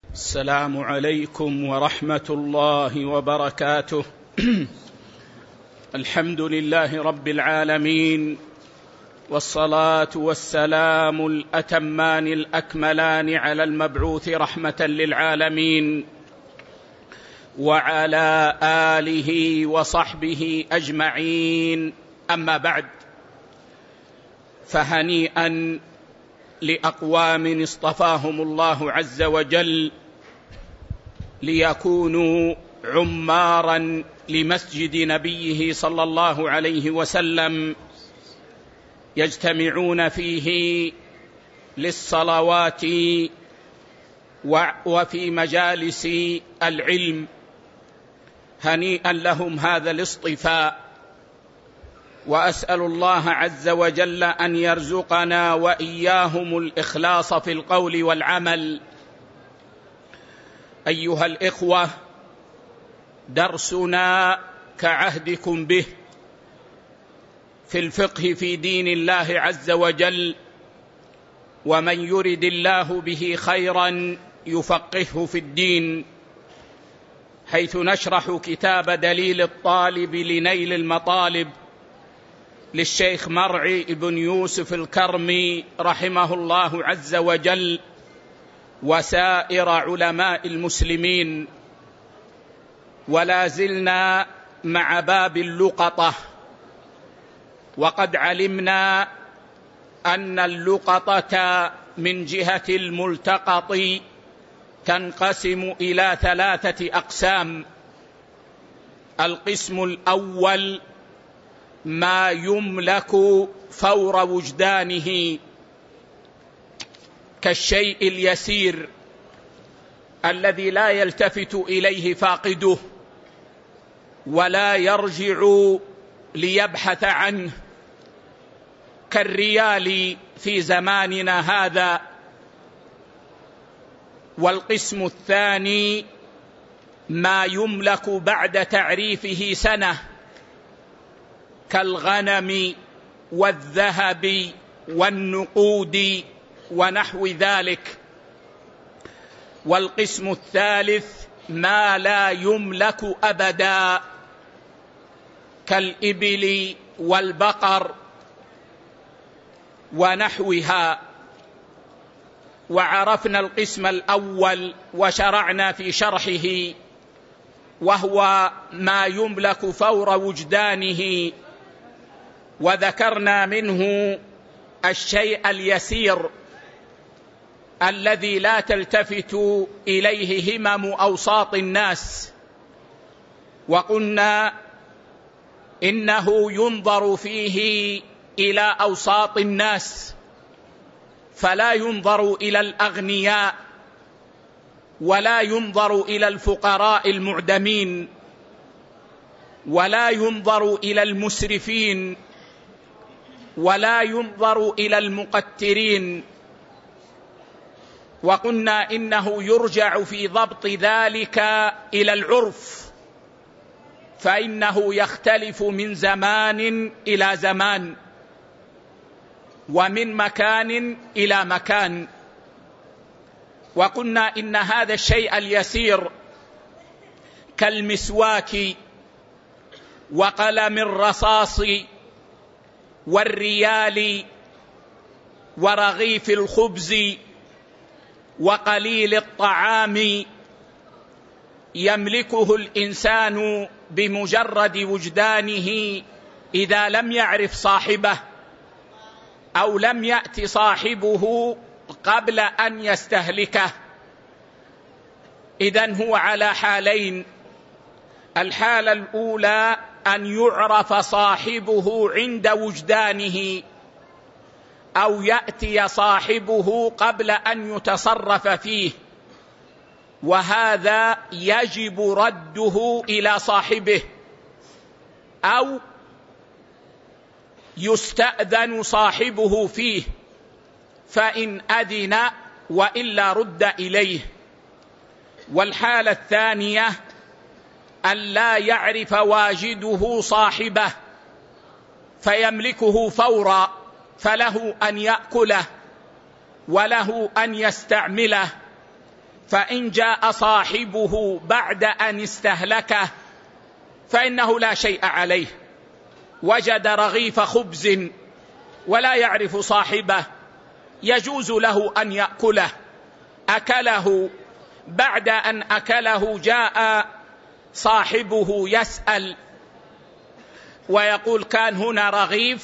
السلام عليكم ورحمة الله وبركاته. الحمد لله رب العالمين، والصلاة والسلام الأتمان الأكملان على المبعوث رحمة للعالمين وعلى آله وصحبه أجمعين. أما بعد، فهنيئا لأقوام اصطفاهم الله عز وجل ليكونوا عمارا لمسجد نبيه صلى الله عليه وسلم، يجتمعون فيه للصلوات وفي مجالس العلم. هنيئا لهم هذا الاصطفاء، وأسأل الله عز وجل أن يرزقنا وإياهم الإخلاص في القول والعمل. أيها الإخوة، درسنا كعهدكم به في الفقه في دين الله عز وجل، ومن يرد الله به خيرا يفقهه في الدين، حيث نشرح كتاب دليل الطالب لنيل المطالب للشيخ مرعي بن يوسف الكرمي رحمه الله عز وجل وسائر علماء المسلمين. ولا زلنا مع باب اللقطة، وقد علمنا أن اللقطة من جهة الملتقط تنقسم إلى 3 أقسام. القسم الأول ما يملك فور وجدانه، كالشيء اليسير الذي لا يلتفت إليه فاقده ولا يرجع ليبحث عنه، كالريال في زماننا هذا. والقسم الثاني ما يملك بعد تعريفه سنة، كالغنم والذهب والنقود ونحو ذلك. والقسم الثالث ما لا يملك أبدا، كالإبل والبقر ونحوها. وعرفنا القسم الأول وشرعنا في شرحه، وهو ما يملك فور وجدانه، وذكرنا منه الشيء اليسير الذي لا تلتفت إليه همم أوساط الناس. وقلنا إنه ينظر فيه إلى أوساط الناس، فلا ينظر إلى الأغنياء ولا ينظر إلى الفقراء المعدمين ولا ينظر إلى المسرفين ولا ينظر إلى المقترين. وقلنا إنه يرجع في ضبط ذلك إلى العرف، فإنه يختلف من زمان إلى زمان ومن مكان إلى مكان. وقلنا إن هذا الشيء اليسير كالمسواك وقلم الرصاص والريال ورغيف الخبز وقليل الطعام يملكه الإنسان بمجرد وجدانه إذا لم يعرف صاحبه أو لم يأت صاحبه قبل أن يستهلكه. إذن هو على حالين: الحالة الأولى أن يعرف صاحبه عند وجدانه، أو يأتي صاحبه قبل أن يتصرف فيه، وهذا يجب رده إلى صاحبه، أو يستأذن صاحبه فيه، فإن أذن وإلا رد إليه. والحالة الثانية أن لا يعرف واجده صاحبه فيملكه فورا، فله أن يأكله وله أن يستعمله، فإن جاء صاحبه بعد أن استهلكه فإنه لا شيء عليه. وجد رغيف خبز ولا يعرف صاحبه يجوز له أن يأكله، أكله، بعد أن أكله جاء صاحبه يسأل ويقول كان هنا رغيف،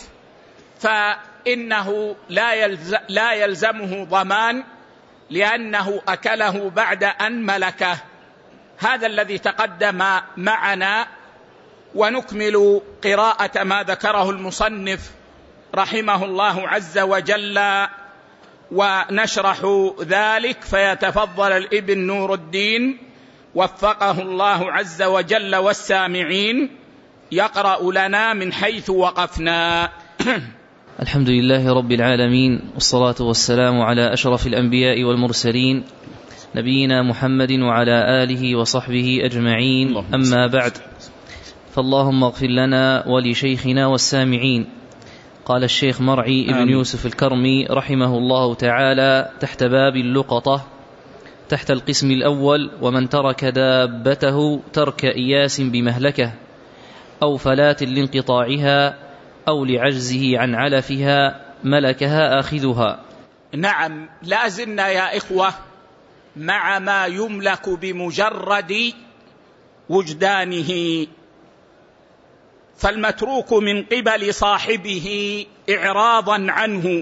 فإنه لا يلزمه ضمان لأنه أكله بعد أن ملكه. هذا الذي تقدم معنا، ونكمل قراءة ما ذكره المصنف رحمه الله عز وجل ونشرح ذلك، فيتفضل الابن نور الدين وفقه الله عز وجل والسامعين يقرأ لنا من حيث وقفنا. الحمد لله رب العالمين، والصلاة والسلام على أشرف الأنبياء والمرسلين نبينا محمد وعلى آله وصحبه أجمعين، أما بعد، فاللهم اغفر لنا ولشيخنا والسامعين. قال الشيخ مرعي ابن يوسف الكرمي رحمه الله تعالى تحت باب اللقطة، تحت القسم الأول: ومن ترك دابته ترك إياس بمهلكه أو فلات لانقطاعها أو لعجزه عن علفها ملكها آخذها. نعم، لازلنا يا إخوة مع ما يملك بمجرد وجدانه، فالمتروك من قبل صاحبه إعراضا عنه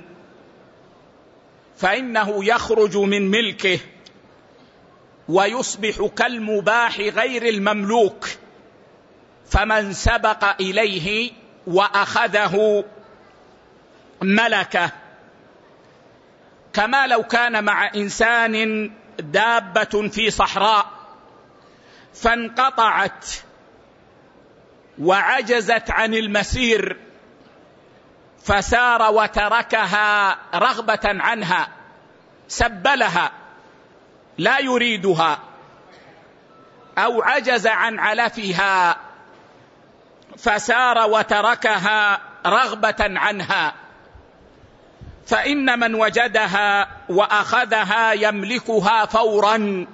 فإنه يخرج من ملكه ويصبح كالمباح غير المملوك، فمن سبق إليه وأخذه ملكه، كما لو كان مع إنسان دابة في صحراء فانقطعت وعجزت عن المسير فسار وتركها رغبة عنها، سبلها لا يريدها، أو عجز عن علفها فسار وتركها رغبة عنها، فإن من وجدها وأخذها يملكها فورا،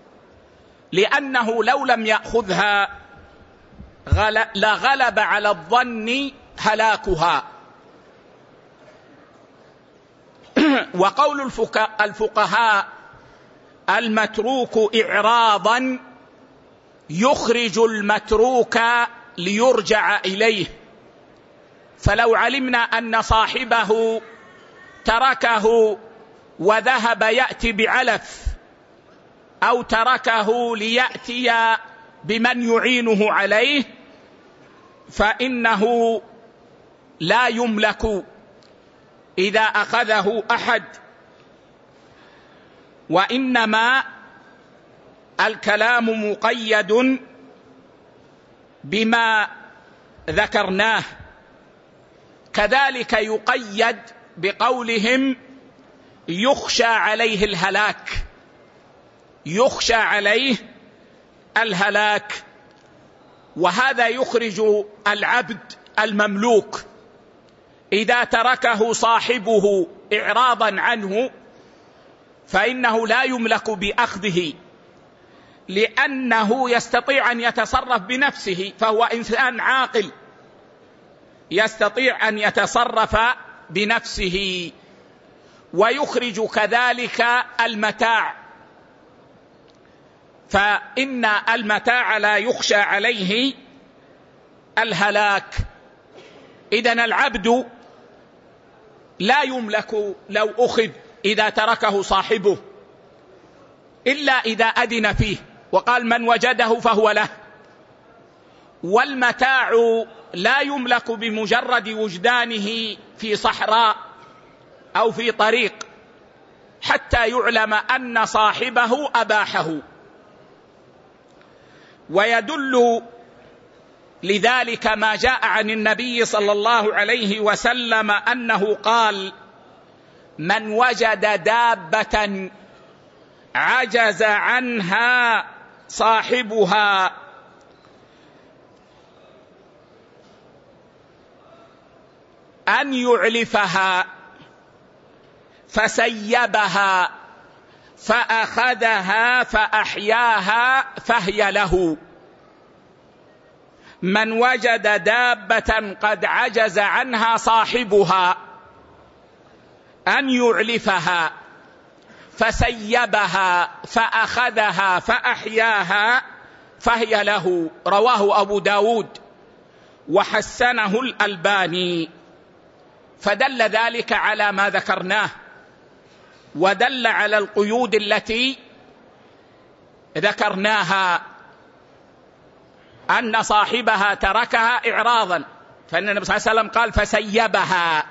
لأنه لو لم يأخذها لغلب على الظن هلاكها. وقول الفقهاء المتروك إعراضا يخرج المتروك ليرجع إليه، فلو علمنا أن صاحبه تركه وذهب يأتي بعلف أو تركه ليأتي بمن يعينه عليه فإنه لا يملك إذا أخذه أحد، وإنما الكلام مقيد بما ذكرناه. كذلك يقيد بقولهم يخشى عليه الهلاك، يخشى عليه الهلاك، وهذا يخرج العبد المملوك إذا تركه صاحبه إعراضا عنه فإنه لا يملك بأخذه، لأنه يستطيع أن يتصرف بنفسه، فهو إنسان عاقل يستطيع أن يتصرف بنفسه. ويخرج كذلك المتاع، فإن المتاع لا يخشى عليه الهلاك. إذن العبد لا يملك لو أخذ إذا تركه صاحبه إلا إذا أذن فيه وقال من وجده فهو له. والمتاع لا يملك بمجرد وجدانه في صحراء أو في طريق حتى يعلم أن صاحبه أباحه. ويدل لذلك ما جاء عن النبي صلى الله عليه وسلم أنه قال من وجد دابة عجز عنها صاحبها أن يعلفها فسيبها فأخذها فأحياها فهي له. من وجد دابة قد عجز عنها صاحبها أن يعلفها فسيبها فأخذها فأحياها فهي له. رواه أبو داود وحسنه الألباني. فدل ذلك على ما ذكرناه، ودل على القيود التي ذكرناها، أن صاحبها تركها إعراضا، فإن النبي صلى الله عليه وسلم قال فسيبها،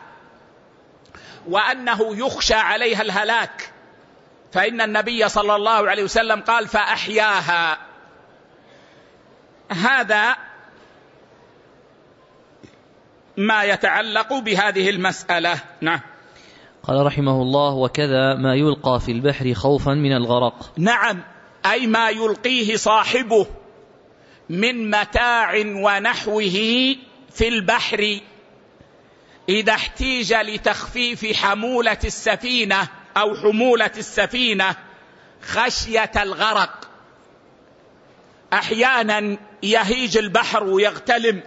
وأنه يخشى عليها الهلاك، فإن النبي صلى الله عليه وسلم قال فأحياها. هذا ما يتعلق بهذه المسألة. نعم. قال رحمه الله: وكذا ما يلقى في البحر خوفا من الغرق. نعم، أي ما يلقيه صاحبه من متاع ونحوه في البحر إذا احتيج لتخفيف حمولة السفينة أو حمولة السفينة خشية الغرق. أحيانا يهيج البحر ويغتلم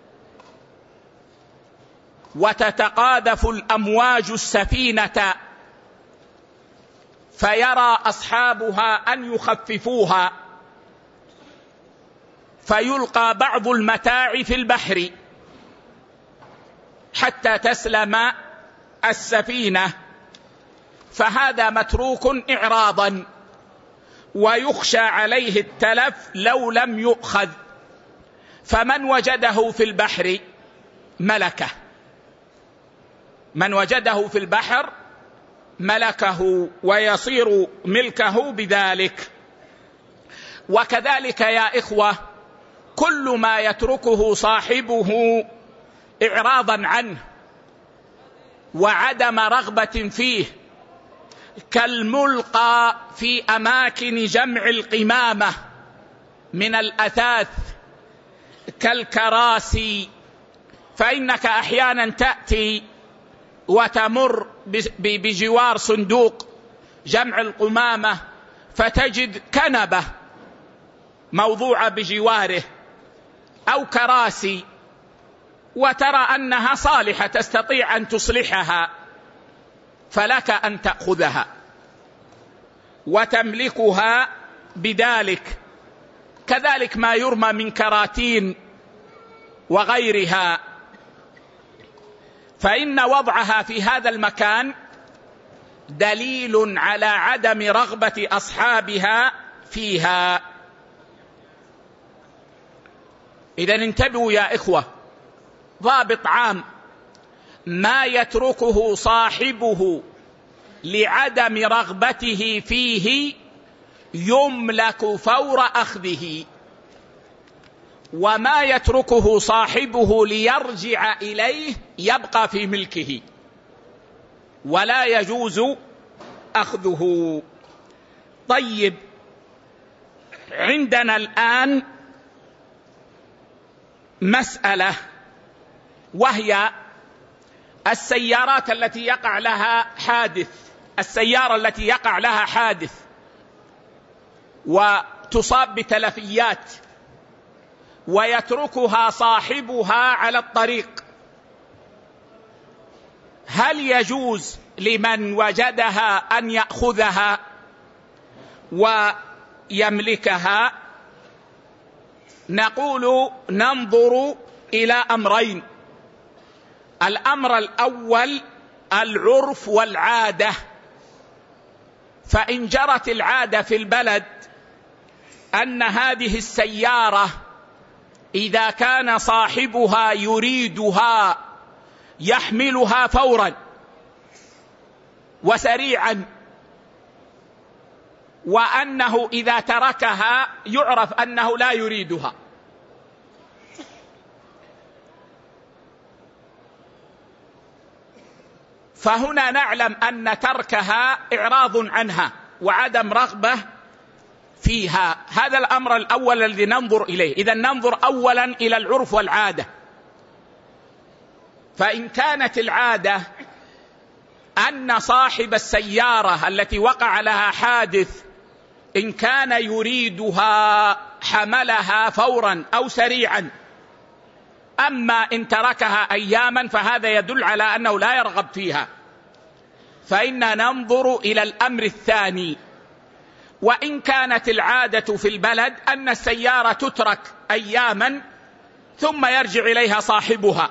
وتتقاذف الأمواج السفينة، فيرى أصحابها أن يخففوها، فيلقى بعض المتاع في البحر حتى تسلم السفينة، فهذا متروك إعراضا، ويخشى عليه التلف لو لم يؤخذ. فمن وجده في البحر ملكه، من وجده في البحر ملكه ويصير ملكه بذلك. وكذلك يا إخوة كل ما يتركه صاحبه إعراضا عنه وعدم رغبة فيه، كالملقى في أماكن جمع القمامة من الأثاث كالكراسي، فإنك أحيانا تأتي وتمر بجوار صندوق جمع القمامة فتجد كنبة موضوعة بجواره أو كراسي، وترى أنها صالحة تستطيع أن تصلحها، فلك أن تأخذها وتملكها بذلك. كذلك ما يرمى من كراتين وغيرها، فإن وضعها في هذا المكان دليل على عدم رغبة أصحابها فيها. إذن انتبهوا يا إخوة، ضابط عام: ما يتركه صاحبه لعدم رغبته فيه يملك فور أخذه، وما يتركه صاحبه ليرجع إليه يبقى في ملكه ولا يجوز أخذه. طيب، عندنا الآن مسألة، وهي السيارات التي يقع لها حادث، السيارة التي يقع لها حادث وتصاب بتلفيات ويتركها صاحبها على الطريق، هل يجوز لمن وجدها أن يأخذها ويملكها؟ نقول ننظر إلى أمرين. الأمر الأول العرف والعادة، فإن جرت العادة في البلد أن هذه السيارة إذا كان صاحبها يريدها يحملها فورا وسريعا، وأنه إذا تركها يعرف أنه لا يريدها، فهنا نعلم أن تركها إعراض عنها وعدم رغبة فيها. هذا الأمر الأول الذي ننظر إليه. إذا ننظر أولا إلى العرف والعادة، فإن كانت العادة أن صاحب السيارة التي وقع لها حادث إن كان يريدها حملها فورا أو سريعا، أما إن تركها أياما فهذا يدل على أنه لا يرغب فيها، فإننا ننظر إلى الأمر الثاني. وإن كانت العادة في البلد أن السيارة تترك أياما ثم يرجع إليها صاحبها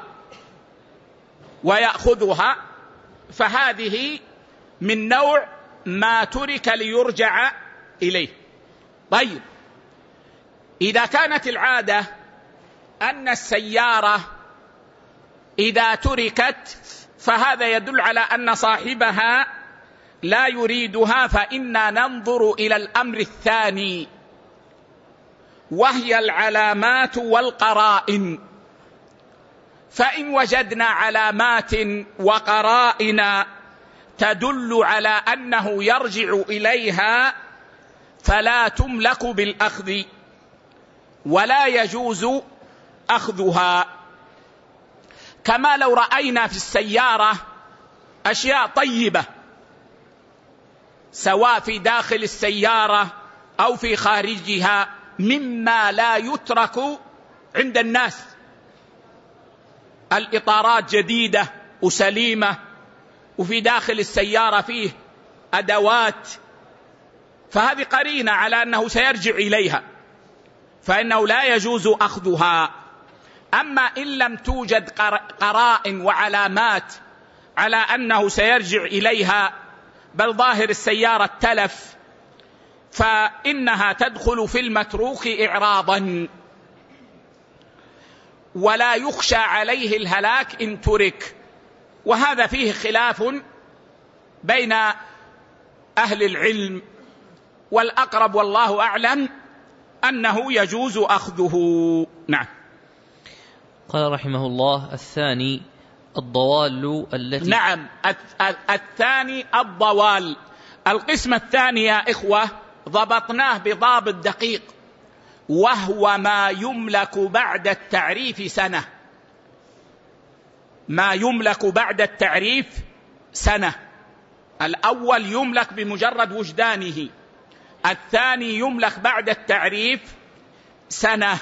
ويأخذها، فهذه من نوع ما ترك ليرجع إليه. طيب، إذا كانت العادة أن السيارة إذا تركت فهذا يدل على أن صاحبها لا يريدها، فإنا ننظر إلى الأمر الثاني وهي العلامات والقرائن. فإن وجدنا علامات وقرائن تدل على أنه يرجع إليها فلا تملك بالأخذ ولا يجوز أخذها. كما لو رأينا في السيارة أشياء طيبة سواء في داخل السيارة أو في خارجها مما لا يترك عند الناس، الإطارات جديدة وسليمة وفي داخل السيارة فيه أدوات، فهذه قرينة على أنه سيرجع إليها، فإنه لا يجوز أخذها. أما إن لم توجد قرائن وعلامات على أنه سيرجع إليها، بل ظاهر السيارة تلف، فإنها تدخل في المتروك إعراضا، ولا يخشى عليه الهلاك إن ترك. وهذا فيه خلاف بين أهل العلم، والأقرب والله أعلم أنه يجوز أخذه. نعم. قال رحمه الله: الثاني الضوال التي نعم، الثاني الضوال. القسم الثاني يا إخوة ضبطناه بضابط دقيق، وهو ما يملك بعد التعريف سنة. ما يملك بعد التعريف سنة. الأول يملك بمجرد وجدانه، الثاني يملك بعد التعريف سنة،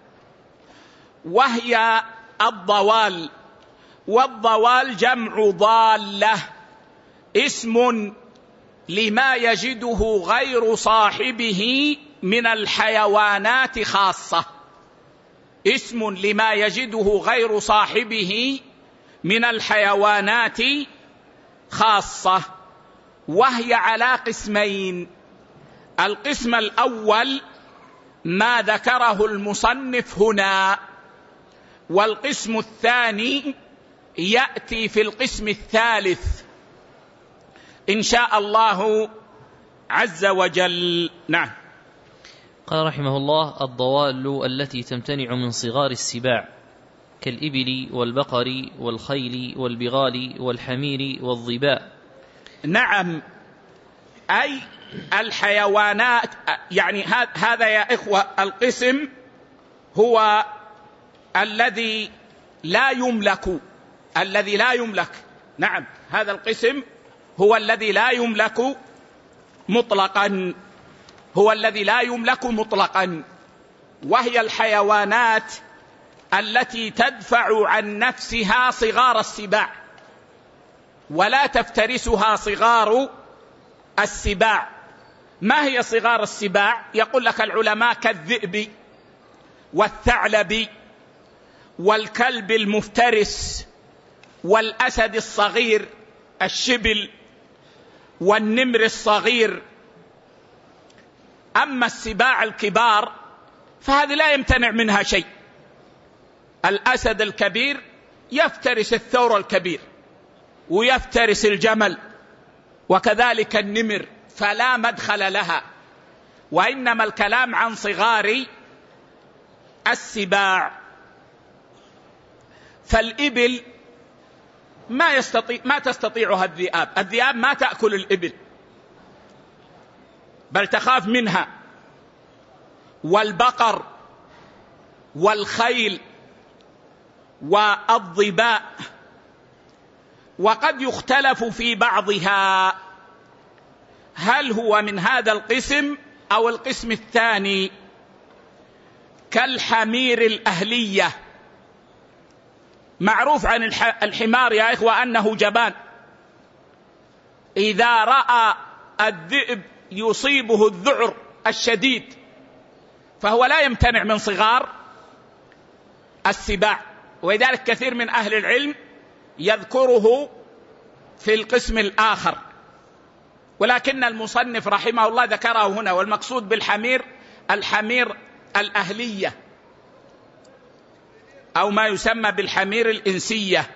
وهي الضوال. والضوال جمع ضالة، اسم لما يجده غير صاحبه من الحيوانات خاصة. اسم لما يجده غير صاحبه من الحيوانات خاصة، وهي على قسمين. القسم الأول ما ذكره المصنف هنا، والقسم الثاني يأتي في القسم الثالث إن شاء الله عز وجل. نعم. قال رحمه الله: الضوال التي تمتنع من صغار السباع كالإبل والبقر والخيل والبغال والحمير والظباء. نعم، أي الحيوانات. يعني هذا يا إخوة القسم هو الذي لا يملك، الذي لا يملك. نعم، هذا القسم هو الذي لا يملك مطلقا، هو الذي لا يملك مطلقا، وهي الحيوانات التي تدفع عن نفسها صغار السباع ولا تفترسها صغار السباع. ما هي صغار السباع؟ يقول لك العلماء: كالذئب والثعلب والكلب المفترس والأسد الصغير الشبل والنمر الصغير. أما السباع الكبار فهذه لا يمتنع منها شيء. الأسد الكبير يفترس الثور الكبير ويفترس الجمل، وكذلك النمر، فلا مدخل لها. وإنما الكلام عن صغار السباع. فالإبل ما تستطيعها الذئاب. الذئاب ما تأكل الإبل بل تخاف منها. والبقر والخيل والظباء وقد يختلف في بعضها هل هو من هذا القسم أو القسم الثاني، كالحمير الأهلية. معروف عن الحمار يا إخوة أنه جبان، إذا رأى الذئب يصيبه الذعر الشديد فهو لا يمتنع من صغار السباع، ولذلك كثير من أهل العلم يذكره في القسم الآخر، ولكن المصنف رحمه الله ذكره هنا، والمقصود بالحمير الحمير الأهلية أو ما يسمى بالحمير الإنسية.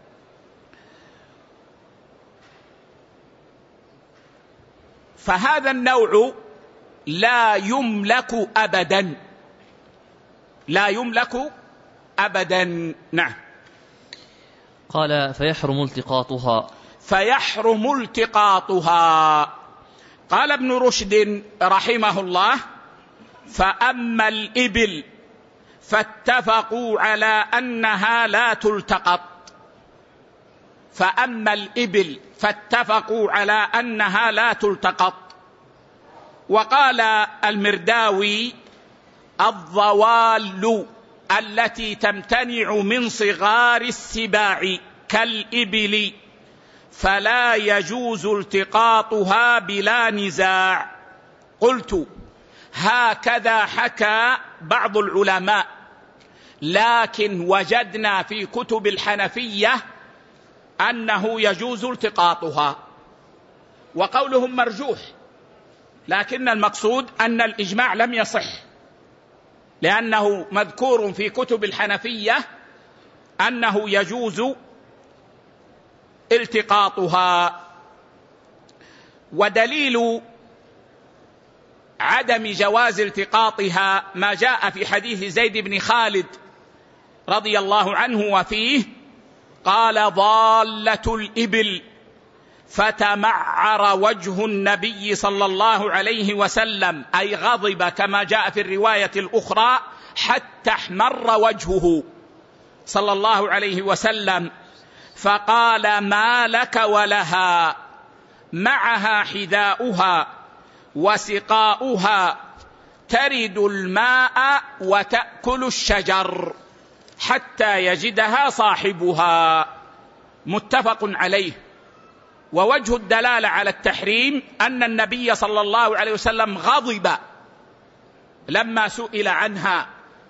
فهذا النوع لا يملك أبدا، لا يملك أبدا. نعم. قال فيحرم التقاطها. فيحرم التقاطها. قال ابن رشد رحمه الله: فأما الإبل فاتفقوا على أنها لا تلتقط. فأما الإبل فاتفقوا على أنها لا تلتقط. وقال المرداوي: الضوال التي تمتنع من صغار السباع كالإبل فلا يجوز التقاطها بلا نزاع. قلت: هكذا حكى بعض العلماء، لكن وجدنا في كتب الحنفية أنه يجوز التقاطها، وقولهم مرجوح، لكن المقصود أن الإجماع لم يصح، لأنه مذكور في كتب الحنفية أنه يجوز التقاطها. ودليل عدم جواز التقاطها ما جاء في حديث زيد بن خالد رضي الله عنه، وفيه قال: ضالة الإبل، فتمعر وجه النبي صلى الله عليه وسلم، أي غضب كما جاء في الرواية الأخرى حتى احمر وجهه صلى الله عليه وسلم، فقال: ما لك ولها، معها حذاؤها وسقاؤها، ترد الماء وتأكل الشجر حتى يجدها صاحبها. متفق عليه. ووجه الدلالة على التحريم أن النبي صلى الله عليه وسلم غضب لما سئل عنها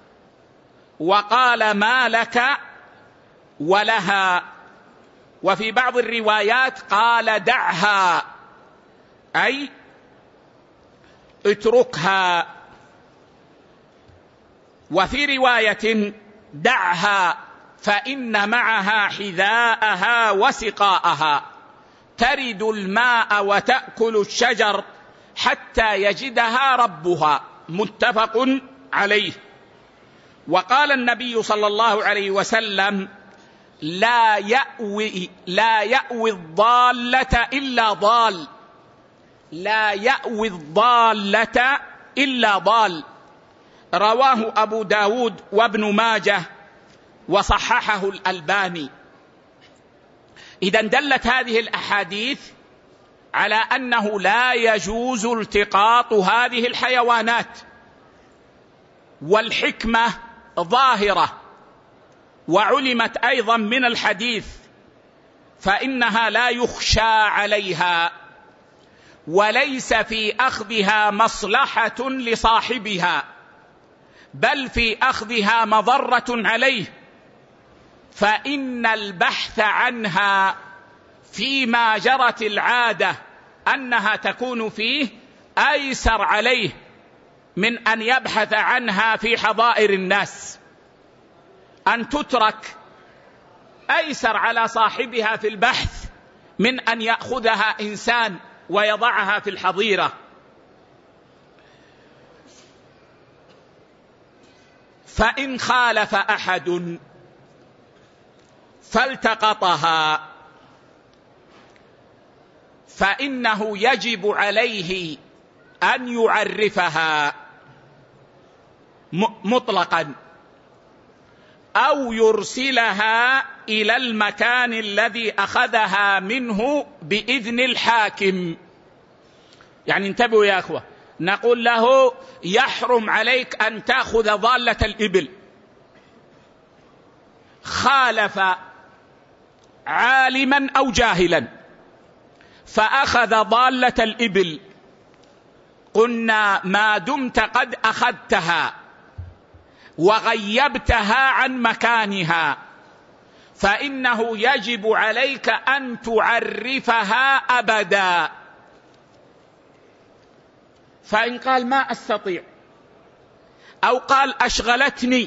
وقال: ما لك ولها. وفي بعض الروايات قال: دعها، أي اتركها. وفي رواية: دعها فإن معها حذاءها وسقاءها، ترد الماء وتأكل الشجر حتى يجدها ربها. متفق عليه. وقال النبي صلى الله عليه وسلم: لا يأوي الضالة إلا ضال، لا يأوي الضالة إلا ضال. رواه أبو داود وابن ماجه وصححه الألباني. إذن دلت هذه الأحاديث على أنه لا يجوز التقاط هذه الحيوانات، والحكمة ظاهرة وعلمت أيضا من الحديث، فإنها لا يخشى عليها، وليس في أخذها مصلحة لصاحبها، بل في أخذها مضرة عليه، فإن البحث عنها فيما جرت العادة أنها تكون فيه أيسر عليه من أن يبحث عنها في حظائر الناس. أن تترك أيسر على صاحبها في البحث من أن يأخذها إنسان ويضعها في الحظيرة. فإن خالف أحد فالتقطها فإنه يجب عليه أن يعرفها مطلقا. أو يرسلها إلى المكان الذي أخذها منه بإذن الحاكم. يعني انتبهوا يا أخوة، نقول له يحرم عليك أن تأخذ ضالة الإبل، خالف عالما أو جاهلا فأخذ ضالة الإبل، قلنا ما دمت قد أخذتها وغيبتها عن مكانها فإنه يجب عليك أن تعرفها أبدا. فإن قال ما أستطيع أو قال أشغلتني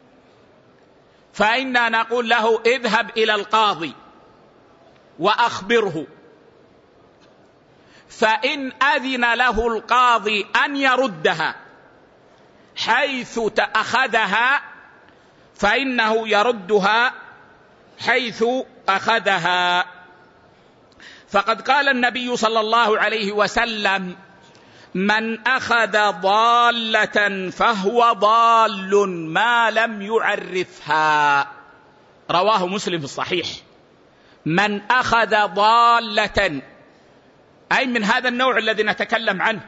فإننا نقول له اذهب إلى القاضي وأخبره، فإن أذن له القاضي أن يردها حيث أخذها فإنه يردها حيث أخذها. فقد قال النبي صلى الله عليه وسلم: من أخذ ضالة فهو ضال ما لم يعرفها. رواه مسلم في الصحيح. من أخذ ضالة أي من هذا النوع الذي نتكلم عنه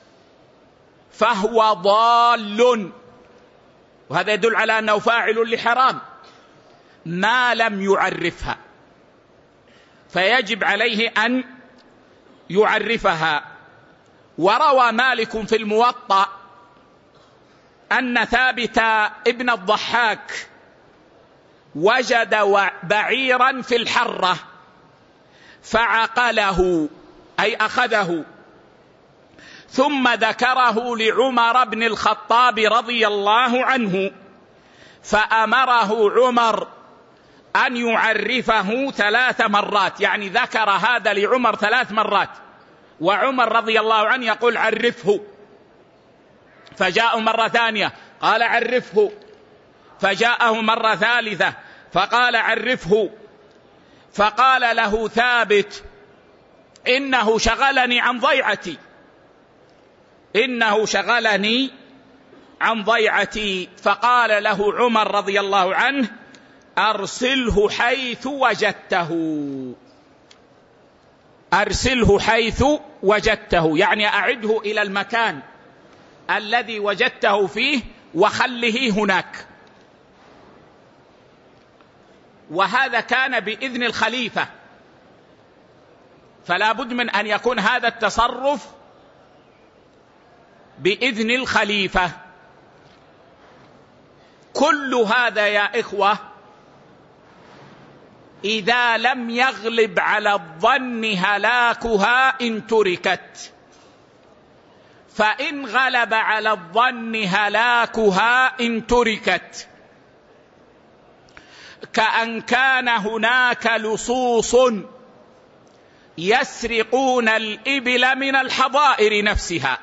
فهو ضال، وهذا يدل على أنه فاعل لحرام ما لم يعرفها، فيجب عليه أن يعرفها. وروى مالك في الموطأ أن ثابت ابن الضحاك وجد بعيرا في الحرة فعقله أي أخذه، ثم ذكره لعمر بن الخطاب رضي الله عنه فأمره عمر أن يعرفه 3 مرات، يعني ذكر هذا لعمر 3 مرات، وعمر رضي الله عنه يقول عرفه، فجاء مرة ثانية قال عرفه، فجاءه مرة ثالثة فقال عرفه، فقال له ثابت: إنه شغلني عن ضيعتي، إنه شغلني عن ضيعتي. فقال له عمر رضي الله عنه: أرسله حيث وجدته، أرسله حيث وجدته، يعني أعده إلى المكان الذي وجدته فيه وخله هناك. وهذا كان بإذن الخليفة، فلا بد من أن يكون هذا التصرف بإذن الخليفة. كل هذا يا إخوة إذا لم يغلب على الظن هلاكها إن تركت، فإن غلب على الظن هلاكها إن تركت، كأن كان هناك لصوص يسرقون الإبل من الحظائر نفسها،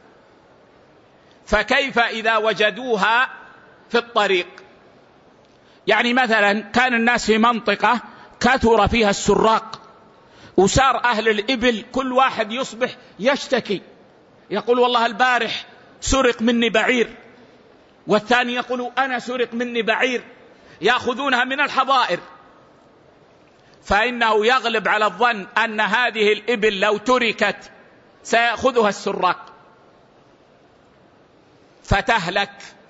فكيف إذا وجدوها في الطريق؟ يعني مثلا كان الناس في منطقة كثر فيها السراق، وصار أهل الإبل كل واحد يصبح يشتكي، يقول والله البارح سرق مني بعير، والثاني يقول أنا سرق مني بعير، يأخذونها من الحظائر، فإنه يغلب على الظن أن هذه الإبل لو تركت سيأخذها السراق فتهلك،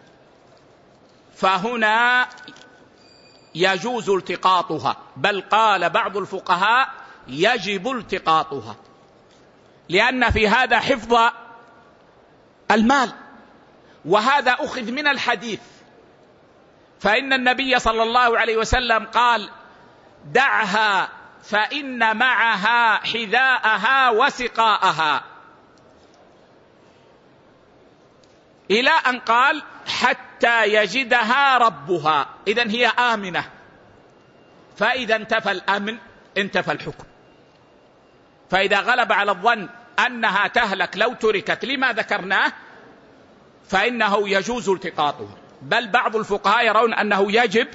فهنا يجوز التقاطها، بل قال بعض الفقهاء يجب التقاطها، لأن في هذا حفظ المال، وهذا أخذ من الحديث، فإن النبي صلى الله عليه وسلم قال: دعها فإن معها حذاءها وسقاءها، إلى أن قال: حتى يجدها ربها. إذن هي آمنة، فإذا انتفى الأمن انتفى الحكم. فإذا غلب على الظن أنها تهلك لو تركت لما ذكرناه فإنه يجوز التقاطها، بل بعض الفقهاء يرون أنه يجب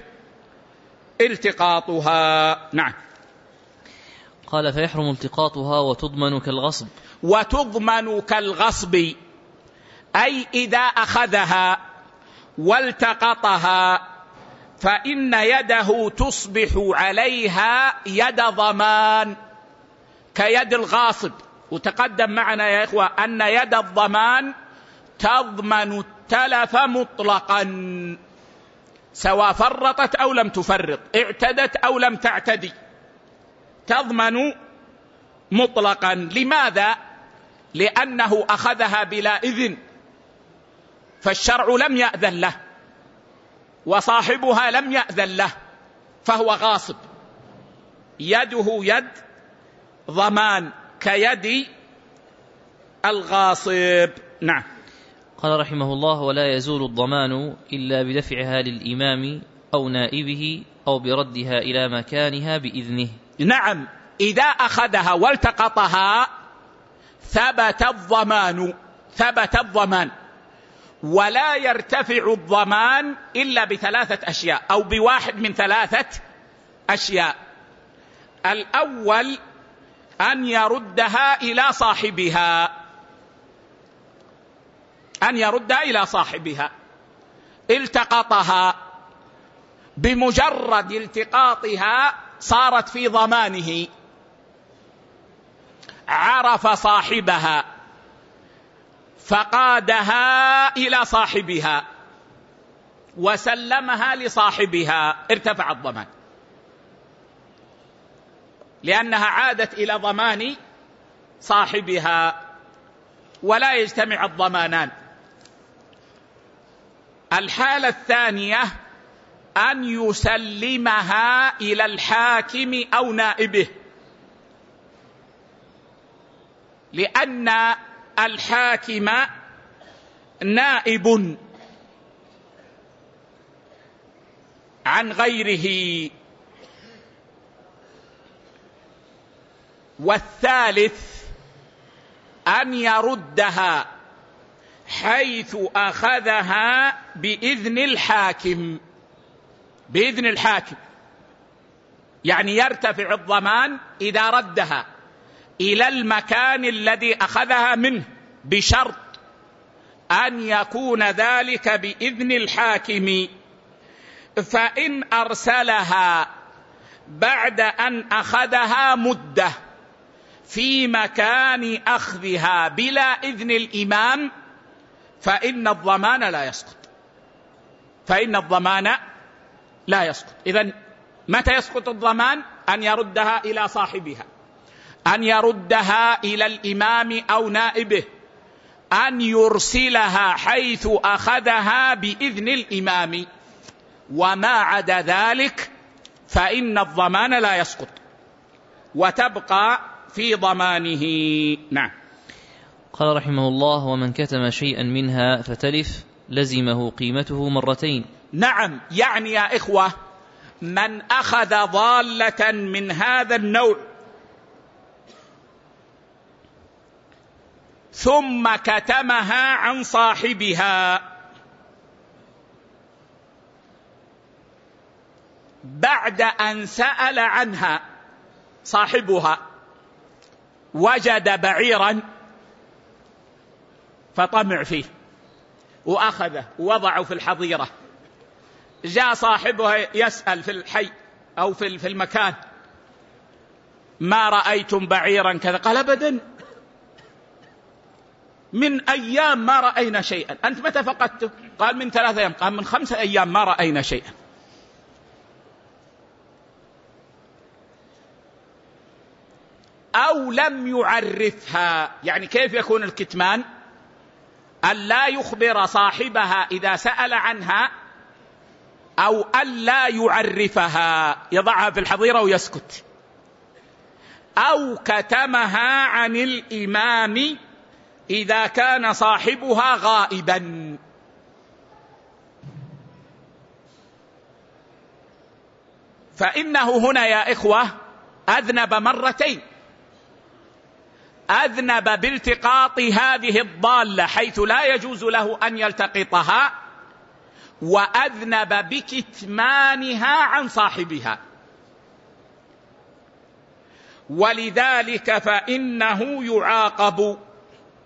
التقاطها. نعم. قال: فيحرم التقاطها وتضمن كالغصب. وتضمن كالغصب أي إذا أخذها والتقطها فإن يده تصبح عليها يد ضمان كيد الغاصب. وتقدم معنا يا إخوة أن يد الضمان تضمن التلف مطلقا، سواء فرطت أو لم تفرط، اعتدت أو لم تعتدي، تضمن مطلقا. لماذا؟ لأنه أخذها بلا إذن، فالشرع لم يأذن له وصاحبها لم يأذن له، فهو غاصب، يده يد ضمان كيد الغاصب. نعم. قال رحمه الله: ولا يزول الضمان إلا بدفعها للإمام أو نائبه أو بردها إلى مكانها بإذنه. نعم، إذا أخذها والتقطها ثبت الضمان، ولا يرتفع الضمان إلا بثلاثة أشياء أو بواحد من ثلاثة أشياء. الأول أن يردها إلى صاحبها، التقطها، بمجرد التقاطها صارت في ضمانه، عرف صاحبها فقادها إلى صاحبها وسلمها لصاحبها، ارتفع الضمان، لأنها عادت إلى ضمان صاحبها، ولا يجتمع الضمانان. الحالة الثانية أن يسلمها إلى الحاكم أو نائبه، لأن الحاكم نائب عن غيره. والثالث أن يردها حيث أخذها بإذن الحاكم، يعني يرتفع الضمان إذا ردها إلى المكان الذي أخذها منه، بشرط أن يكون ذلك بإذن الحاكم. فإن أرسلها بعد أن أخذها مدة في مكان أخذها بلا إذن الإمام فإن الضمان لا يسقط. إذن متى يسقط الضمان؟ أن يردها إلى صاحبها، أن يردها إلى الإمام أو نائبه، أن يرسلها حيث أخذها بإذن الإمام، وما عدا ذلك فإن الضمان لا يسقط وتبقى في ضمانه. نعم. قال رحمه الله: ومن كتم شيئا منها فتلف لزمه قيمته مرتين. نعم، يعني يا إخوة من أخذ ضالة من هذا النوع ثم كتمها عن صاحبها بعد أن سأل عنها صاحبها، وجد بعيرا فطمع فيه وأخذه ووضعه في الحظيرة، جاء صاحبها يسأل في الحي أو في المكان: ما رأيتم بعيرا كذا؟ قال: أبدا، من أيام ما رأينا شيئا. أنت متى فقدته؟ قال: من 3 أيام. قال: من 5 أيام ما رأينا شيئا. أو لم يعرفها، يعني كيف يكون الكتمان؟ أن لا يخبر صاحبها إذا سأل عنها، أو أن لا يعرفها، يضعها في الحظيرة ويسكت، أو كتمها عن الإمام إذا كان صاحبها غائبا. فإنه هنا يا إخوة أذنب مرتين: أذنب بالتقاط هذه الضالة حيث لا يجوز له أن يلتقطها، وأذنب بكتمانها عن صاحبها. ولذلك فإنه يعاقب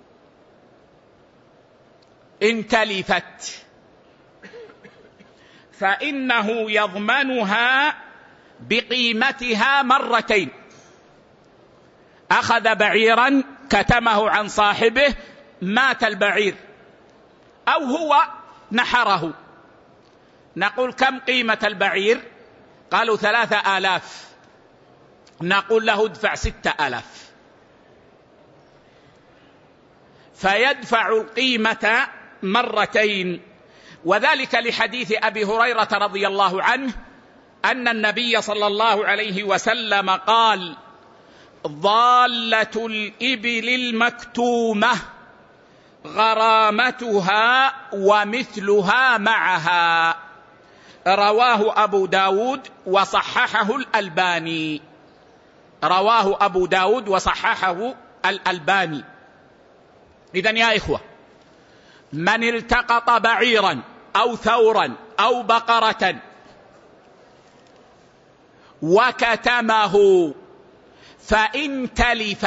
إن تلفت، فإنه يضمنها بقيمتها مرتين. أخذ بعيرا كتمه عن صاحبه، مات البعير أو هو نحره، نقول كم قيمة البعير؟ قالوا 3000، نقول له ادفع 6000، فيدفع القيمة مرتين. وذلك لحديث أبي هريرة رضي الله عنه أن النبي صلى الله عليه وسلم قال: ضالة الإبل المكتومة غرامتها ومثلها معها. رواه أبو داود وصححه الألباني. رواه أبو داود وصححه الألباني. إذن يا إخوة، من التقط بعيرا أو ثورا أو بقرة وكتمه فإن تلف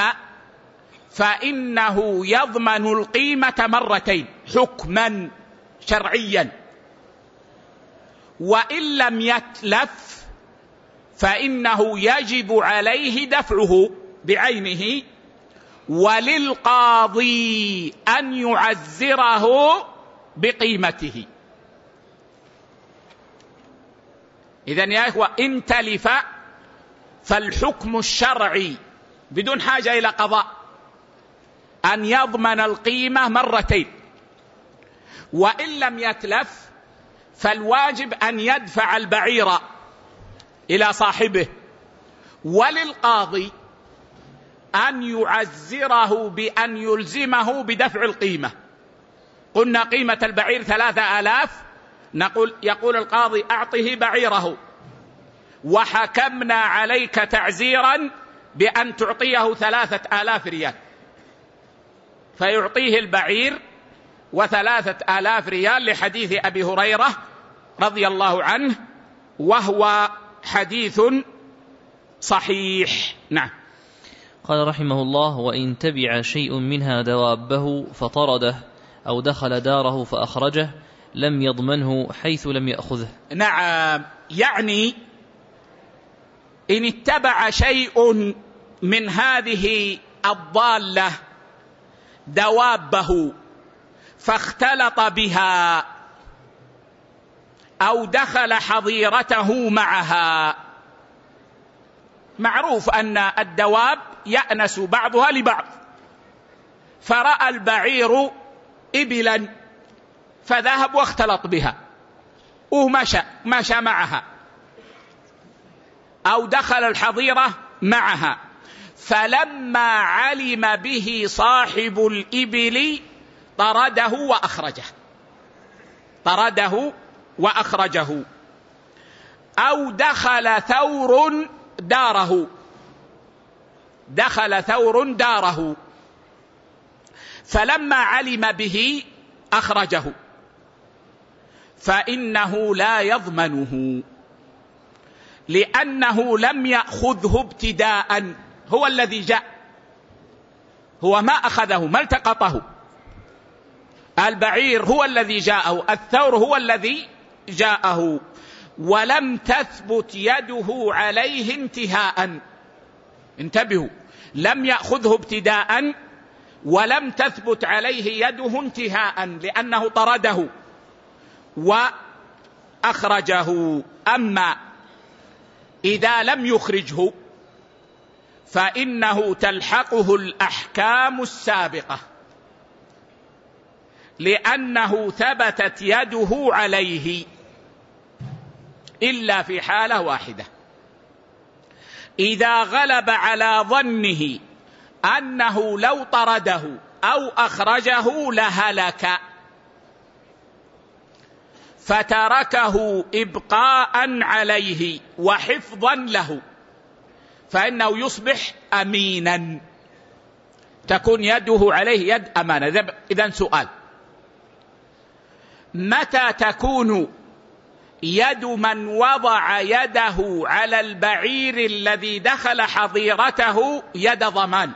فإنه يضمن القيمة مرتين حكما شرعيا، وإن لم يتلف فإنه يجب عليه دفعه بعينه، وللقاضي أن يعزره بقيمته. إذن يا إخوة، إن تلف فالحكم الشرعي بدون حاجة إلى قضاء أن يضمن القيمة مرتين، وإن لم يتلف فالواجب أن يدفع البعير إلى صاحبه، وللقاضي أن يعزره بأن يلزمه بدفع القيمة. قلنا قيمة البعير 3000، يقول القاضي أعطه بعيره، وحكمنا عليك تعزيرا بأن تعطيه 3000 ريال، فيعطيه البعير و3000 ريال لحديث أبي هريرة رضي الله عنه، وهو حديث صحيح. نعم. قال رحمه الله: وإن تبع شيء منها دوابه فطرده أو دخل داره فأخرجه لم يضمنه حيث لم يأخذه. نعم، يعني إن اتبع شيء من هذه الضالة دوابه فاختلط بها أو دخل حظيرته معها. معروف أن الدواب يأنس بعضها لبعض، فرأى البعير إبلا فذهب واختلط بها ومشى معها، أو دخل الحظيرة معها، فلما علم به صاحب الإبل طرده وأخرجه. أو دخل ثور داره فلما علم به أخرجه، فإنه لا يضمنه، لأنه لم يأخذه ابتداء، هو الذي جاء، هو ما أخذه، ما التقطه. البعير هو الذي جاءه، الثور هو الذي جاءه، ولم تثبت يده عليه انتهاء. انتبهوا، لم يأخذه ابتداء ولم تثبت عليه يده انتهاء، لأنه طرده وأخرجه. أما إذا لم يخرجه فإنه تلحقه الأحكام السابقة، لأنه ثبتت يده عليه، إلا في حالة واحدة: إذا غلب على ظنه أنه لو طرده أو أخرجه لهلك، فتركه إبقاء عليه وحفظا له، فإنه يصبح أمينا، تكون يده عليه يد أمانة. إذن سؤال: متى تكون يد من وضع يده على البعير الذي دخل حظيرته يد ضمان،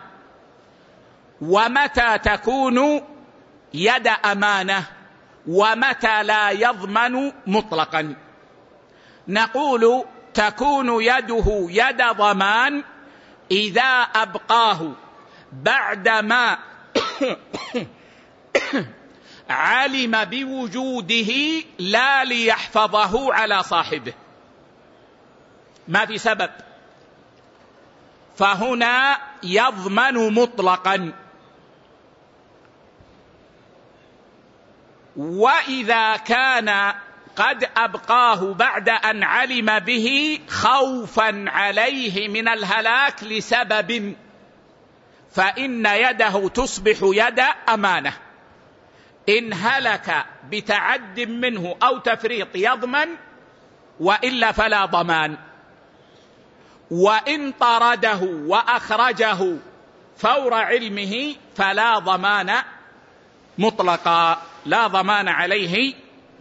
ومتى تكون يد أمانة، ومتى لا يضمن مطلقا؟ نقول تكون يده يد ضمان إذا أبقاه بعدما علم بوجوده لا ليحفظه على صاحبه، ما في سبب، فهنا يضمن مطلقا. وإذا كان قد أبقاه بعد أن علم به خوفا عليه من الهلاك لسبب، فإن يده تصبح يد أمانة. إن هلك بتعد منه أو تفريط يضمن، وإلا فلا ضمان. وإن طرده وأخرجه فور علمه فلا ضمان مطلقا، لا ضمان عليه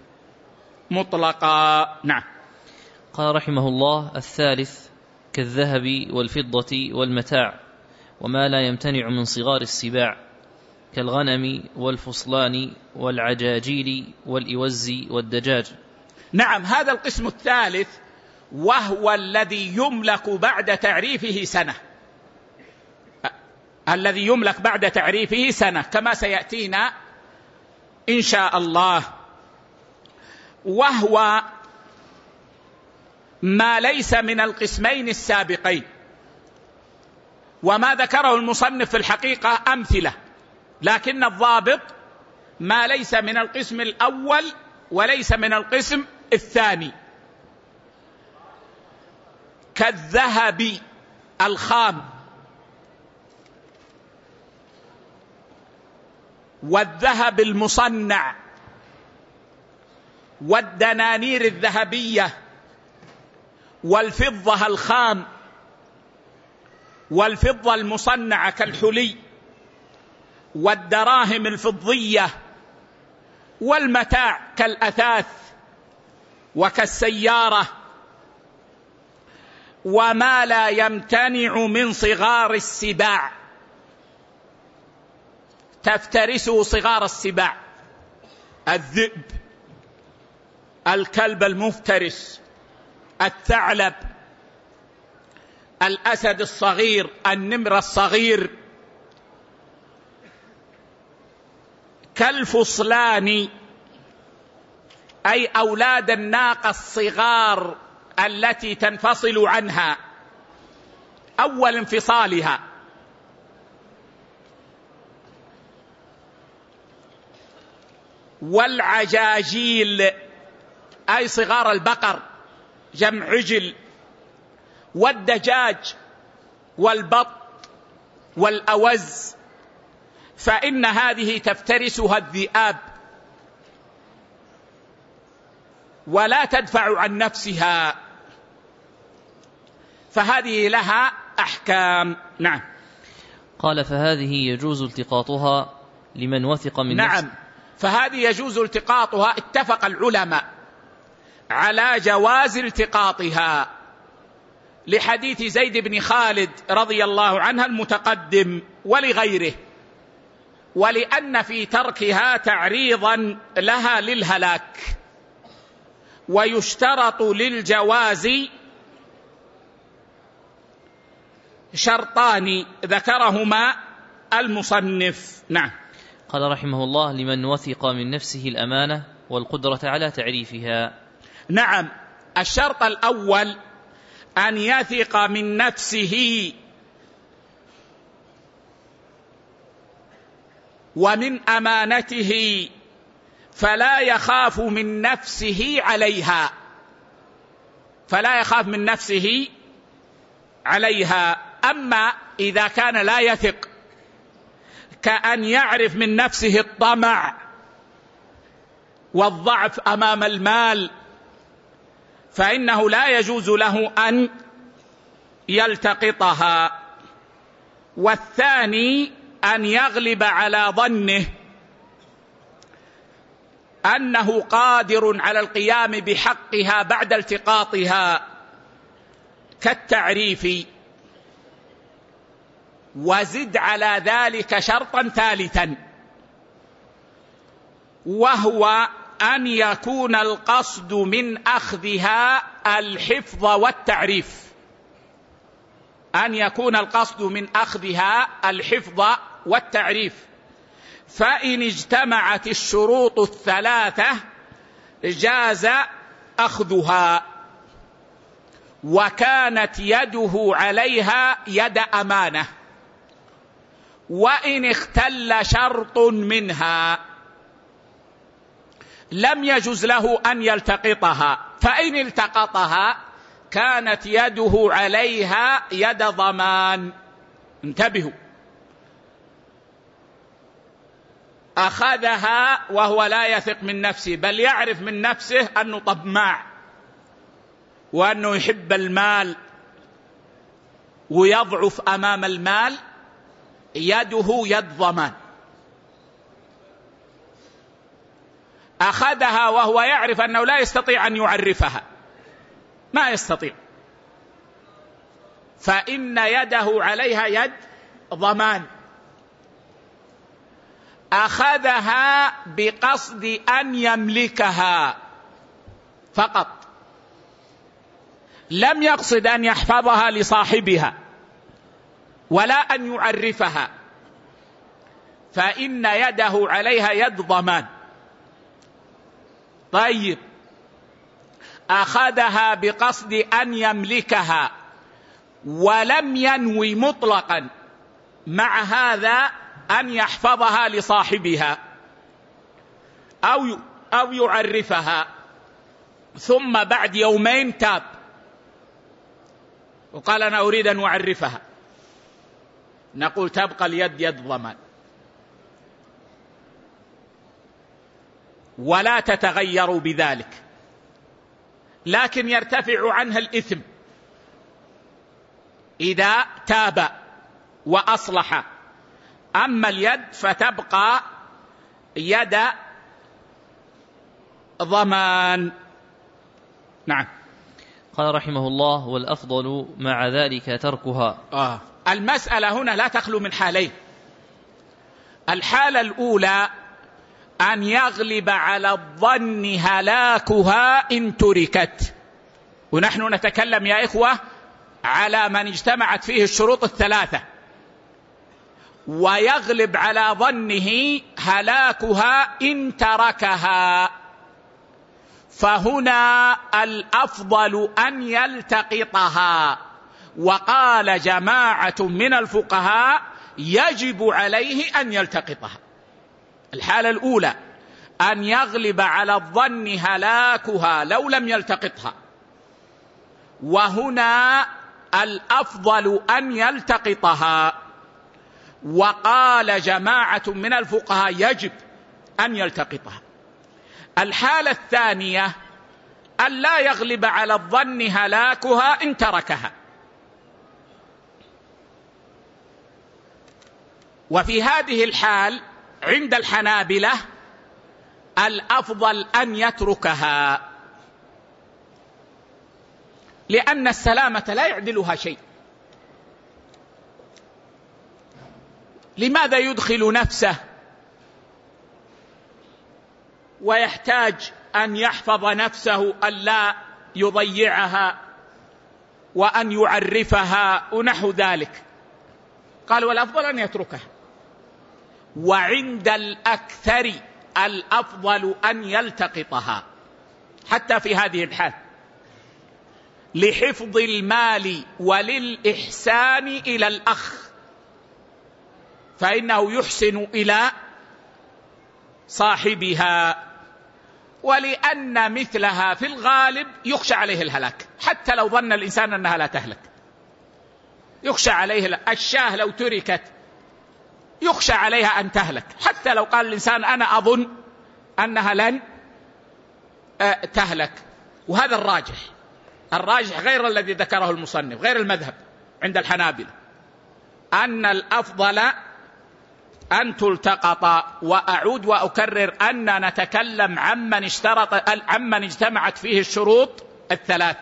مطلقا. نعم. قال رحمه الله: الثالث كالذهب والفضة والمتاع وما لا يمتنع من صغار السباع كالغنم والفصلان والعجاجيل والإوز والدجاج. نعم، هذا القسم الثالث وهو الذي يملك بعد تعريفه سنة، الذي يملك بعد تعريفه سنة كما سيأتينا إن شاء الله، وهو ما ليس من القسمين السابقين. وما ذكره المصنف في الحقيقة أمثلة، لكن الضابط ما ليس من القسم الأول وليس من القسم الثاني، كالذهب الخام والذهب المصنع والدنانير الذهبية والفضة الخام والفضة المصنعة كالحلي والدراهم الفضية والمتاع كالأثاث وكالسيارة، وما لا يمتنع من صغار السباع تفترسه صغار السباع: الذئب، الكلب المفترس، الثعلب، الأسد الصغير، النمر الصغير، كالفصلان أي أولاد الناقة الصغار التي تنفصل عنها أول انفصالها، والعجاجيل أي صغار البقر جمع عجل، والدجاج والبط والأوز، فإن هذه تفترسها الذئاب ولا تدفع عن نفسها، فهذه لها أحكام. نعم. قال: فهذه يجوز التقاطها لمن وثق من نفسه. نعم، فهذه يجوز التقاطها، اتفق العلماء على جواز التقاطها لحديث زيد بن خالد رضي الله عنه المتقدم ولغيره، ولأن في تركها تعريضا لها للهلاك. ويشترط للجواز شرطان ذكرهما المصنف. نعم. قال رحمه الله: لمن وثق من نفسه الأمانة والقدرة على تعريفها. نعم، الشرط الأول أن يثق من نفسه ومن أمانته، فلا يخاف من نفسه عليها، فلا يخاف من نفسه عليها. أما إذا كان لا يثق، كأن يعرف من نفسه الطمع والضعف أمام المال، فإنه لا يجوز له أن يلتقطها. والثاني أن يغلب على ظنه أنه قادر على القيام بحقها بعد التقاطها كالتعريف. وزد على ذلك شرطا ثالثا، وهو أن يكون القصد من أخذها الحفظ والتعريف، أن يكون القصد من أخذها الحفظ والتعريف. فإن اجتمعت الشروط الثلاثة جاز أخذها، وكانت يده عليها يد أمانة. وإن اختل شرط منها لم يجز له أن يلتقطها، فإن التقطها كانت يده عليها يد ضمان. انتبهوا، أخذها وهو لا يثق من نفسه، بل يعرف من نفسه أنه طماع وأنه يحب المال ويضعف أمام المال، يده يد ضمان. أخذها وهو يعرف أنه لا يستطيع أن يعرفها، ما يستطيع، فإن يده عليها يد ضمان. أخذها بقصد أن يملكها فقط، لم يقصد أن يحفظها لصاحبها ولا أن يعرفها، فإن يده عليها يد ضمان. طيب، أخذها بقصد أن يملكها ولم ينوي مطلقا مع هذا أن يحفظها لصاحبها أو يعرفها، ثم بعد يومين تاب وقال أنا أريد أن أعرفها، نقول تبقى اليد يد ضمان ولا تتغير بذلك، لكن يرتفع عنها الإثم إذا تاب وأصلح. أما اليد فتبقى يد ضمان. نعم. قال رحمه الله: والأفضل مع ذلك تركها. المسألة هنا لا تخلو من حالين. الحالة الأولى أن يغلب على الظن هلاكها إن تركت، ونحن نتكلم يا إخوة على من اجتمعت فيه الشروط الثلاثة، ويغلب على ظنه هلاكها إن تركها، فهنا الأفضل أن يلتقطها. وقال جماعة من الفقهاء يجب عليه أن يلتقطها. الحالة الأولى أن يغلب على الظن هلاكها لو لم يلتقطها، وهنا الأفضل أن يلتقطها. وقال جماعة من الفقهاء يجب أن يلتقطها. الحالة الثانية أن لا يغلب على الظن هلاكها إن تركها، وفي هذه الحال عند الحنابلة الأفضل أن يتركها، لأن السلامة لا يعدلها شيء. لماذا يدخل نفسه ويحتاج أن يحفظ نفسه ألا يضيعها وأن يعرفها ونحو ذلك؟ قال والأفضل أن يتركها. وعند الأكثر الأفضل أن يلتقطها حتى في هذه الحال، لحفظ المال وللإحسان إلى الأخ، فإنه يحسن إلى صاحبها، ولأن مثلها في الغالب يخشى عليه الهلاك، حتى لو ظن الإنسان أنها لا تهلك يخشى عليه. الشاه لو تركت يخشى عليها أن تهلك، حتى لو قال الإنسان أنا أظن أنها لن تهلك. وهذا الراجح غير الذي ذكره المصنف، غير المذهب عند الحنابلة، أن الأفضل أن تلتقط. وأعود وأكرر أن نتكلم عمن اجتمعت فيه الشروط الثلاثة،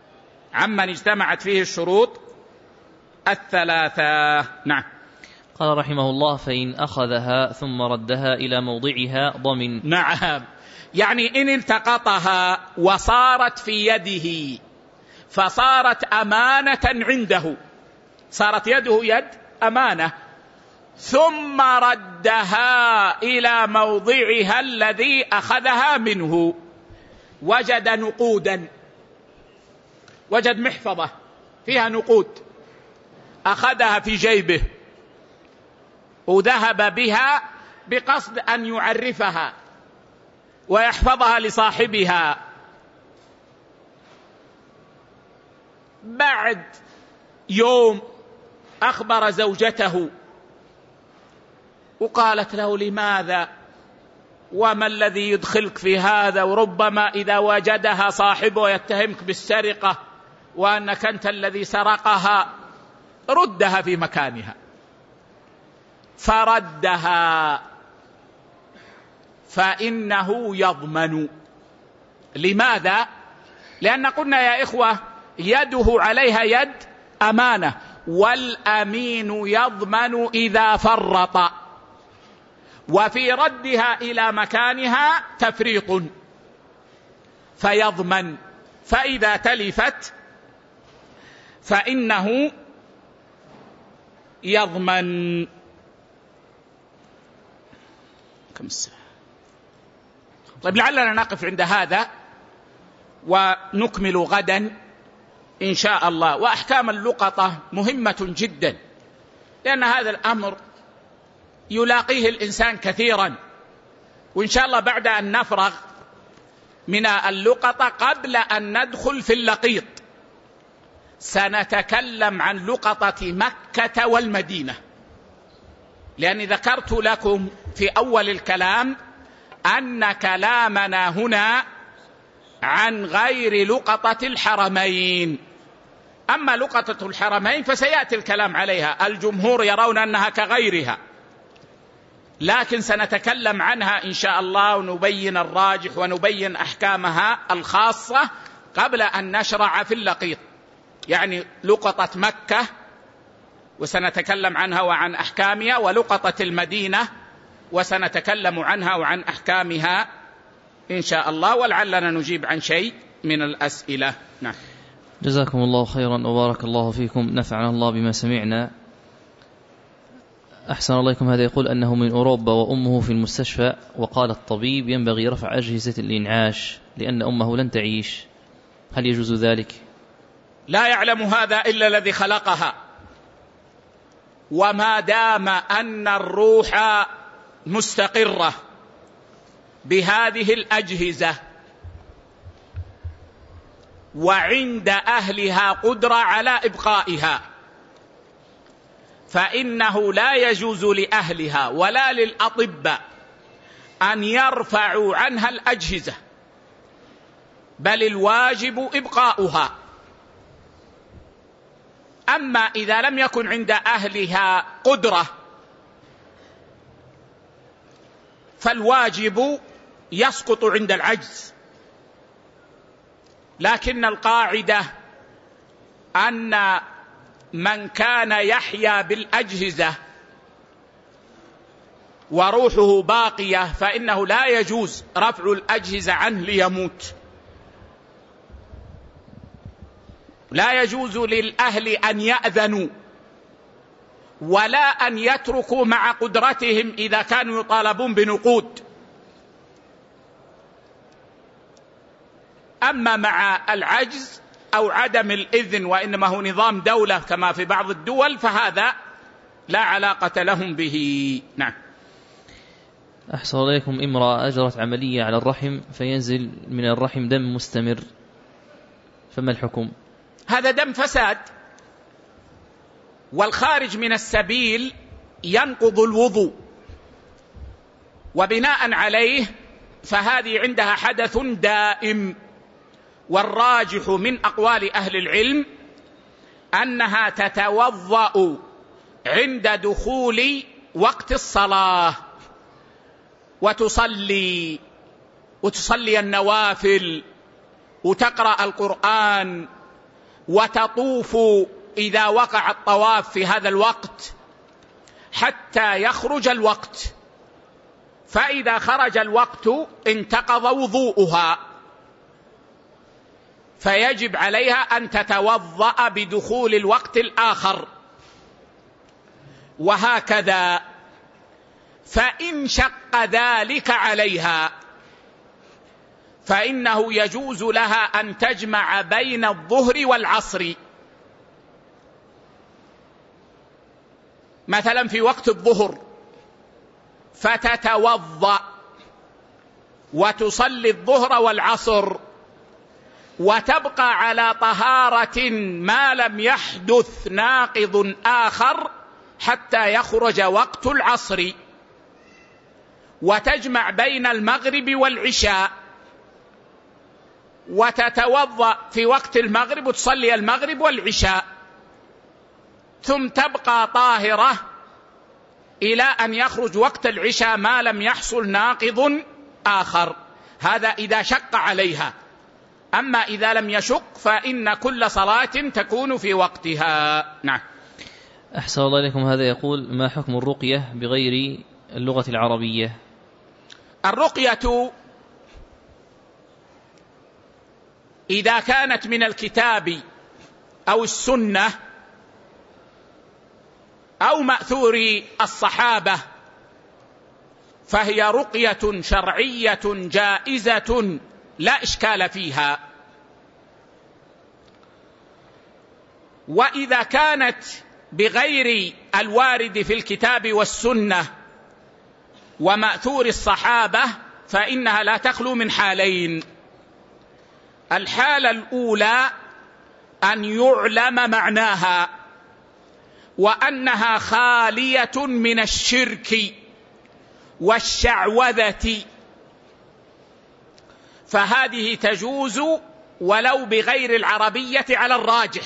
نعم. قال رحمه الله: فإن أخذها ثم ردها إلى موضعها ضمن. نعم، يعني إن التقطها وصارت في يده فصارت أمانة عنده، صارت يده يد أمانة، ثم ردها إلى موضعها الذي أخذها منه، وجد نقودا، وجد محفظة فيها نقود، أخذها في جيبه وذهب بها بقصد أن يعرفها ويحفظها لصاحبها. بعد يوم أخبر زوجته وقالت له: لماذا؟ وما الذي يدخلك في هذا؟ وربما إذا وجدها صاحبه يتهمك بالسرقة وأنك أنت الذي سرقها، ردها في مكانها. فردها، فإنه يضمن. لماذا؟ لأن قلنا يا إخوة يده عليها يد أمانة، والأمين يضمن إذا فرط، وفي ردها إلى مكانها تفريط فيضمن. فإذا تلفت فإنه يضمن. كم الساعة؟ طيب لعلنا نقف عند هذا ونكمل غدا إن شاء الله. وأحكام اللقطة مهمة جدا، لأن هذا الأمر يلاقيه الإنسان كثيرا، وإن شاء الله بعد أن نفرغ من اللقطة قبل أن ندخل في اللقيط سنتكلم عن لقطة مكة والمدينة، لأني ذكرت لكم في أول الكلام أن كلامنا هنا عن غير لقطة الحرمين. أما لقطة الحرمين فسيأتي الكلام عليها، الجمهور يرون أنها كغيرها، لكن سنتكلم عنها إن شاء الله ونبين الراجح ونبين أحكامها الخاصة قبل أن نشرع في اللقيط. يعني لقطة مكة وسنتكلم عنها وعن أحكامها، ولقطة المدينة وسنتكلم عنها وعن أحكامها إن شاء الله، ولعلنا نجيب عن شيء من الأسئلة. نعم. جزاكم الله خيرا وبارك الله فيكم، نفعنا الله بما سمعنا. أحسن الله إليكم. هذا يقول أنه من أوروبا وأمه في المستشفى، وقال الطبيب ينبغي رفع أجهزة الإنعاش لأن أمه لن تعيش، هل يجوز ذلك؟ لا يعلم هذا إلا الذي خلقها، وما دام أن الروح مستقرة بهذه الأجهزة وعند أهلها قدرة على إبقائها، فإنه لا يجوز لأهلها ولا للأطباء أن يرفعوا عنها الأجهزة، بل الواجب إبقاؤها. أما إذا لم يكن عند أهلها قدرة فالواجب يسقط عند العجز، لكن القاعدة أن من كان يحيا بالأجهزة وروحه باقية فإنه لا يجوز رفع الأجهزة عنه ليموت. لا يجوز للأهل أن يأذنوا ولا أن يتركوا مع قدرتهم إذا كانوا يطالبون بنقود. أما مع العجز أو عدم الإذن وإنما هو نظام دولة كما في بعض الدول فهذا لا علاقة لهم به. نعم. أحسن عليكم. امرأة أجرت عملية على الرحم فينزل من الرحم دم مستمر، فما الحكم؟ هذا دم فساد، والخارج من السبيل ينقض الوضوء، وبناء عليه فهذه عندها حدث دائم. والراجح من أقوال أهل العلم أنها تتوضأ عند دخول وقت الصلاة وتصلي النوافل وتقرأ القرآن وتطوف إذا وقع الطواف في هذا الوقت حتى يخرج الوقت، فإذا خرج الوقت انتقض وضوءها، فيجب عليها أن تتوضأ بدخول الوقت الآخر، وهكذا. فإن شق ذلك عليها فإنه يجوز لها أن تجمع بين الظهر والعصر، مثلا في وقت الظهر فتتوضأ وتصلي الظهر والعصر، وتبقى على طهارة ما لم يحدث ناقض آخر حتى يخرج وقت العصر، وتجمع بين المغرب والعشاء، وتتوضأ في وقت المغرب وتصلي المغرب والعشاء، ثم تبقى طاهرة إلى أن يخرج وقت العشاء ما لم يحصل ناقض آخر. هذا إذا شق عليها. أما إذا لم يشق فإن كل صلاة تكون في وقتها. نعم. أحسن الله إليكم. هذا يقول: ما حكم الرقية بغير اللغة العربية؟ الرقية إذا كانت من الكتاب أو السنة أو مأثور الصحابة فهي رقية شرعية جائزة لا إشكال فيها. وإذا كانت بغير الوارد في الكتاب والسنة ومأثور الصحابة فإنها لا تخلو من حالين: الحالة الأولى أن يعلم معناها وأنها خالية من الشرك والشعوذة، فهذه تجوز ولو بغير العربية على الراجح.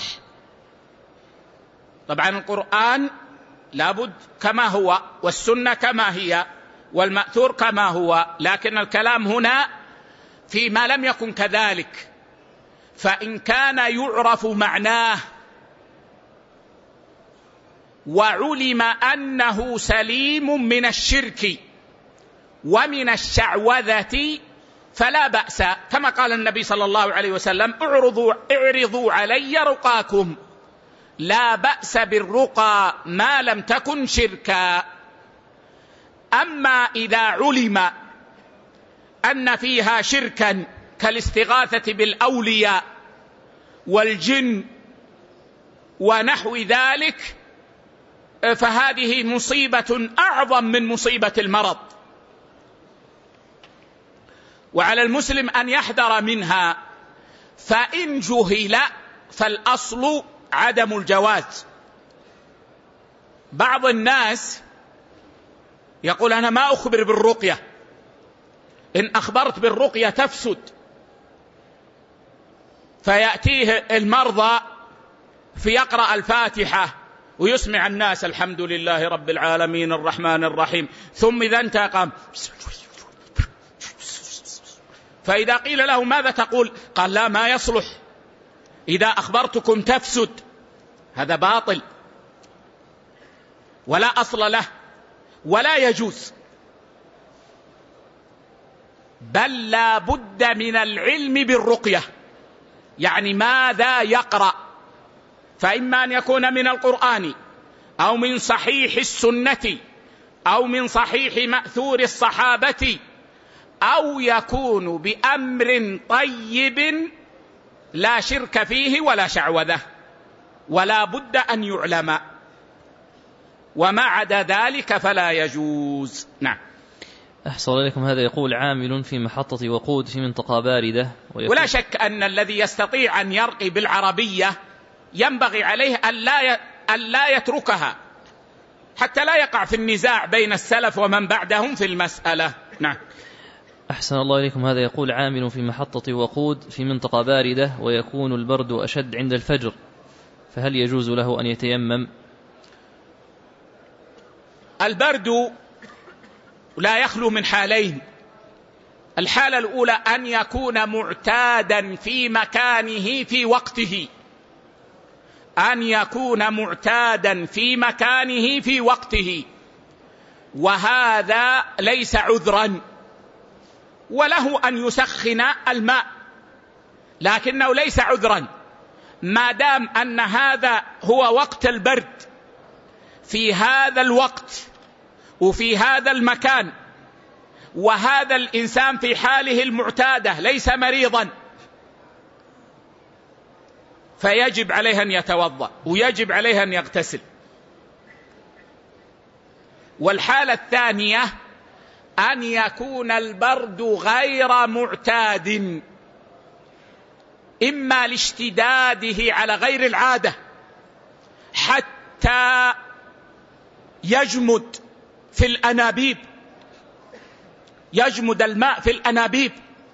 طبعا القرآن لابد كما هو، والسنة كما هي، والمأثور كما هو، لكن الكلام هنا فيما لم يكن كذلك. فإن كان يعرف معناه وعلم أنه سليم من الشرك ومن الشعوذة فلا بأس، كما قال النبي صلى الله عليه وسلم: اعرضوا علي رقاكم، لا بأس بالرقى ما لم تكن شركا. أما إذا علم أن فيها شركا كالاستغاثة بالأولياء والجن ونحو ذلك فهذه مصيبة أعظم من مصيبة المرض، وعلى المسلم أن يحذر منها. فإن جهل فالأصل عدم الجواز. بعض الناس يقول: أنا ما أخبر بالرقية، إن أخبرت بالرقية تفسد، فيأتيه المرضى فيقرأ الفاتحة ويسمع الناس الحمد لله رب العالمين الرحمن الرحيم، ثم إذا انتهى قام، فإذا قيل له: ماذا تقول؟ قال: لا، ما يصلح، إذا أخبرتكم تفسد. هذا باطل ولا أصل له ولا يجوز، بل لا بد من العلم بالرقية، يعني ماذا يقرأ، فإما أن يكون من القرآن أو من صحيح السنة أو من صحيح مأثور الصحابة، أو يكون بأمر طيب لا شرك فيه ولا شعوذة، ولا بد أن يعلم، وما عدا ذلك فلا يجوز. نعم. أحسن إليكم. هذا يقول: عامل في محطة وقود في منطقة باردة، ولا شك أن الذي يستطيع أن يرقي بالعربية ينبغي عليه أن لا يتركها حتى لا يقع في النزاع بين السلف ومن بعدهم في المسألة. نعم. أحسن الله إليكم. هذا يقول: عامل في محطة وقود في منطقة باردة ويكون البرد أشد عند الفجر، فهل يجوز له أن يتيمم؟ البرد لا يخلو من حالين: الحالة الأولى أن يكون معتادا في مكانه في وقته، أن يكون معتادا في مكانه في وقته، وهذا ليس عذرا، وله أن يسخن الماء، لكنه ليس عذرا ما دام أن هذا هو وقت البرد في هذا الوقت وفي هذا المكان، وهذا الإنسان في حاله المعتادة ليس مريضا، فيجب عليه أن يتوضأ ويجب عليه أن يغتسل. والحالة الثانية أن يكون البرد غير معتاد، إما لاشتداده على غير العادة حتى يجمد في الأنابيب، يجمد الماء في الأنابيب،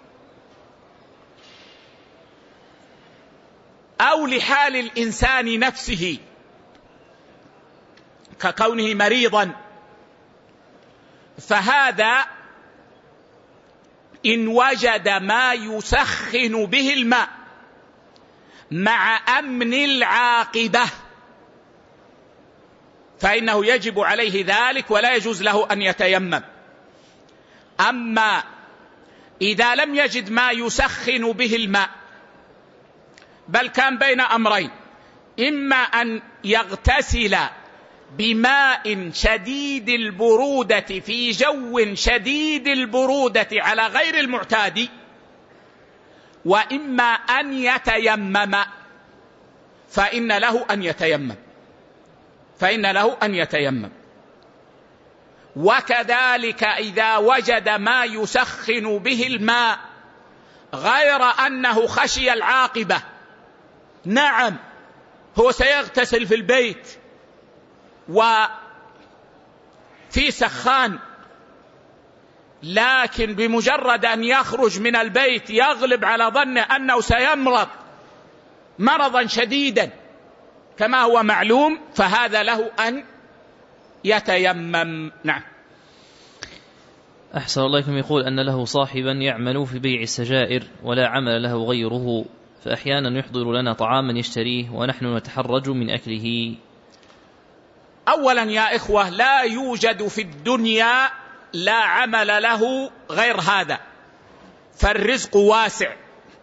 أو لحال الإنسان نفسه ككونه مريضا، فهذا إن وجد ما يسخن به الماء مع أمن العاقبة فإنه يجب عليه ذلك ولا يجوز له أن يتيمم. أما إذا لم يجد ما يسخن به الماء، بل كان بين أمرين، إما أن يغتسل بماء شديد البرودة في جو شديد البرودة على غير المعتاد، وإما أن يتيمم، فإن له أن يتيمم. وكذلك إذا وجد ما يسخن به الماء غير أنه خشي العاقبة، نعم هو سيغتسل في البيت وفي سخان، لكن بمجرد أن يخرج من البيت يغلب على ظنه أنه سيمرض مرضا شديدا كما هو معلوم، فهذا له أن يتيمم. نعم. أحسن الله إليكم. يقول أن له صاحبا يعمل في بيع السجائر ولا عمل له غيره، فأحيانا يحضر لنا طعاما يشتريه ونحن نتحرج من أكله. أولا يا إخوة، لا يوجد في الدنيا لا عمل له غير هذا، فالرزق واسع،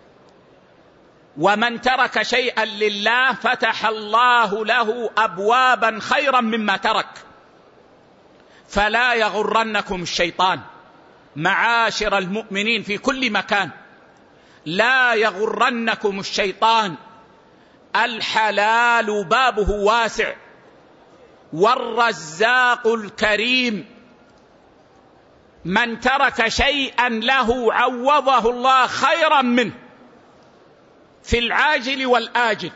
ومن ترك شيئا لله فتح الله له أبوابا خيرا مما ترك، فلا يغرنكم الشيطان معاشر المؤمنين في كل مكان، لا يغرنكم الشيطان، الحلال بابه واسع، والرزاق الكريم، من ترك شيئا له عوضه الله خيرا منه في العاجل والآجل.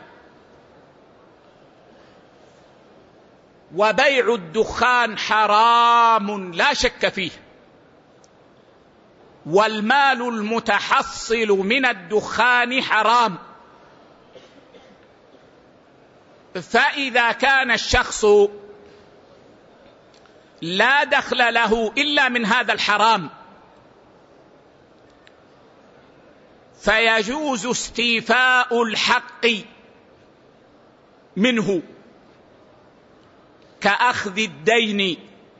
وبيع الدخان حرام لا شك فيه، والمال المتحصل من الدخان حرام. فإذا كان الشخص لا دخل له إلا من هذا الحرام، فيجوز استيفاء الحق منه كأخذ الدين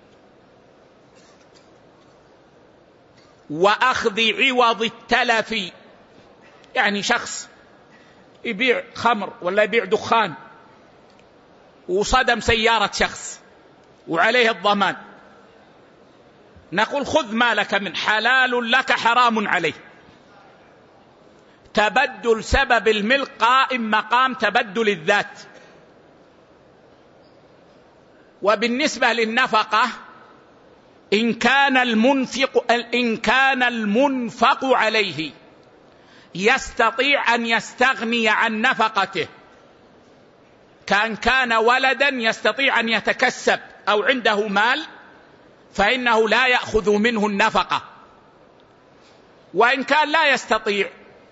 وأخذ عوض التلف. يعني شخص يبيع خمر ولا يبيع دخان وصدم سيارة شخص وعليه الضمان، نقول خذ مالك من حلال لك حرام عليه. تبدل سبب الملك قائم مقام تبدل الذات. وبالنسبة للنفقة، إن كان المنفق عليه يستطيع أن يستغني عن نفقته، كان ولدا يستطيع أن يتكسب أو عنده مال، فإنه لا يأخذ منه النفقة. وإن كان لا يستطيع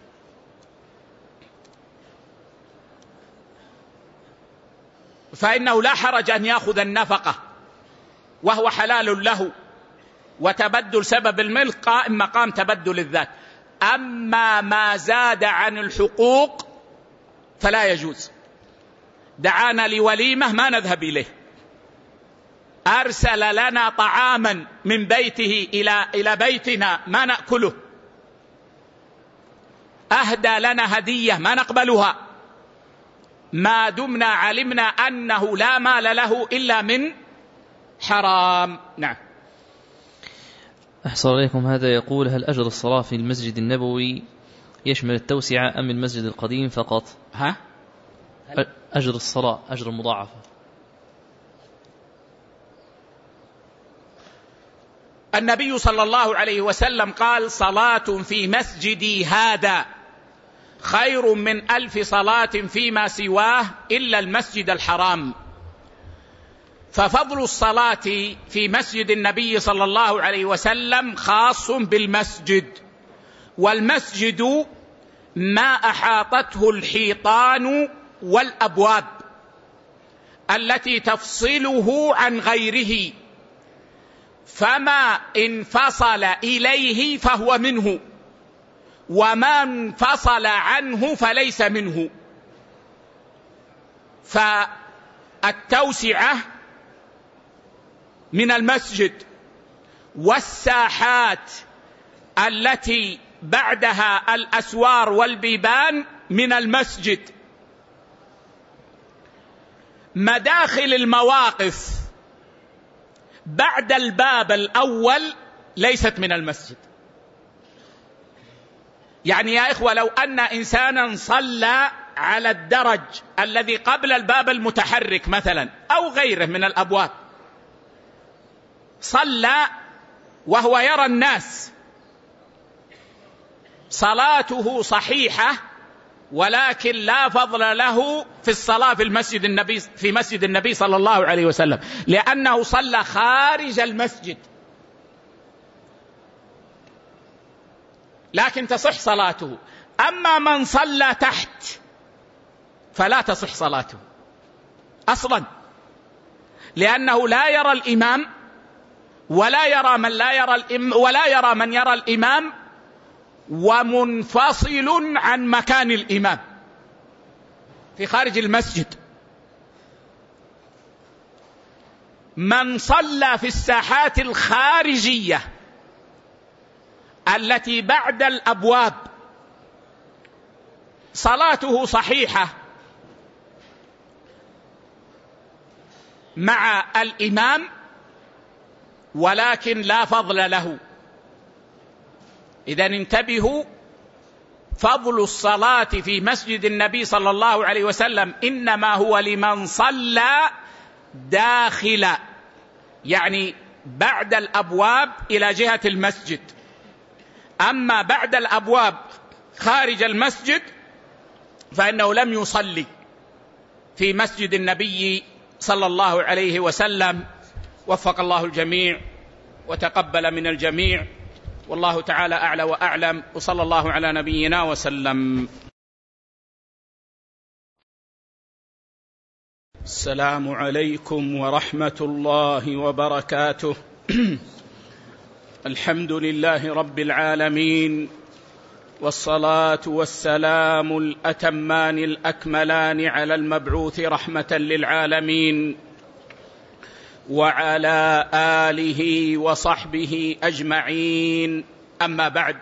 فإنه لا حرج أن يأخذ النفقة وهو حلال له، وتبدل سبب الملك قائم مقام تبدل الذات. أما ما زاد عن الحقوق فلا يجوز. دعانا لوليمة ما نذهب إليه، أرسل لنا طعاما من بيته إلى بيتنا ما نأكله، أهدى لنا هدية ما نقبلها، ما دمنا علمنا أنه لا مال له إلا من حرام. نعم. أحسن عليكم. هذا يقول: هل أجر الصلاة في المسجد النبوي يشمل التوسعة أم المسجد القديم فقط؟ أجر الصلاة، أجر المضاعفة. النبي صلى الله عليه وسلم قال: صلاة في مسجدي هذا خير من 1000 صلاة فيما سواه إلا المسجد الحرام. ففضل الصلاة في مسجد النبي صلى الله عليه وسلم خاص بالمسجد، والمسجد ما أحاطته الحيطان والأبواب التي تفصله عن غيره، فما انفصل إليه فهو منه، وما انفصل عنه فليس منه. فالتوسعة من المسجد، والساحات التي بعدها الأسوار والبيبان من المسجد. مداخل المواقف بعد الباب الأول ليست من المسجد. يعني يا إخوة، لو أن إنسانا صلى على الدرج الذي قبل الباب المتحرك مثلا أو غيره من الأبواب، صلى وهو يرى الناس، صلاته صحيحة، ولكن لا فضل له في الصلاة في مسجد النبي صلى الله عليه وسلم، لأنه صلى خارج المسجد، لكن تصح صلاته. أما من صلى تحت فلا تصح صلاته أصلا، لأنه لا يرى الإمام ولا يرى من يرى الإمام، ومنفصل عن مكان الإمام في خارج المسجد. من صلى في الساحات الخارجية التي بعد الأبواب صلاته صحيحة مع الإمام، ولكن لا فضل له. إذن انتبهوا، فضل الصلاة في مسجد النبي صلى الله عليه وسلم إنما هو لمن صلى داخل، يعني بعد الأبواب إلى جهة المسجد. أما بعد الأبواب خارج المسجد فإنه لم يصلي في مسجد النبي صلى الله عليه وسلم. وفق الله الجميع وتقبل من الجميع، والله تعالى أعلى وأعلم، وصلى الله على نبينا وسلم. السلام عليكم ورحمة الله وبركاته. الحمد لله رب العالمين، والصلاة والسلام الأتمان الأكملان على المبعوث رحمة للعالمين، وعلى آله وصحبه أجمعين. أما بعد،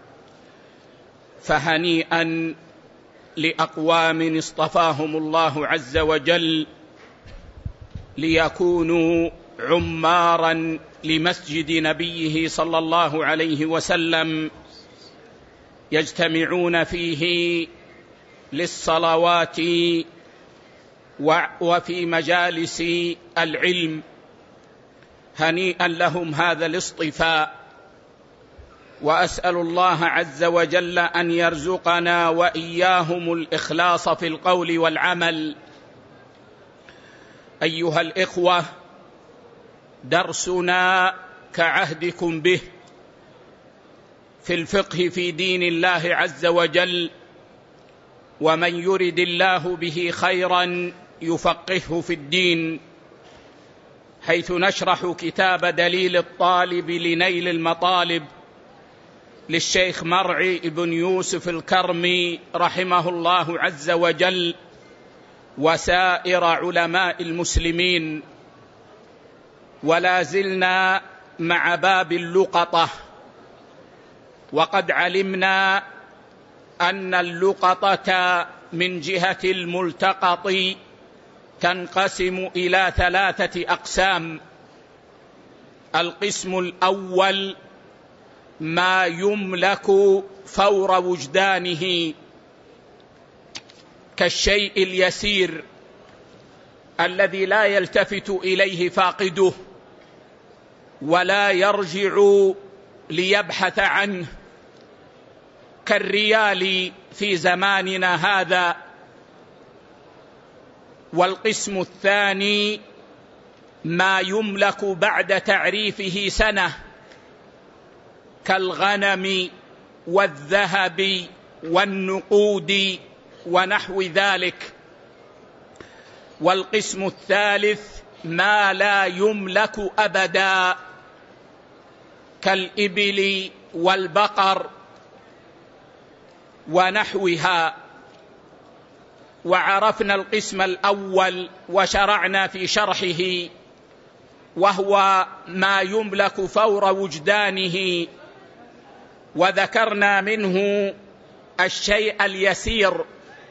فهنيئا لأقوام اصطفاهم الله عز وجل ليكونوا عمارا لمسجد نبيه صلى الله عليه وسلم، يجتمعون فيه للصلوات وفي مجالس العلم. هنيئا لهم هذا الاصطفاء، وأسأل الله عز وجل أن يرزقنا وإياهم الإخلاص في القول والعمل. أيها الإخوة، درسنا كعهدكم به في الفقه في دين الله عز وجل، ومن يرد الله به خيرا يفقهه في الدين، حيث نشرح كتاب دليل الطالب لنيل المطالب للشيخ مرعي بن يوسف الكرمي رحمه الله عز وجل وسائر علماء المسلمين. ولا زلنا مع باب اللقطة، وقد علمنا أن اللقطة من جهة الملتقط تنقسم إلى 3 أقسام. القسم الأول ما يملك فور وجدانه، كالشيء اليسير الذي لا يلتفت إليه فاقده ولا يرجع ليبحث عنه، كالريال في زماننا هذا. والقسم الثاني ما يملك بعد تعريفه سنة، كالغنم والذهب والنقود ونحو ذلك. والقسم الثالث ما لا يملك أبدا، كالإبل والبقر ونحوها. وعرفنا القسم الأول وشرعنا في شرحه، وهو ما يملك فور وجدانه، وذكرنا منه الشيء اليسير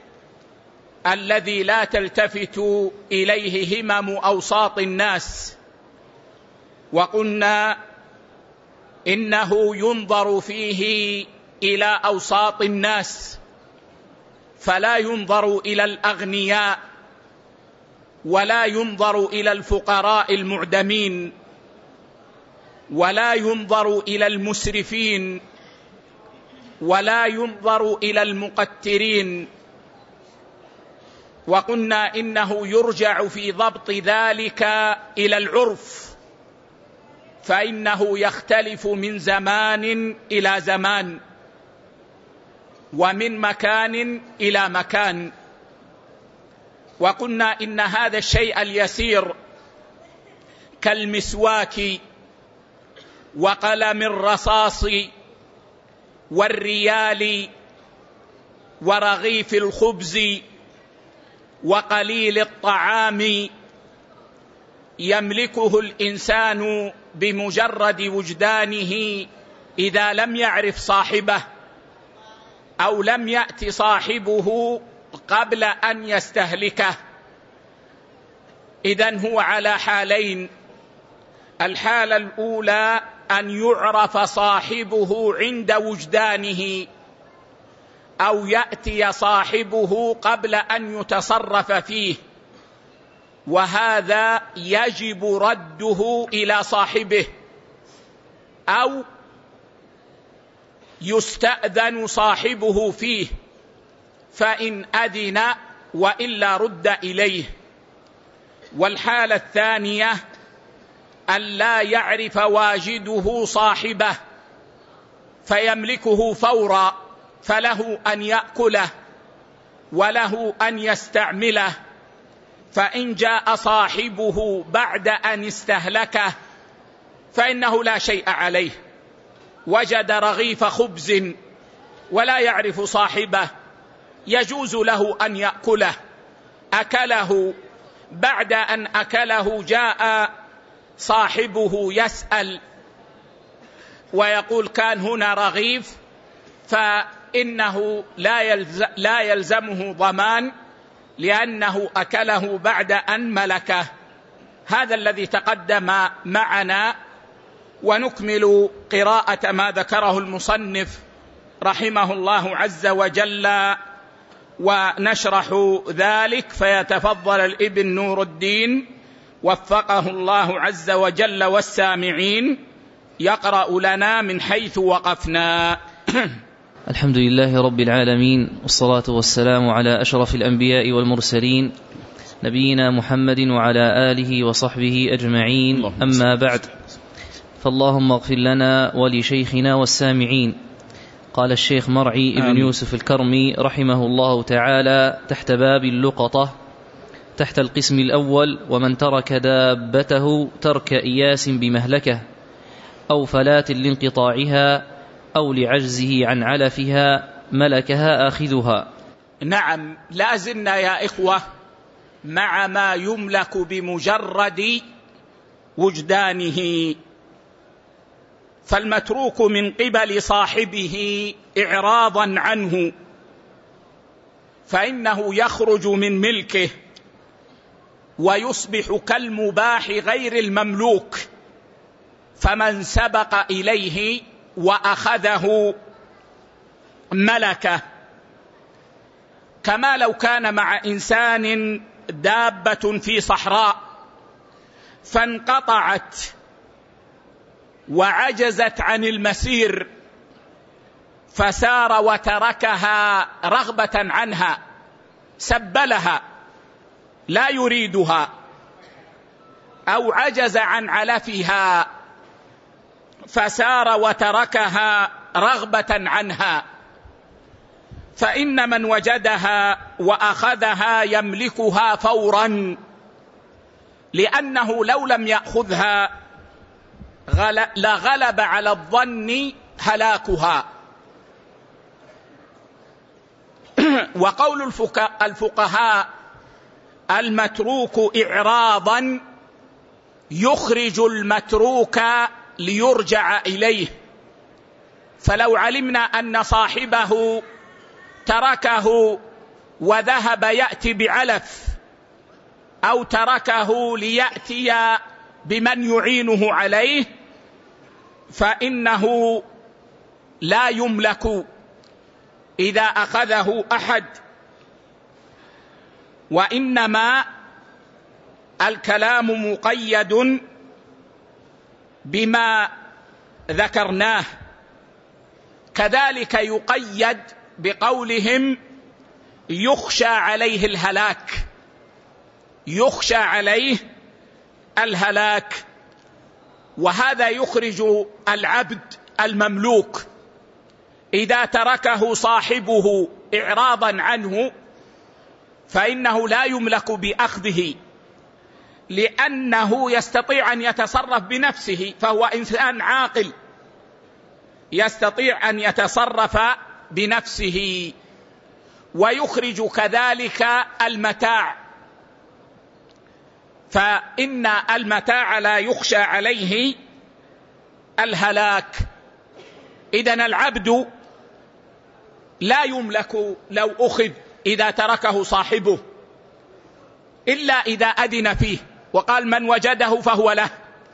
الذي لا تلتفت إليه همم أوساط الناس، وقلنا إنه ينظر فيه إلى أوساط الناس، فلا ينظر إلى الأغنياء ولا ينظر إلى الفقراء المعدمين ولا ينظر إلى المسرفين ولا ينظر إلى المقترين. وقلنا إنه يرجع في ضبط ذلك إلى العرف، فإنه يختلف من زمان إلى زمان ومن مكان إلى مكان. وقلنا إن هذا الشيء اليسير كالمسواك وقلم الرصاص والريال ورغيف الخبز وقليل الطعام يملكه الإنسان بمجرد وجدانه إذا لم يعرف صاحبه أو لم يأت صاحبه قبل أن يستهلكه. إذن هو على حالين: الحالة الأولى أن يعرف صاحبه عند وجدانه، أو يأتي صاحبه قبل أن يتصرف فيه، وهذا يجب رده إلى صاحبه، أو يستأذن صاحبه فيه فإن أذن، وإلا رد إليه. والحالة الثانية أن لا يعرف واجده صاحبه فيملكه فورا، فله أن يأكله وله أن يستعمله، فإن جاء صاحبه بعد أن استهلكه فإنه لا شيء عليه. وجد رغيف خبز ولا يعرف صاحبه، يجوز له أن يأكله، أكله، بعد أن أكله جاء صاحبه يسأل ويقول كان هنا رغيف، فإنه لا يلزمه ضمان لأنه أكله بعد أن ملكه. هذا الذي تقدم معنا، ونكمل قراءة ما ذكره المصنف رحمه الله عز وجل ونشرح ذلك. فيتفضل الابن نور الدين وفقه الله عز وجل والسامعين يقرأ لنا من حيث وقفنا. الحمد لله رب العالمين، والصلاة والسلام على أشرف الأنبياء والمرسلين نبينا محمد وعلى آله وصحبه أجمعين، أما بعد، فاللهم اغفر لنا ولشيخنا والسامعين. قال الشيخ مرعي ابن يوسف الكرمي رحمه الله تعالى تحت باب اللقطة، تحت القسم الأول: ومن ترك دابته ترك إياس بمهلكه أو فلات لانقطاعها أو لعجزه عن علفها ملكها آخذها. نعم، لازلنا يا إخوة مع ما يملك بمجرد وجدانه. فالمتروك من قبل صاحبه إعراضا عنه فإنه يخرج من ملكه ويصبح كالمباح غير المملوك، فمن سبق إليه وأخذه ملكه. كما لو كان مع إنسان دابة في صحراء فانقطعت وعجزت عن المسير فسار وتركها رغبة عنها، سبلها لا يريدها، أو عجز عن علفها فسار وتركها رغبة عنها، فإن من وجدها وأخذها يملكها فورا، لأنه لو لم يأخذها لغلب على الظن هلاكها. وقول الفقهاء المتروك إعراضا يخرج المتروك ليرجع إليه. فلو علمنا أن صاحبه تركه وذهب يأتي بعلف، أو تركه ليأتي بمن يعينه عليه، فإنه لا يملك إذا أخذه أحد. وإنما الكلام مقيد بما ذكرناه. كذلك يقيد بقولهم يخشى عليه الهلاك، يخشى عليه الهلاك، وهذا يخرج العبد المملوك إذا تركه صاحبه إعراضا عنه فإنه لا يملك بأخذه، لأنه يستطيع أن يتصرف بنفسه، فهو إنسان عاقل يستطيع أن يتصرف بنفسه. ويخرج كذلك المتاع، فإن المتاع لا يخشى عليه الهلاك. إذن العبد لا يملك لو أخذ إذا تركه صاحبه، إلا إذا أذن فيه وقال من وجده فهو له.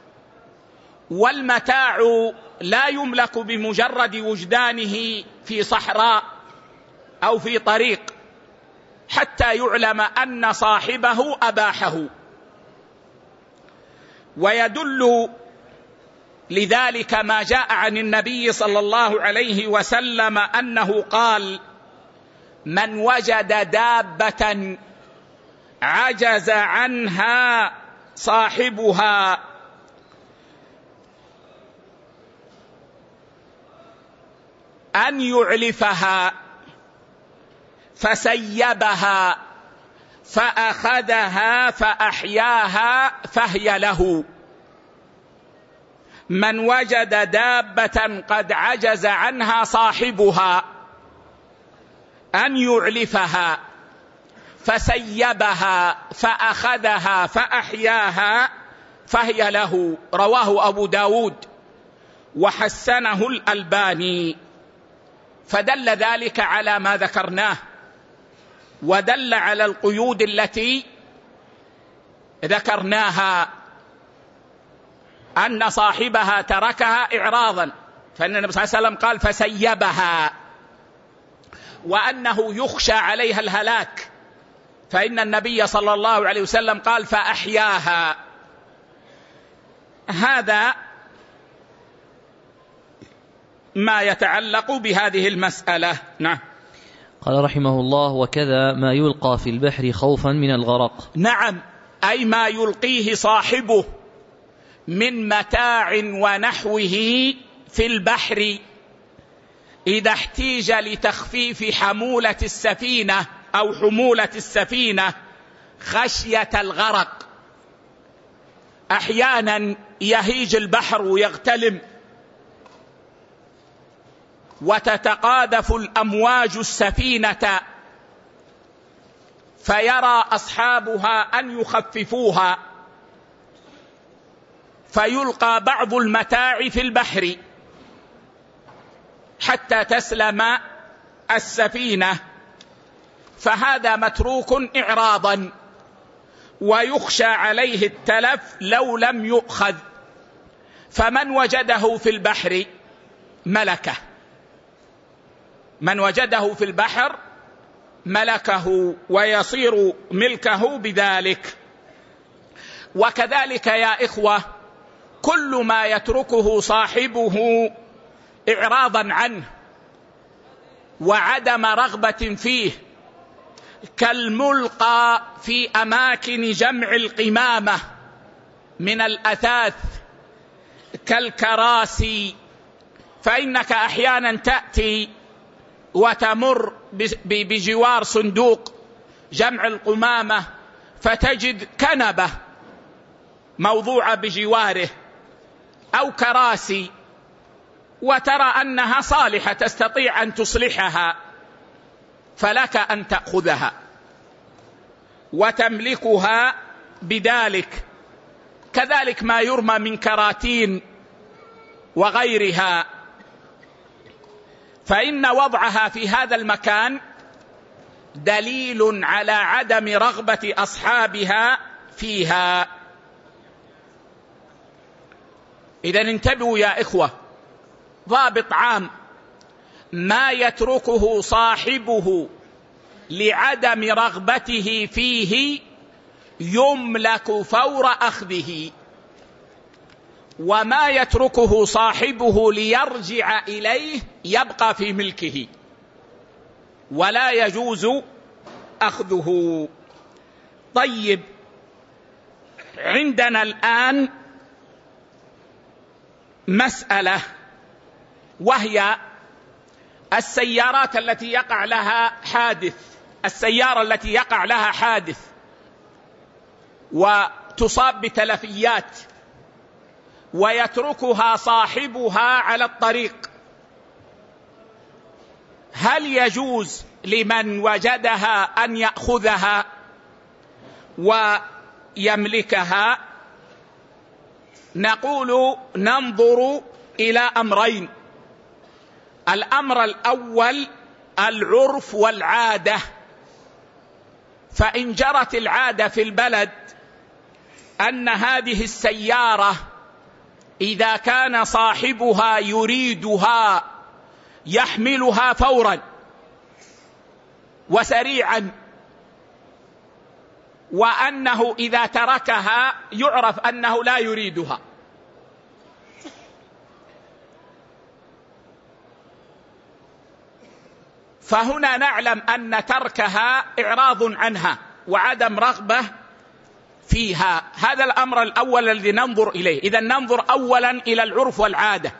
والمتاع لا يملك بمجرد وجدانه في صحراء أو في طريق حتى يعلم أن صاحبه أباحه. ويدل لذلك ما جاء عن النبي صلى الله عليه وسلم أنه قال من وجد دابة عجز عنها صاحبها أن يعلفها فسيبها فأخذها فأحياها فهي له. من وجد دابة قد عجز عنها صاحبها أن يعلفها فسيبها فأخذها فأحياها فهي له. رواه أبو داود وحسنه الألباني. فدل ذلك على ما ذكرناه، ودل على القيود التي ذكرناها، أن صاحبها تركها إعراضا، فإن النبي صلى الله عليه وسلم قال فسيبها، وأنه يخشى عليها الهلاك، فإن النبي صلى الله عليه وسلم قال فأحياها. هذا ما يتعلق بهذه المسألة. نعم. قال رحمه الله وكذا ما يلقى في البحر خوفا من الغرق. نعم، أي ما يلقيه صاحبه من متاع ونحوه في البحر إذا احتيج لتخفيف حمولة السفينة أو حمولة السفينة خشية الغرق. أحيانا يهيج البحر ويغتلم وتتقاذف الأمواج السفينة، فيرى أصحابها أن يخففوها، فيلقى بعض المتاع في البحر حتى تسلم السفينة، فهذا متروك إعراضا، ويخشى عليه التلف لو لم يؤخذ. فمن وجده في البحر ملكه، من وجده في البحر ملكه ويصير ملكه بذلك. وكذلك يا إخوة كل ما يتركه صاحبه إعراضا عنه وعدم رغبة فيه، كالملقى في أماكن جمع القمامة من الأثاث كالكراسي، فإنك أحيانا تأتي وتمر بجوار صندوق جمع القمامة فتجد كنبة موضوعة بجواره أو كراسي، وترى أنها صالحة تستطيع أن تصلحها، فلك أن تأخذها وتملكها بذلك. كذلك ما يرمى من كراتين وغيرها، فإن وضعها في هذا المكان دليل على عدم رغبة أصحابها فيها. إذن انتبهوا يا إخوة، ضابط عام: ما يتركه صاحبه لعدم رغبته فيه يملك فور أخذه، وما يتركه صاحبه ليرجع إليه يبقى في ملكه ولا يجوز أخذه. طيب، عندنا الآن مسألة، وهي السيارات التي يقع لها حادث، السيارة التي يقع لها حادث وتصاب بتلفيات ويتركها صاحبها على الطريق، هل يجوز لمن وجدها أن يأخذها ويملكها؟ نقول ننظر إلى أمرين. الأمر الأول العرف والعادة، فإن جرت العادة في البلد أن هذه السيارة إذا كان صاحبها يريدها يحملها فورا وسريعا، وأنه إذا تركها يعرف أنه لا يريدها، فهنا نعلم أن تركها إعراض عنها وعدم رغبة فيها. هذا الأمر الأول الذي ننظر إليه. إذا ننظر أولا إلى العرف والعادة،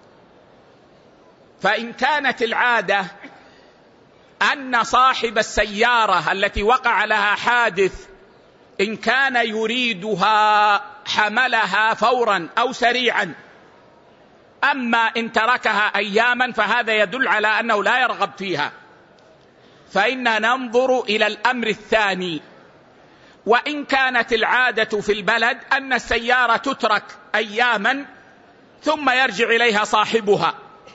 فإن كانت العادة أن صاحب السيارة التي وقع لها حادث إن كان يريدها حملها فورا أو سريعا، أما إن تركها أياما فهذا يدل على أنه لا يرغب فيها، فإن ننظر إلى الأمر الثاني. وإن كانت العادة في البلد أن السيارة تترك أياما ثم يرجع إليها صاحبها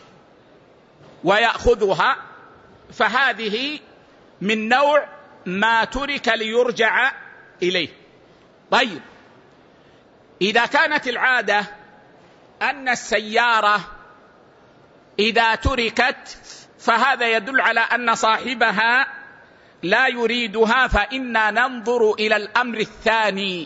ويأخذها، فهذه من نوع ما ترك ليرجع إليه. طيب، إذا كانت العادة أن السيارة إذا تركت فهذا يدل على أن صاحبها لا يريدها، فإنا ننظر إلى الأمر الثاني،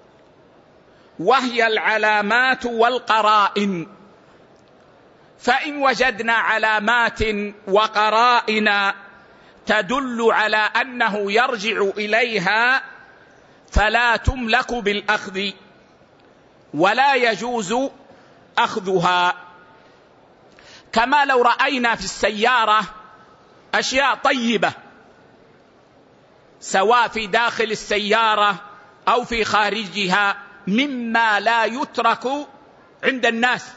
وهي العلامات والقرائن. فإن وجدنا علامات وقرائن تدل على أنه يرجع إليها فلا تملك بالأخذ ولا يجوز أخذها. كما لو رأينا في السيارة أشياء طيبة سواء في داخل السيارة أو في خارجها مما لا يترك عند الناس،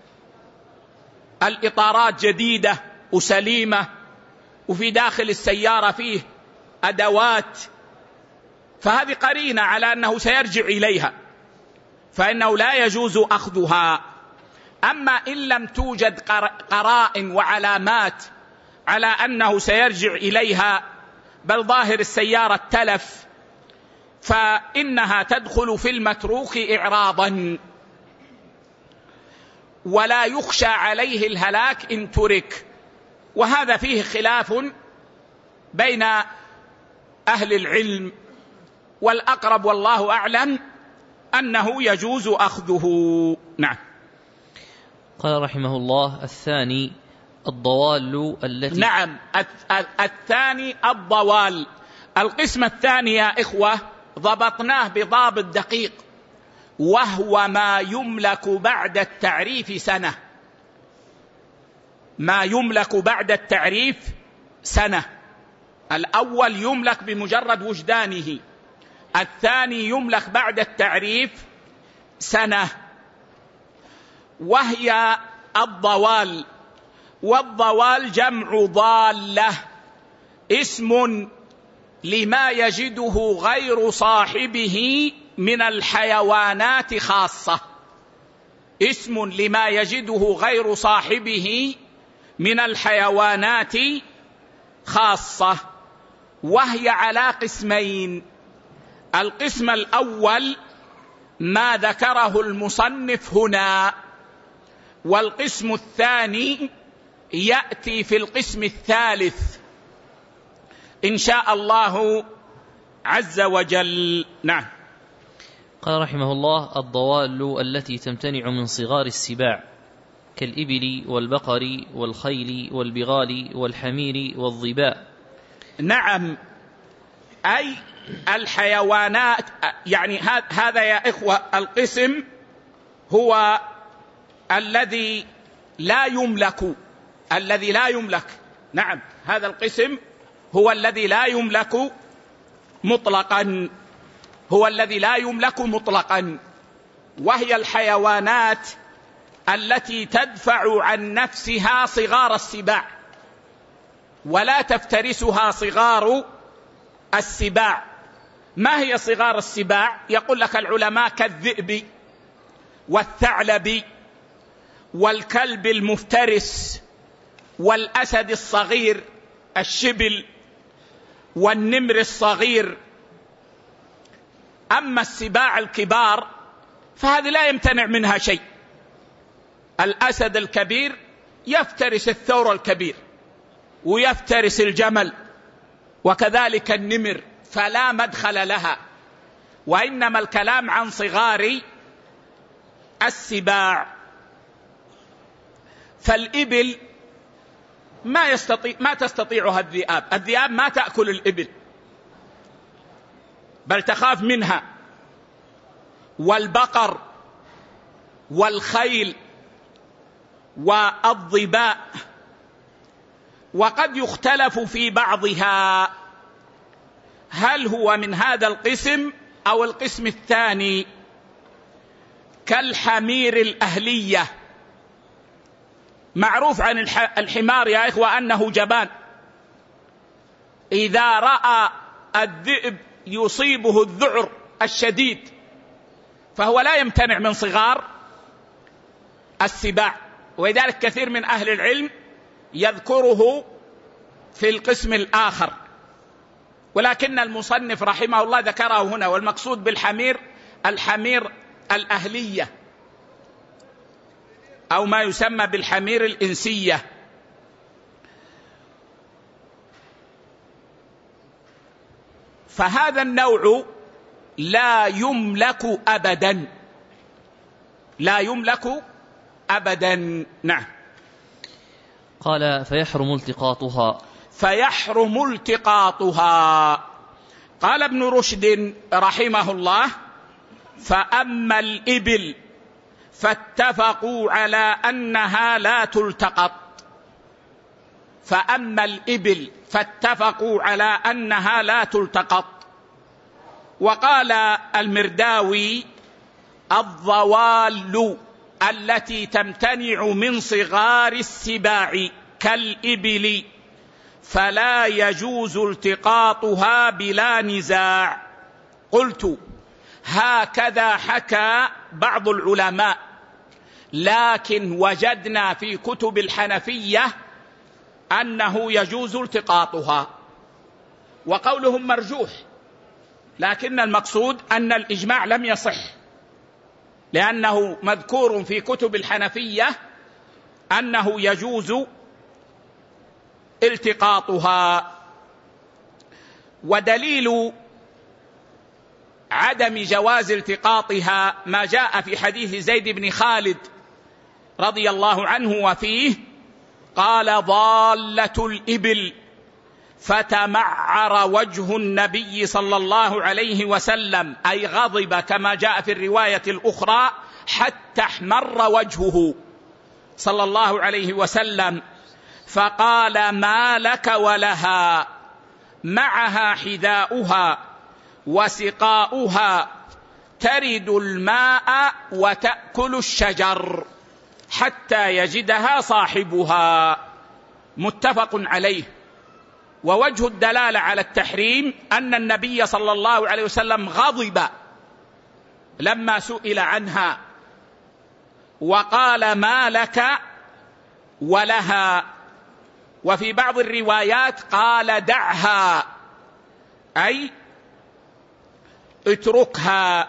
الإطارات جديدة وسليمة، وفي داخل السيارة فيه أدوات، فهذه قرينة على أنه سيرجع إليها، فإنه لا يجوز أخذها. أما إن لم توجد قرائن وعلامات على أنه سيرجع إليها، بل ظاهر السيارة تلف، فإنها تدخل في المتروك إعراضا، ولا يخشى عليه الهلاك إن ترك. وهذا فيه خلاف بين أهل العلم، والأقرب والله أعلم أنه يجوز أخذه. نعم. قال رحمه الله: الثاني الضوال التي نعم، الثاني الضوال. القسم الثاني يا إخوة ضبطناه بضابط دقيق، وهو ما يملك بعد التعريف سنة. ما يملك بعد التعريف سنة. الأول يملك بمجرد وجدانه، الثاني يملك بعد التعريف سنة، وهي الضوال. والضوال جمع ضالة، اسم لما يجده غير صاحبه من الحيوانات خاصة. اسم لما يجده غير صاحبه من الحيوانات خاصة، وهي على قسمين. القسم الأول ما ذكره المصنف هنا، والقسم الثاني يأتي في القسم الثالث إن شاء الله عز وجل. نعم. قال رحمه الله: الضوال التي تمتنع من صغار السباع كالإبل والبقر والخيل والبغال والحمير والظباء. نعم، أي الحيوانات. يعني هذا يا إخوة القسم هو الذي لا يملك، الذي لا يملك. نعم، هذا القسم هو الذي لا يملك مطلقا، هو الذي لا يملك مطلقا، وهي الحيوانات التي تدفع عن نفسها صغار السباع ولا تفترسها صغار السباع. ما هي صغار السباع؟ يقول لك العلماء: كالذئب والثعلب والكلب المفترس والأسد الصغير الشبل والنمر الصغير. أما السباع الكبار فهذه لا يمتنع منها شيء. الأسد الكبير يفترس الثور الكبير ويفترس الجمل، وكذلك النمر، فلا مدخل لها. وإنما الكلام عن صغار السباع. فالإبل ما تستطيعها الذئاب. الذئاب ما تأكل الإبل بل تخاف منها. والبقر والخيل والظباء. وقد يختلف في بعضها هل هو من هذا القسم أو القسم الثاني، كالحمير الأهلية. معروف عن الحمار يا إخوة أنه جبان، إذا رأى الذئب يصيبه الذعر الشديد فهو لا يمتنع من صغار السباع. ولذلك كثير من أهل العلم يذكره في القسم الآخر، ولكن المصنف رحمه الله ذكره هنا. والمقصود بالحمير الحمير الأهلية، أو ما يسمى بالحمير الإنسية. فهذا النوع لا يملك أبدا، لا يملك أبدا. نعم. قال: فيحرم التقاطها. فيحرم التقاطها. قال ابن رشد رحمه الله: فأما الإبل فاتفقوا على أنها لا تلتقط. فأما الإبل فاتفقوا على أنها لا تلتقط. وقال المرداوي: الضوال التي تمتنع من صغار السباع كالإبل فلا يجوز التقاطها بلا نزاع. قلت: هكذا حكى بعض العلماء: لكن وجدنا في كتب الحنفية أنه يجوز التقاطها. وقولهم مرجوح، لكن المقصود أن الإجماع لم يصح، لأنه مذكور في كتب الحنفية أنه يجوز التقاطها. ودليل عدم جواز التقاطها ما جاء في حديث زيد بن خالد رضي الله عنه، وفيه قال: ضالة الإبل، فتمعر وجه النبي صلى الله عليه وسلم، أي غضب كما جاء في الرواية الأخرى حتى احمر وجهه صلى الله عليه وسلم، فقال: ما لك ولها، معها حذاؤها وسقاؤها، ترد الماء وتأكل الشجر حتى يجدها صاحبها. متفق عليه. ووجه الدلالة على التحريم أن النبي صلى الله عليه وسلم غضب لما سئل عنها وقال: ما لك ولها. وفي بعض الروايات قال: دعها، أي اتركها.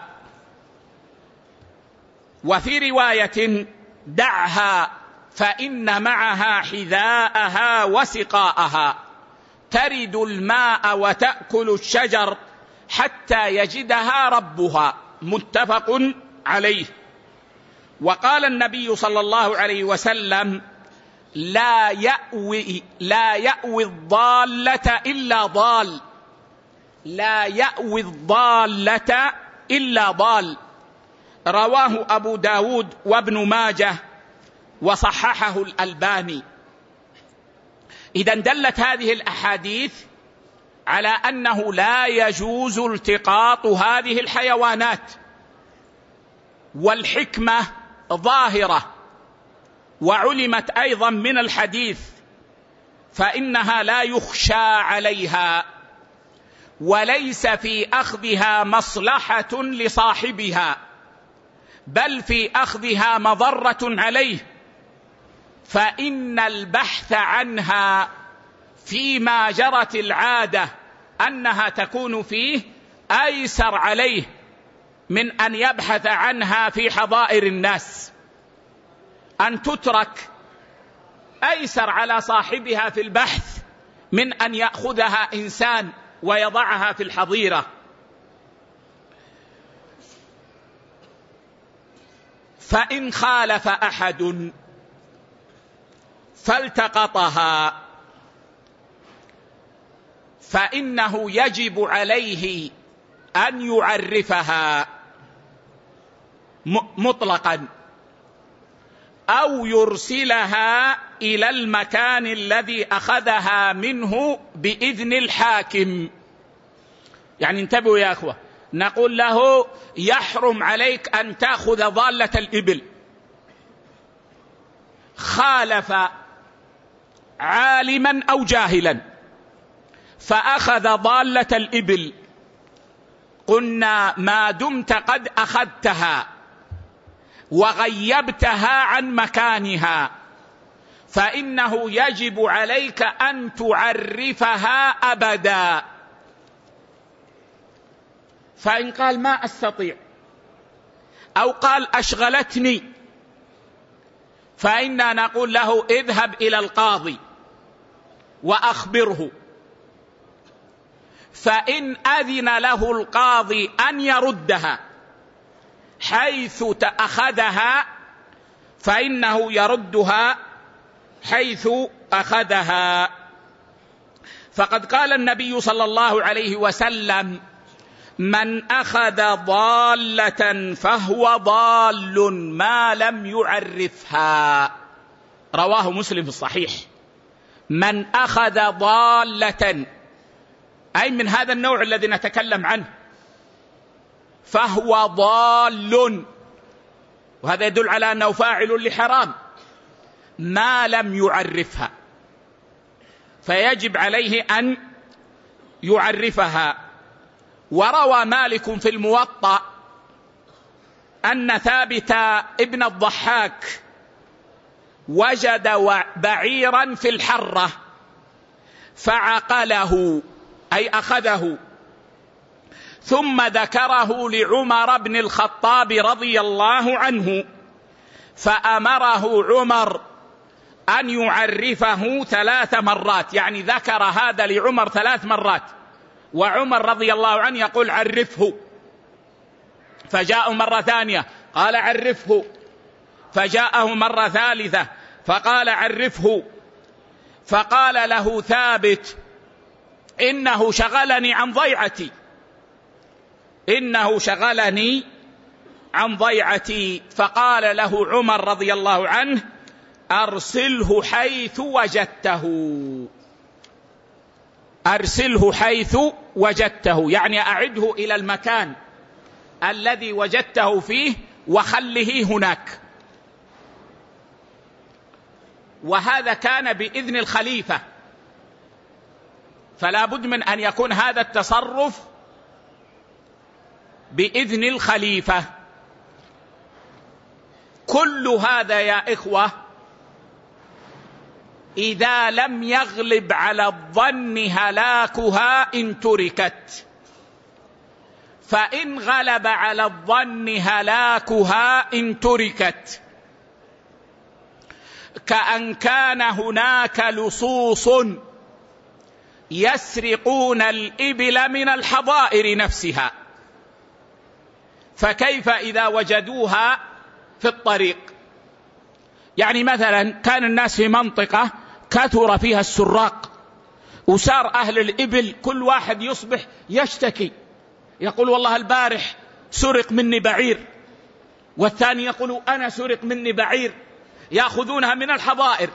وفي رواية: دعها فإن معها حذاءها وسقاءها، ترد الماء وتأكل الشجر حتى يجدها ربها. متفق عليه. وقال النبي صلى الله عليه وسلم: لا يأوي الضالة إلا ضال، لا يأوي الضالة إلا ضال. رواه أبو داود وابن ماجه وصححه الألباني. إذن دلت هذه الأحاديث على أنه لا يجوز التقاط هذه الحيوانات، والحكمة ظاهرة وعلمت أيضا من الحديث، فإنها لا يخشى عليها، وليس في أخذها مصلحة لصاحبها، بل في أخذها مضرة عليه، فإن البحث عنها فيما جرت العادة أنها تكون فيه أيسر عليه من أن يبحث عنها في حظائر الناس. أن تترك أيسر على صاحبها في البحث من أن يأخذها إنسان ويضعها في الحظيرة. فإن خالف أحد فالتقطها فإنه يجب عليه أن يعرفها مطلقا، أو يرسلها إلى المكان الذي أخذها منه بإذن الحاكم. يعني انتبهوا يا أخوة، نقول له: يحرم عليك أن تأخذ ضالة الإبل. خالف عالما أو جاهلا فأخذ ضالة الإبل، قلنا: ما دمت قد أخذتها وغيبتها عن مكانها فإنه يجب عليك أن تعرفها أبدا. فإن قال: ما أستطيع، أو قال: أشغلتني، فإننا نقول له: اذهب إلى القاضي وأخبره، فإن أذن له القاضي أن يردها حيث أخذها فإنه يردها حيث أخذها. فقد قال النبي صلى الله عليه وسلم: من أخذ ضالة فهو ضال ما لم يعرفها. رواه مسلم في الصحيح. من أخذ ضالة، أي من هذا النوع الذي نتكلم عنه، فهو ضال، وهذا يدل على أنه فاعل لحرام، ما لم يعرفها، فيجب عليه أن يعرفها. وروى مالك في الموطأ أن ثابت ابن الضحاك وجد بعيرا في الحرة فعقله أي أخذه، ثم ذكره لعمر بن الخطاب رضي الله عنه، فأمره عمر أن يعرفه 3 مرات، يعني ذكر هذا لعمر 3 مرات، وعمر رضي الله عنه يقول عرفه، فجاء مرة ثانية قال عرفه، فجاءه مرة ثالثة فقال عرفه، فقال له ثابت إنه شغلني عن ضيعتي، إنه شغلني عن ضيعتي. فقال له عمر رضي الله عنه أرسله حيث وجدته، أرسله حيث وجدته، يعني أعده إلى المكان الذي وجدته فيه وخله هناك. وهذا كان بإذن الخليفة، فلا بد من أن يكون هذا التصرف بإذن الخليفة. كل هذا يا إخوة إذا لم يغلب على الظن هلاكها إن تركت، فإن غلب على الظن هلاكها إن تركت، كأن كان هناك لصوص يسرقون الإبل من الحظائر نفسها، فكيف إذا وجدوها في الطريق؟ يعني مثلا كان الناس في منطقة كثر فيها السراق، وسار أهل الإبل كل واحد يصبح يشتكي، يقول والله البارح سرق مني بعير، والثاني يقول أنا سرق مني بعير، يأخذونها من الحظائر،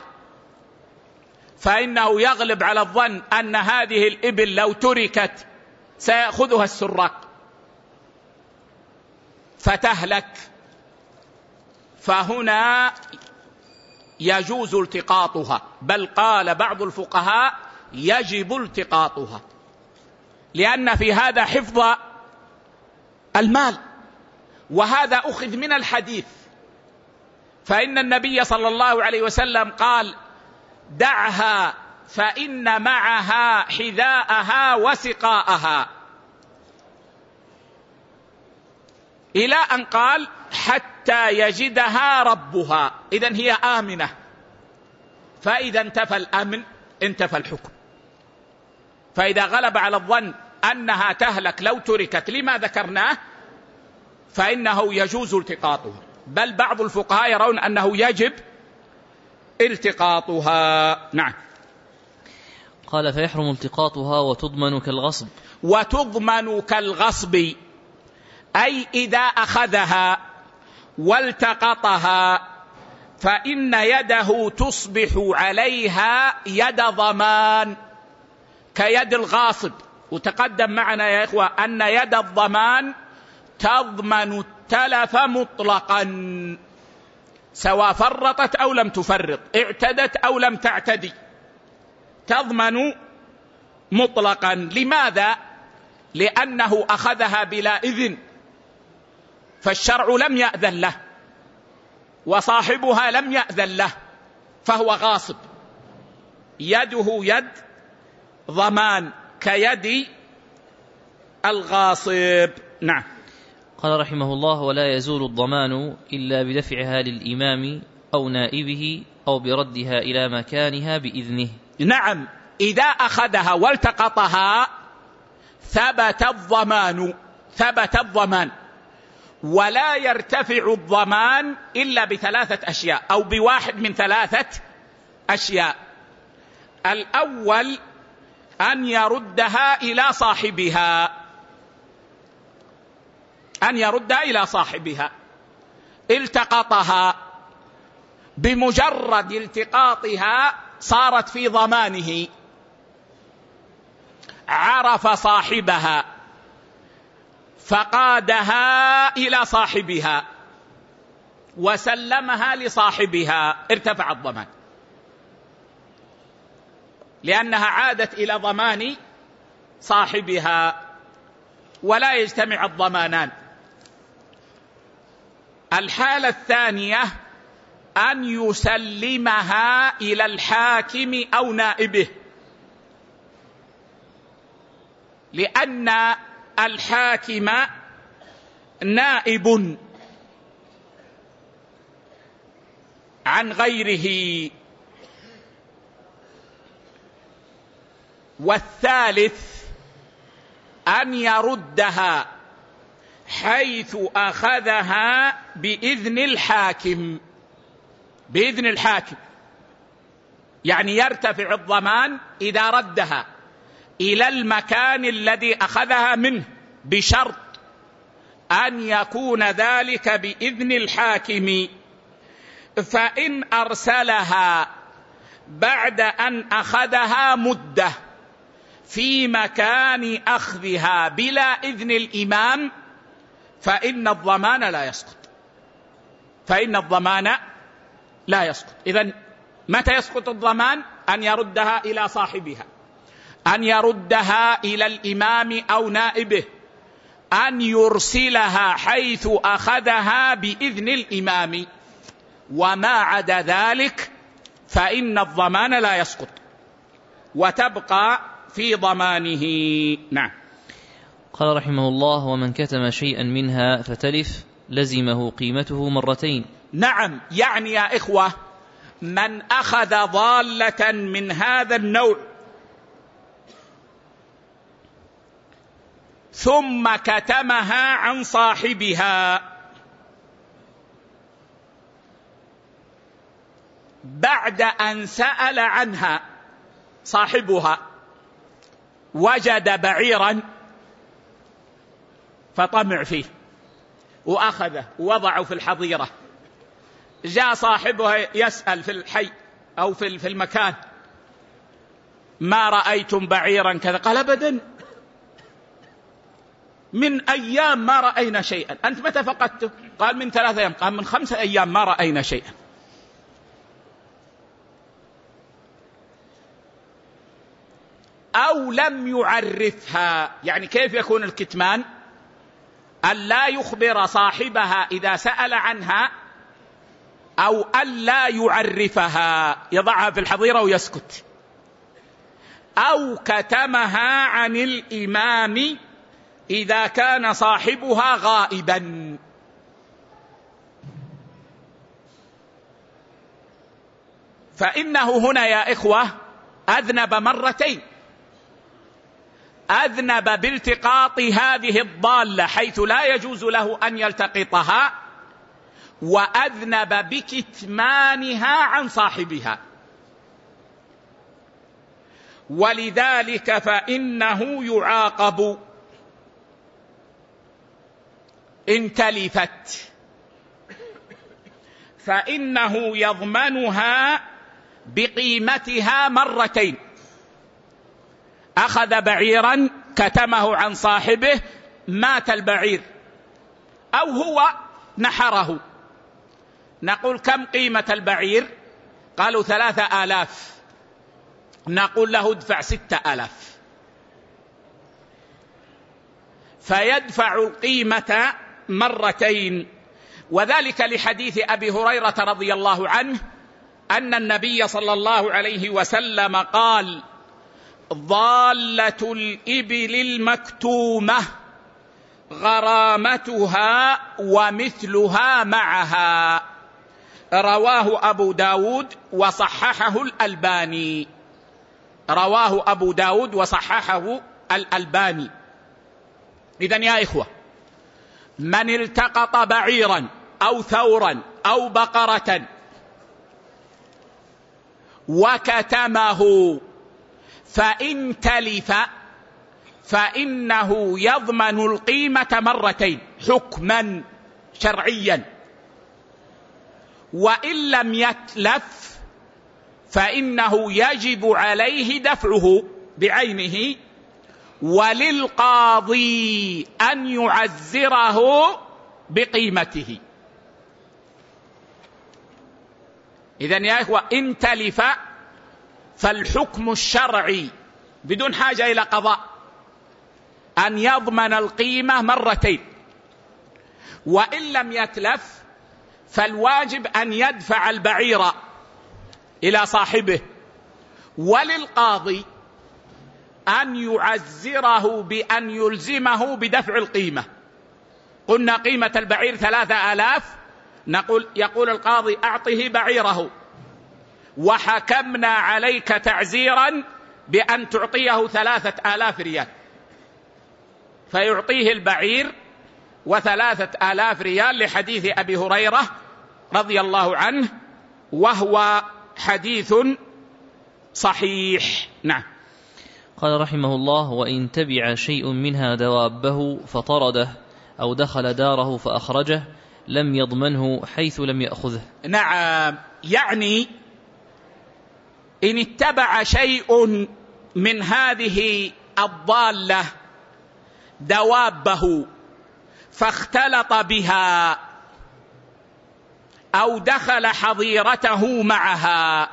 فإنه يغلب على الظن أن هذه الإبل لو تركت سيأخذها السراق فتهلك، فهنا يجوز التقاطها، بل قال بعض الفقهاء يجب التقاطها، لأن في هذا حفظ المال، وهذا أخذ من الحديث، فإن النبي صلى الله عليه وسلم قال دعها فإن معها حذاءها وسقاءها، إلى أن قال حتى يجدها ربها، إذن هي آمنة، فإذا انتفى الأمن انتفى الحكم. فإذا غلب على الظن أنها تهلك لو تركت لما ذكرناه فإنه يجوز التقاطها، بل بعض الفقهاء يرون أنه يجب التقاطها. نعم. قال فيحرم التقاطها وتضمن كالغصب. وتضمن كالغصب، أي إذا أخذها والتقطها فإن يده تصبح عليها يد ضمان كيد الغاصب، وتقدم معنا يا إخوة أن يد الضمان تضمن التلف مطلقا، سواء فرطت أو لم تفرط، اعتدت أو لم تعتدي، تضمن مطلقا. لماذا؟ لأنه أخذها بلا إذن، فالشرع لم يأذن له وصاحبها لم يأذن له، فهو غاصب، يده يد ضمان كيد الغاصب. نعم. قال رحمه الله ولا يزول الضمان إلا بدفعها للإمام أو نائبه أو بردها إلى مكانها بإذنه. نعم، إذا أخذها والتقطها ثبت الضمان، ولا يرتفع الضمان إلا ب3 أشياء أو بواحد من 3 أشياء. الأول أن يردها إلى صاحبها، التقطها، بمجرد التقاطها صارت في ضمانه، عرف صاحبها فقادها إلى صاحبها وسلمها لصاحبها، ارتفع الضمان، لأنها عادت إلى ضمان صاحبها، ولا يجتمع الضمانان. الحالة الثانية أن يسلمها إلى الحاكم أو نائبه، لأن الحاكم نائب عن غيره. والثالث أن يردها حيث أخذها بإذن الحاكم، بإذن الحاكم، يعني يرتفع الضمان إذا ردها إلى المكان الذي أخذها منه، بشرط أن يكون ذلك بإذن الحاكم. فإن أرسلها بعد أن أخذها مدة في مكان أخذها بلا إذن الإمام فإن الضمان لا يسقط، فإن الضمان لا يسقط. إذن متى يسقط الضمان؟ أن يردها إلى صاحبها، أن يردها إلى الإمام أو نائبه، أن يرسلها حيث أخذها بإذن الإمام، وما عدا ذلك فإن الضمان لا يسقط وتبقى في ضمانه. نعم. قال رحمه الله: ومن كتم شيئا منها فتلف لزمه قيمته مرتين. نعم، يعني يا إخوة، من أخذ ضالة من هذا النوع ثم كتمها عن صاحبها بعد أن سأل عنها صاحبها، وجد بعيرا فطمع فيه وأخذه ووضعه في الحظيرة، جاء صاحبها يسأل في الحي أو في المكان: ما رأيتم بعيرا كذا؟ قال: أبدا، من أيام ما رأينا شيئا. أنت متى فقدته؟ قال: من 3 أيام. قال: من 5 أيام ما رأينا شيئا. أو لم يعرفها، يعني كيف يكون الكتمان؟ أن لا يخبر صاحبها إذا سأل عنها، أو أن لا يعرفها، يضعها في الحظيرة ويسكت، أو كتمها عن الإمام إذا كان صاحبها غائبا. فإنه هنا يا إخوة أذنب مرتين: أذنب بالتقاط هذه الضالة حيث لا يجوز له أن يلتقطها، وأذنب بكتمانها عن صاحبها. ولذلك فإنه يعاقب إن تلفت، فإنه يضمنها بقيمتها مرتين: أخذ بعيرا كتمه عن صاحبه، مات البعير أو هو نحره، نقول: كم قيمة البعير؟ قالوا: 3000. نقول له: ادفع 6000. فيدفع القيمة مرتين. وذلك لحديث أبي هريرة رضي الله عنه أن النبي صلى الله عليه وسلم قال: ضالة الإبل المكتومة غرامتها ومثلها معها. رواه أبو داود وصححه الألباني. رواه أبو داود وصححه الألباني. إذن يا إخوة، من التقط بعيرا أو ثورا أو بقرة وكتمه فإن تلف فإنه يضمن القيمة مرتين حكما شرعيا، وإن لم يتلف فإنه يجب عليه دفعه بعينه، وللقاضي أن يعزره بقيمته. إذن يا إخوة، إن تلف فالحكم الشرعي بدون حاجة إلى قضاء أن يضمن القيمة مرتين، وإن لم يتلف فالواجب أن يدفع البعير إلى صاحبه، وللقاضي أن يعزره بأن يلزمه بدفع القيمة. قلنا قيمة البعير 3000، يقول القاضي أعطه بعيره، وحكمنا عليك تعزيرا بأن تعطيه 3000 ريال، فيعطيه البعير و3000 ريال، لحديث أبي هريرة رضي الله عنه، وهو حديث صحيح. نعم. قال رحمه الله: وإن تبع شيء منها دوابه فطرده أو دخل داره فأخرجه لم يضمنه حيث لم يأخذه. نعم، يعني إن اتبع شيء من هذه الضالة دوابه فاختلط بها أو دخل حظيرته معها.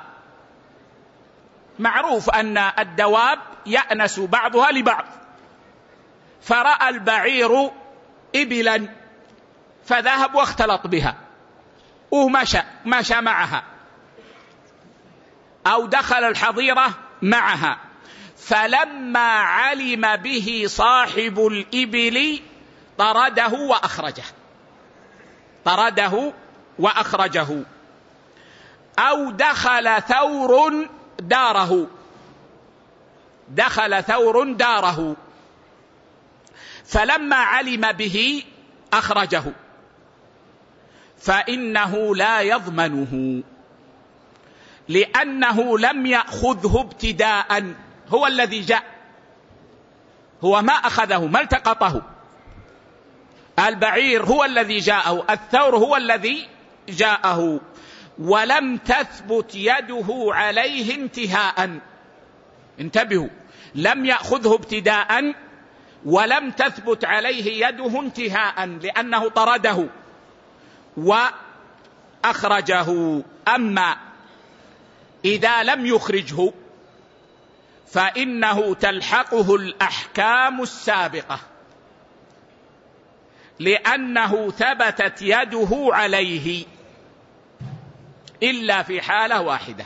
معروف أن الدواب يأنس بعضها لبعض، فرأى البعير إبلا فذهب واختلط بها ومشى معها، أو دخل الحظيرة معها، فلما علم به صاحب الإبل طرده وأخرجه. أو دخل ثور داره فلما علم به أخرجه، فإنه لا يضمنه، لأنه لم يأخذه ابتداء، هو الذي جاء، هو ما أخذه، ما التقطه. البعير هو الذي جاءه، الثور هو الذي جاءه، ولم تثبت يده عليه انتهاء. انتبهوا، لم يأخذه ابتداء ولم تثبت عليه يده انتهاء، لأنه طرده وأخرجه. أما إذا لم يخرجه فإنه تلحقه الأحكام السابقة، لأنه ثبتت يده عليه، إلا في حالة واحدة: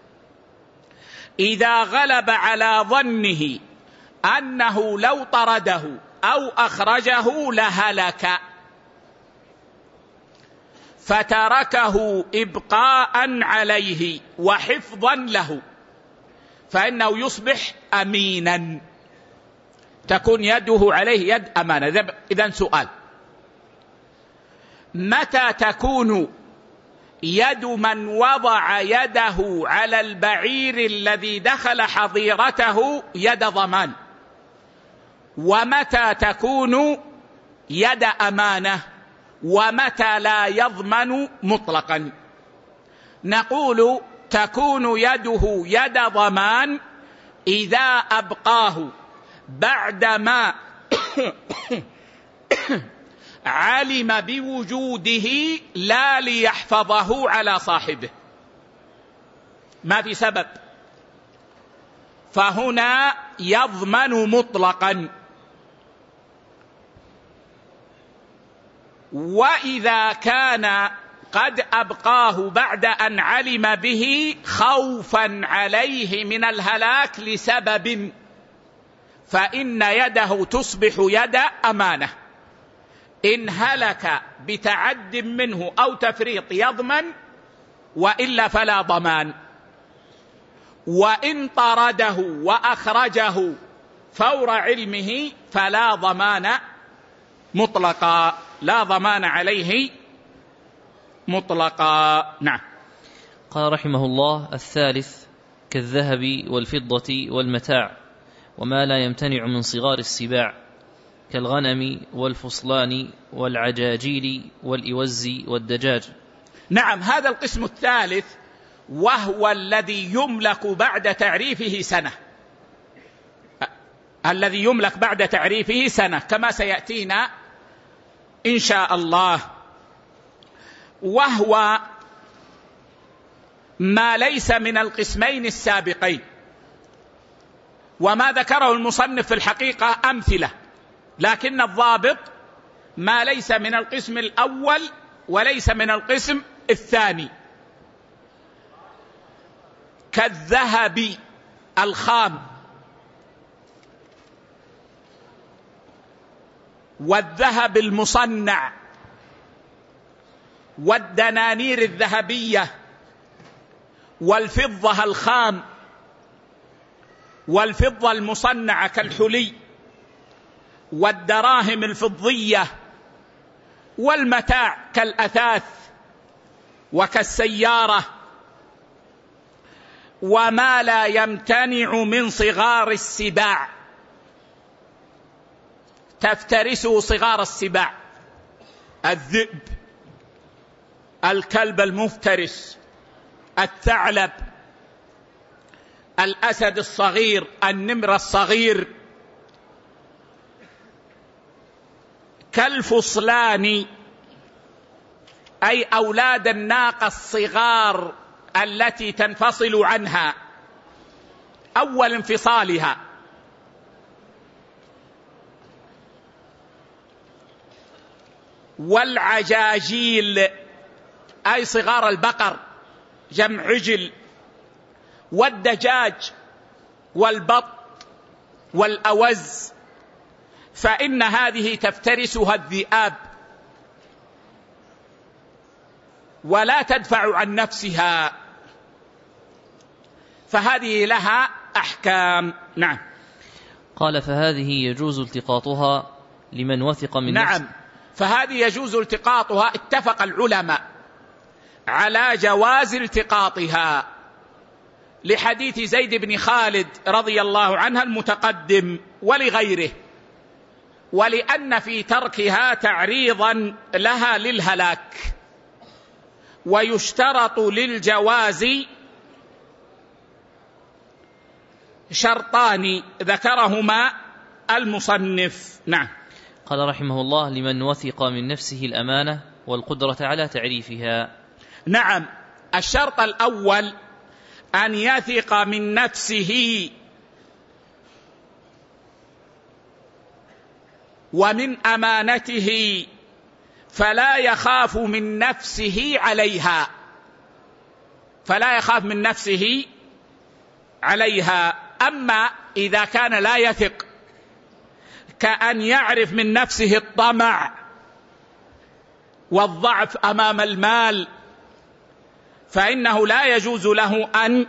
إذا غلب على ظنه أنه لو طرده أو أخرجه لهلك، فتركه إبقاء عليه وحفظا له، فإنه يصبح أمينا، تكون يده عليه يد أمانة. إذن سؤال: متى تكون يد من وضع يده على البعير الذي دخل حظيرته يد ضمان، ومتى تكون يد أمانة، ومتى لا يضمن مطلقا؟ نقول تكون يده يد ضمان إذا أبقاه بعدما علم بوجوده، لا ليحفظه على صاحبه، ما في سبب، فهنا يضمن مطلقا. وإذا كان قد أبقاه بعد أن علم به خوفا عليه من الهلاك لسبب، فإن يده تصبح يد أمانة. إن هلك بتعد منه أو تفريط يضمن، وإلا فلا ضمان. وإن طرده وأخرجه فور علمه فلا ضمان مطلقا، لا ضمان عليه مطلقا. نعم. قال رحمه الله: الثالث كالذهب والفضة والمتاع، وما لا يمتنع من صغار السباع، كالغنم والفصلان والعجاجيل والإوز والدجاج. نعم، هذا القسم الثالث وهو الذي يملك بعد تعريفه سنة، الذي يملك بعد تعريفه سنة كما سيأتينا إن شاء الله، وهو ما ليس من القسمين السابقين. وما ذكره المصنف في الحقيقة أمثلة، لكن الضابط ما ليس من القسم الأول وليس من القسم الثاني، كالذهب الخام والذهب المصنع والدنانير الذهبية والفضة الخام والفضة المصنعة كالحلي والدراهم الفضية والمتاع كالأثاث وكالسيارة، وما لا يمتنع من صغار السباع تفترسه صغار السباع، الذئب، الكلب المفترس، الثعلب، الأسد الصغير، النمر الصغير، كالفصلان أي أولاد الناقة الصغار التي تنفصل عنها أول انفصالها، والعجاجيل أي صغار البقر جمع عجل، والدجاج والبط والأوز، فإن هذه تفترسها الذئاب ولا تدفع عن نفسها، فهذه لها أحكام. نعم. قال فهذه يجوز التقاطها لمن وثق من نفسه. نعم، فهذه يجوز التقاطها، اتفق العلماء على جواز التقاطها لحديث زيد بن خالد رضي الله عنه المتقدم ولغيره، ولأن في تركها تعريضا لها للهلاك. ويشترط للجواز شرطان ذكرهما المصنف. نعم. قال رحمه الله لمن وثق من نفسه الأمانة والقدرة على تعريفها. نعم، الشرط الأول أن يثق من نفسه ومن أمانته فلا يخاف من نفسه عليها، فلا يخاف من نفسه عليها. أما إذا كان لا يثق، كأن يعرف من نفسه الطمع والضعف أمام المال، فإنه لا يجوز له أن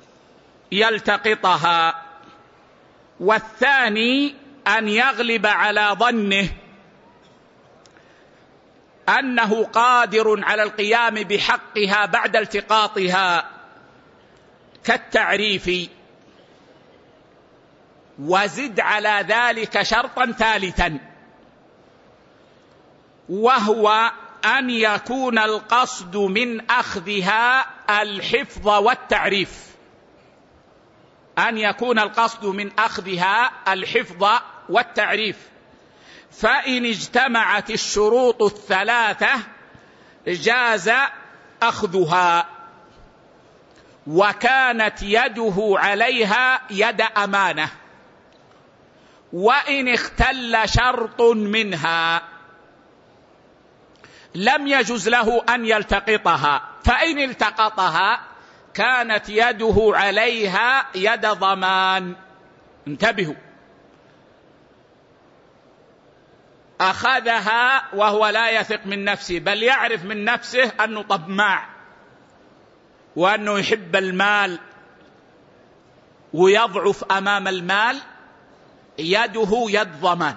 يلتقطها. والثاني أن يغلب على ظنه أنه قادر على القيام بحقها بعد التقاطها كالتعريف. وزد على ذلك شرطا ثالثا، وهو أن يكون القصد من أخذها الحفظ والتعريف، أن يكون القصد من أخذها الحفظ والتعريف. فإن اجتمعت الشروط الثلاثة جاز أخذها، وكانت يده عليها يد أمانة. وإن اختل شرط منها لم يجز له أن يلتقطها، فإن التقطها كانت يده عليها يد ضمان. انتبهوا، أخذها وهو لا يثق من نفسه، بل يعرف من نفسه أنه طماع وأنه يحب المال ويضعف أمام المال، يده يد ضمان.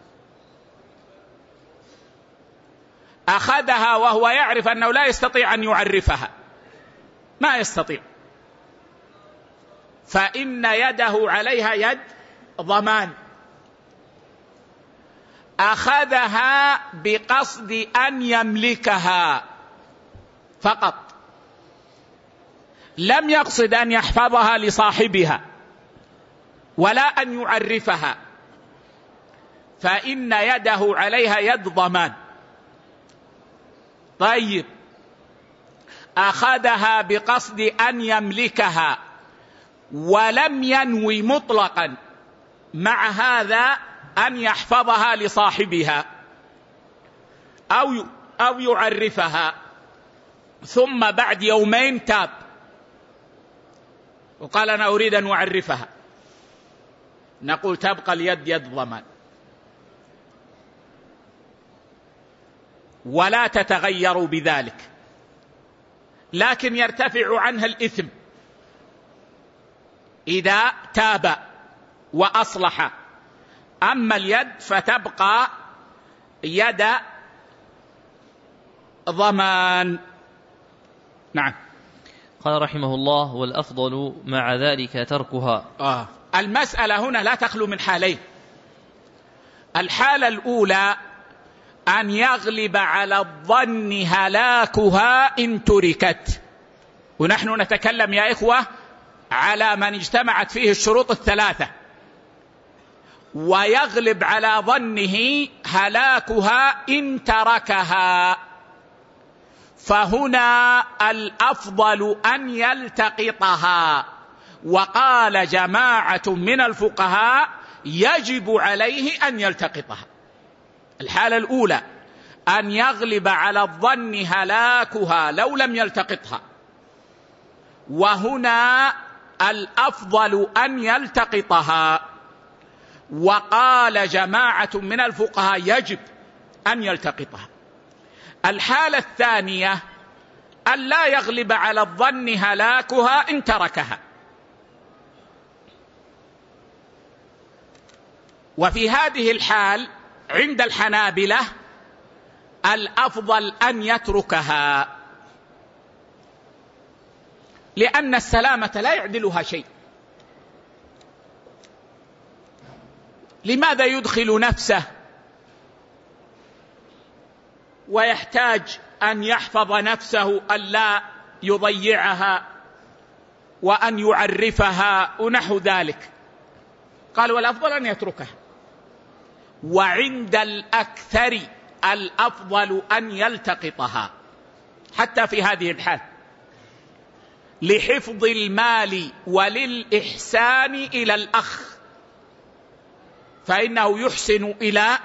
أخذها وهو يعرف أنه لا يستطيع أن يعرفها، ما يستطيع، فإن يده عليها يد ضمان. أخذها بقصد أن يملكها فقط، لم يقصد أن يحفظها لصاحبها ولا أن يعرفها، فإن يده عليها يد ضمان. طيب، أخذها بقصد أن يملكها ولم ينوي مطلقا مع هذا أن يحفظها لصاحبها، أو أو يعرفها، ثم بعد يومين تاب وقال أنا أريد أن أعرفها، نقول تبقى اليد يد ضمان ولا تتغير بذلك، لكن يرتفع عنها الإثم إذا تاب وأصلح. أما اليد فتبقى يد ضمان. نعم. قال رحمه الله: والأفضل مع ذلك تركها. المسألة هنا لا تخلو من حالين. الحالة الأولى أن يغلب على الظن هلاكها إن تركت، ونحن نتكلم يا إخوة على من اجتمعت فيه الشروط الثلاثة، ويغلب على ظنه هلاكها إن تركها، فهنا الأفضل أن يلتقطها. وقال جماعة من الفقهاء يجب عليه أن يلتقطها. الحالة الأولى أن يغلب على الظن هلاكها لو لم يلتقطها، وهنا الأفضل أن يلتقطها. وقال جماعة من الفقهاء يجب أن يلتقطها. الحالة الثانية أن لا يغلب على الظن هلاكها إن تركها، وفي هذه الحال عند الحنابلة الأفضل أن يتركها، لأن السلامة لا يعدلها شيء. لماذا يدخل نفسه ويحتاج أن يحفظ نفسه ألا يضيعها وأن يعرفها ونحو ذلك؟ قال والأفضل أن يتركها. وعند الأكثر الأفضل أن يلتقطها حتى في هذه الحال، لحفظ المال وللإحسان إلى الأخ، فإنه يحسن إلى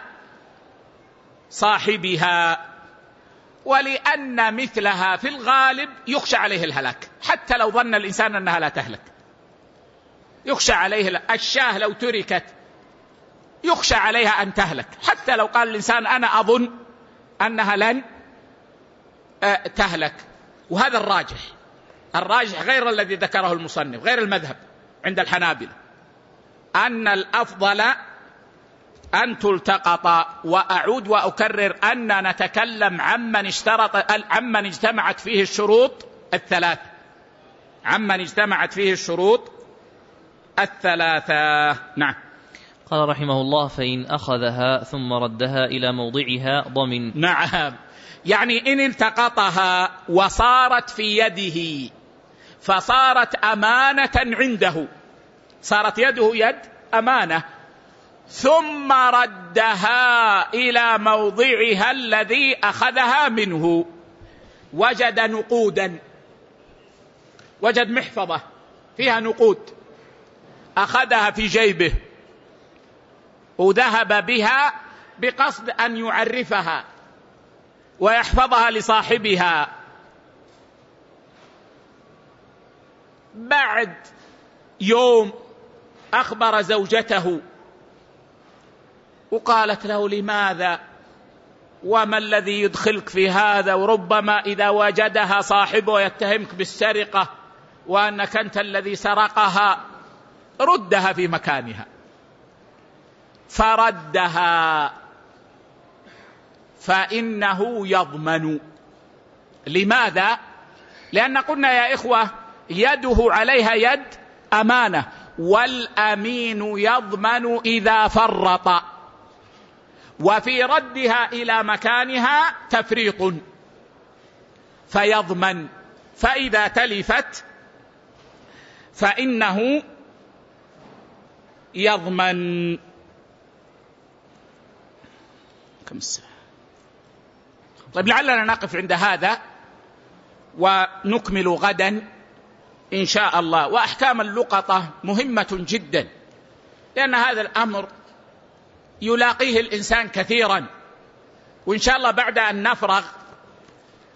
صاحبها، ولأن مثلها في الغالب يخشى عليه الهلاك، حتى لو ظن الإنسان أنها لا تهلك يخشى عليه. الشاه لو تركت يخشى عليها أن تهلك، حتى لو قال الإنسان أنا أظن أنها لن تهلك. وهذا الراجح غير الذي ذكره المصنف، غير المذهب عند الحنابلة، أن الأفضل أن تلتقط. وأعود وأكرر أن نتكلم عمن اجتمعت فيه الشروط الثلاثة، نعم. قال رحمه الله: فإن أخذها ثم ردها إلى موضعها ضمن. نعم، يعني إن التقطها وصارت في يده فصارت أمانة عنده، صارت يده يد أمانة، ثم ردها إلى موضعها الذي أخذها منه، وجد نقودا، وجد محفظة فيها نقود، أخذها في جيبه وذهب بها بقصد أن يعرفها ويحفظها لصاحبها. بعد يوم أخبر زوجته وقالت له: لماذا؟ وما الذي يدخلك في هذا؟ وربما إذا وجدها صاحبه يتهمك بالسرقة وأنك أنت الذي سرقها. ردها في مكانها، فردها، فإنه يضمن. لماذا؟ لأن قلنا يا إخوة يده عليها يد أمانة، والأمين يضمن إذا فرط، وفي ردها إلى مكانها تفريط فيضمن. فإذا تلفت فإنه يضمن. طيب، لعلنا نقف عند هذا ونكمل غدا إن شاء الله. وأحكام اللقطة مهمة جدا، لأن هذا الأمر يلاقيه الإنسان كثيرا، وإن شاء الله بعد أن نفرغ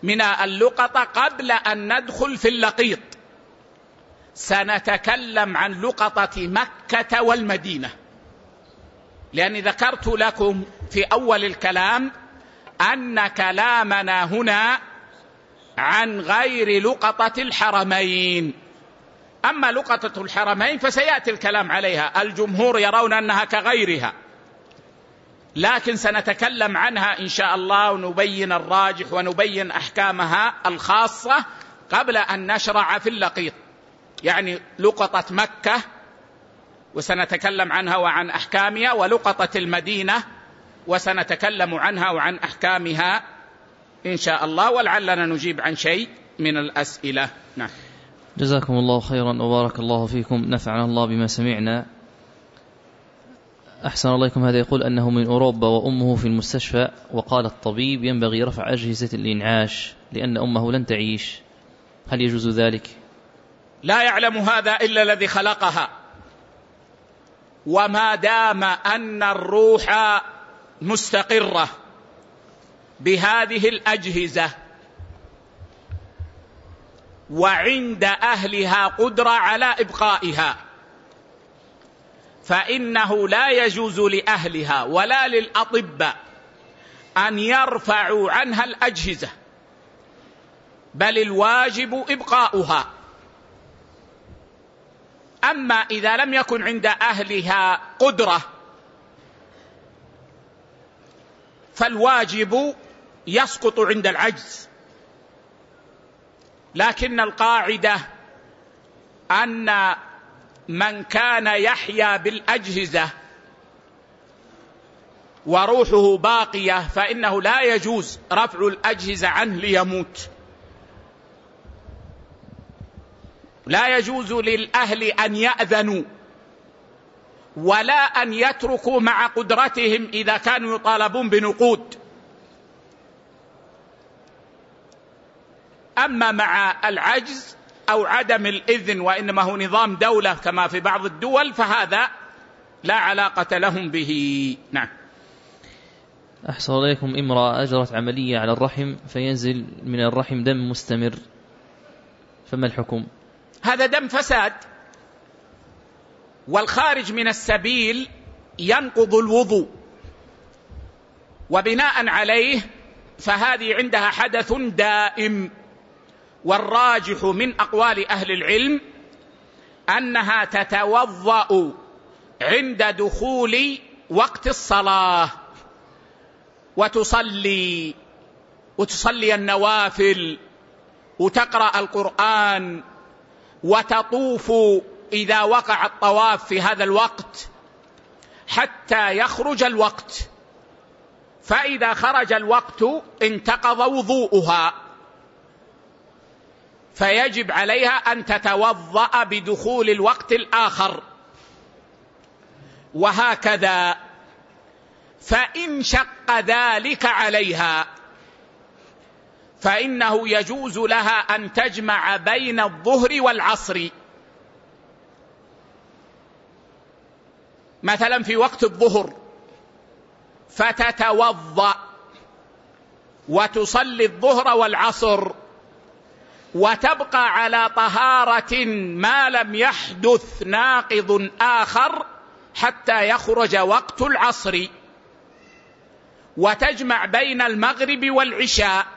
من اللقطة قبل أن ندخل في اللقيط. سنتكلم عن لقطة مكة والمدينة، لأني ذكرت لكم في أول الكلام أن كلامنا هنا عن غير لقطة الحرمين. أما لقطة الحرمين فسيأتي الكلام عليها، الجمهور يرون أنها كغيرها، لكن سنتكلم عنها إن شاء الله ونبين الراجح ونبين أحكامها الخاصة قبل أن نشرع في اللقيط. يعني لقطة مكة وسنتكلم عنها وعن أحكامها، ولقطة المدينة وسنتكلم عنها وعن أحكامها إن شاء الله، ولعلنا نجيب عن شيء من الأسئلة. نعم. جزاكم الله خيرا وبارك الله فيكم، نفعنا الله بما سمعنا. أحسن الله إليكم. هذا يقول أنه من أوروبا وأمه في المستشفى، وقال الطبيب ينبغي رفع أجهزة الإنعاش لأن أمه لن تعيش، هل يجوز ذلك؟ لا يعلم هذا إلا الذي خلقها، وما دام أن الروح مستقرة بهذه الأجهزة وعند أهلها قدرة على إبقائها، فإنه لا يجوز لأهلها ولا للأطباء أن يرفعوا عنها الأجهزة، بل الواجب إبقاؤها. أما إذا لم يكن عند أهلها قدرة فالواجب يسقط عند العجز. لكن القاعدة أن من كان يحيا بالأجهزة وروحه باقية فإنه لا يجوز رفع الأجهزة عنه ليموت. لا يجوز للأهل أن يأذنوا ولا أن يتركوا مع قدرتهم إذا كانوا يطالبون بنقود. أما مع العجز أو عدم الإذن، وإنما هو نظام دولة كما في بعض الدول، فهذا لا علاقة لهم به. نعم. أحسن عليكم. امرأة أجرت عملية على الرحم فينزل من الرحم دم مستمر، فما الحكم؟ هذا دم فساد، والخارج من السبيل ينقض الوضوء، وبناء عليه فهذه عندها حدث دائم. والراجح من أقوال أهل العلم أنها تتوضأ عند دخول وقت الصلاة وتصلي النوافل وتقرأ القرآن وتطوف إذا وقع الطواف في هذا الوقت حتى يخرج الوقت، فإذا خرج الوقت انتقض وضوءها، فيجب عليها أن تتوضأ بدخول الوقت الآخر، وهكذا. فإن شق ذلك عليها فإنه يجوز لها أن تجمع بين الظهر والعصر، مثلا في وقت الظهر فتتوضأ وتصلي الظهر والعصر، وتبقى على طهارة ما لم يحدث ناقض آخر حتى يخرج وقت العصر، وتجمع بين المغرب والعشاء،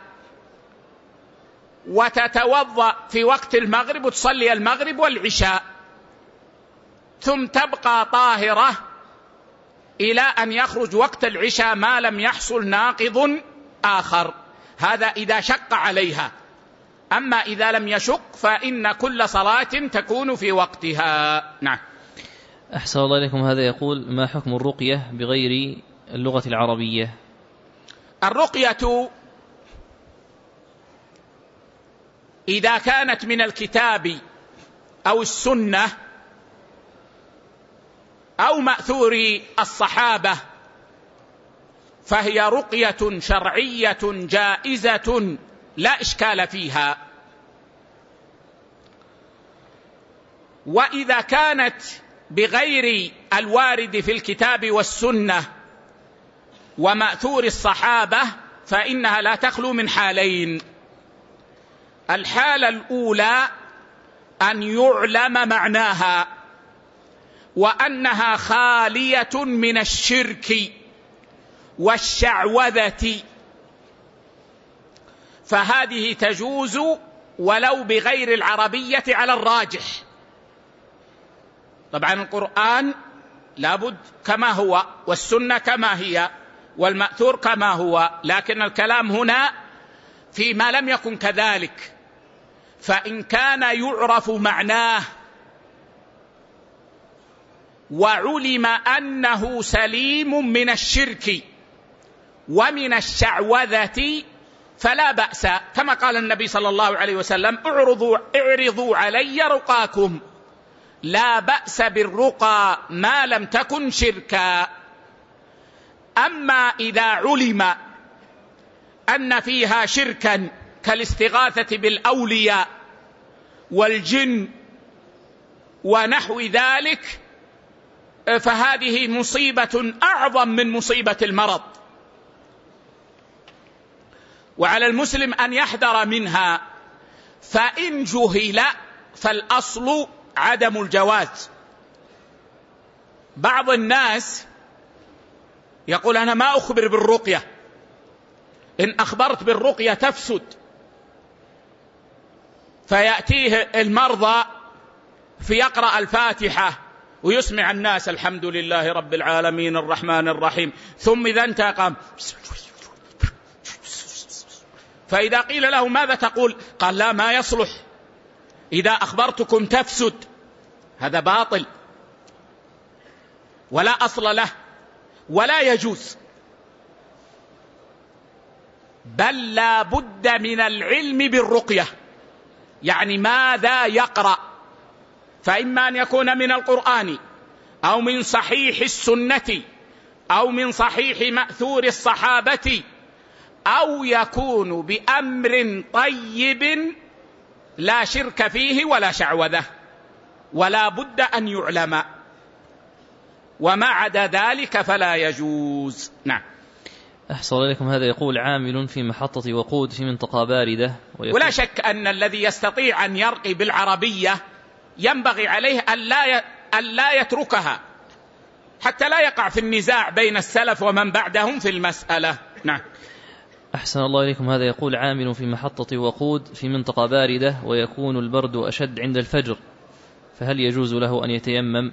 وتتوضأ في وقت المغرب وتصلي المغرب والعشاء، ثم تبقى طاهرة إلى أن يخرج وقت العشاء ما لم يحصل ناقض آخر. هذا إذا شق عليها. أما إذا لم يشق فإن كل صلاة تكون في وقتها. نعم. أحسن الله إليكم. هذا يقول ما حكم الرقية بغير اللغة العربية؟ الرقية إذا كانت من الكتاب أو السنة أو مأثور الصحابة فهي رقية شرعية جائزة لا إشكال فيها. وإذا كانت بغير الوارد في الكتاب والسنة ومأثور الصحابة فإنها لا تخلو من حالين: الحالة الأولى أن يعلم معناها وأنها خالية من الشرك والشعوذة، فهذه تجوز ولو بغير العربية على الراجح. طبعا القرآن لابد كما هو، والسنة كما هي، والمأثور كما هو، لكن الكلام هنا فيما لم يكن كذلك. فإن كان يعرف معناه وعلم أنه سليم من الشرك ومن الشعوذة فلا بأس، كما قال النبي صلى الله عليه وسلم: اعرضوا علي رقاكم، لا بأس بالرقى ما لم تكن شركا. أما إذا علم أن فيها شركا كالاستغاثة بالأولياء والجن ونحو ذلك فهذه مصيبة أعظم من مصيبة المرض، وعلى المسلم أن يحذر منها. فإن جهل فالأصل عدم الجواز. بعض الناس يقول: أنا ما أخبر بالرقية، إن أخبرت بالرقية تفسد، فيأتيه المرضى فيقرأ الفاتحة ويسمع الناس الحمد لله رب العالمين الرحمن الرحيم، ثم إذا انتهى قام، فإذا قيل له: ماذا تقول؟ قال: لا، ما يصلح، إذا أخبرتكم تفسد. هذا باطل ولا أصل له ولا يجوز، بل لا بد من العلم بالرقية، يعني ماذا يقرأ، فإما أن يكون من القرآن أو من صحيح السنة أو من صحيح مأثور الصحابة، أو يكون بأمر طيب لا شرك فيه ولا شعوذة، ولا بد أن يعلم، وما عدا ذلك فلا يجوز. نعم. أحسن إليكم. هذا يقول: عامل في محطة وقود في منطقة باردة، ولا شك أن الذي يستطيع أن يرقي بالعربية ينبغي عليه أن لا يتركها حتى لا يقع في النزاع بين السلف ومن بعدهم في المسألة. نعم. أحسن الله إليكم. هذا يقول: عامل في محطة وقود في منطقة باردة ويكون البرد أشد عند الفجر، فهل يجوز له أن يتيمم؟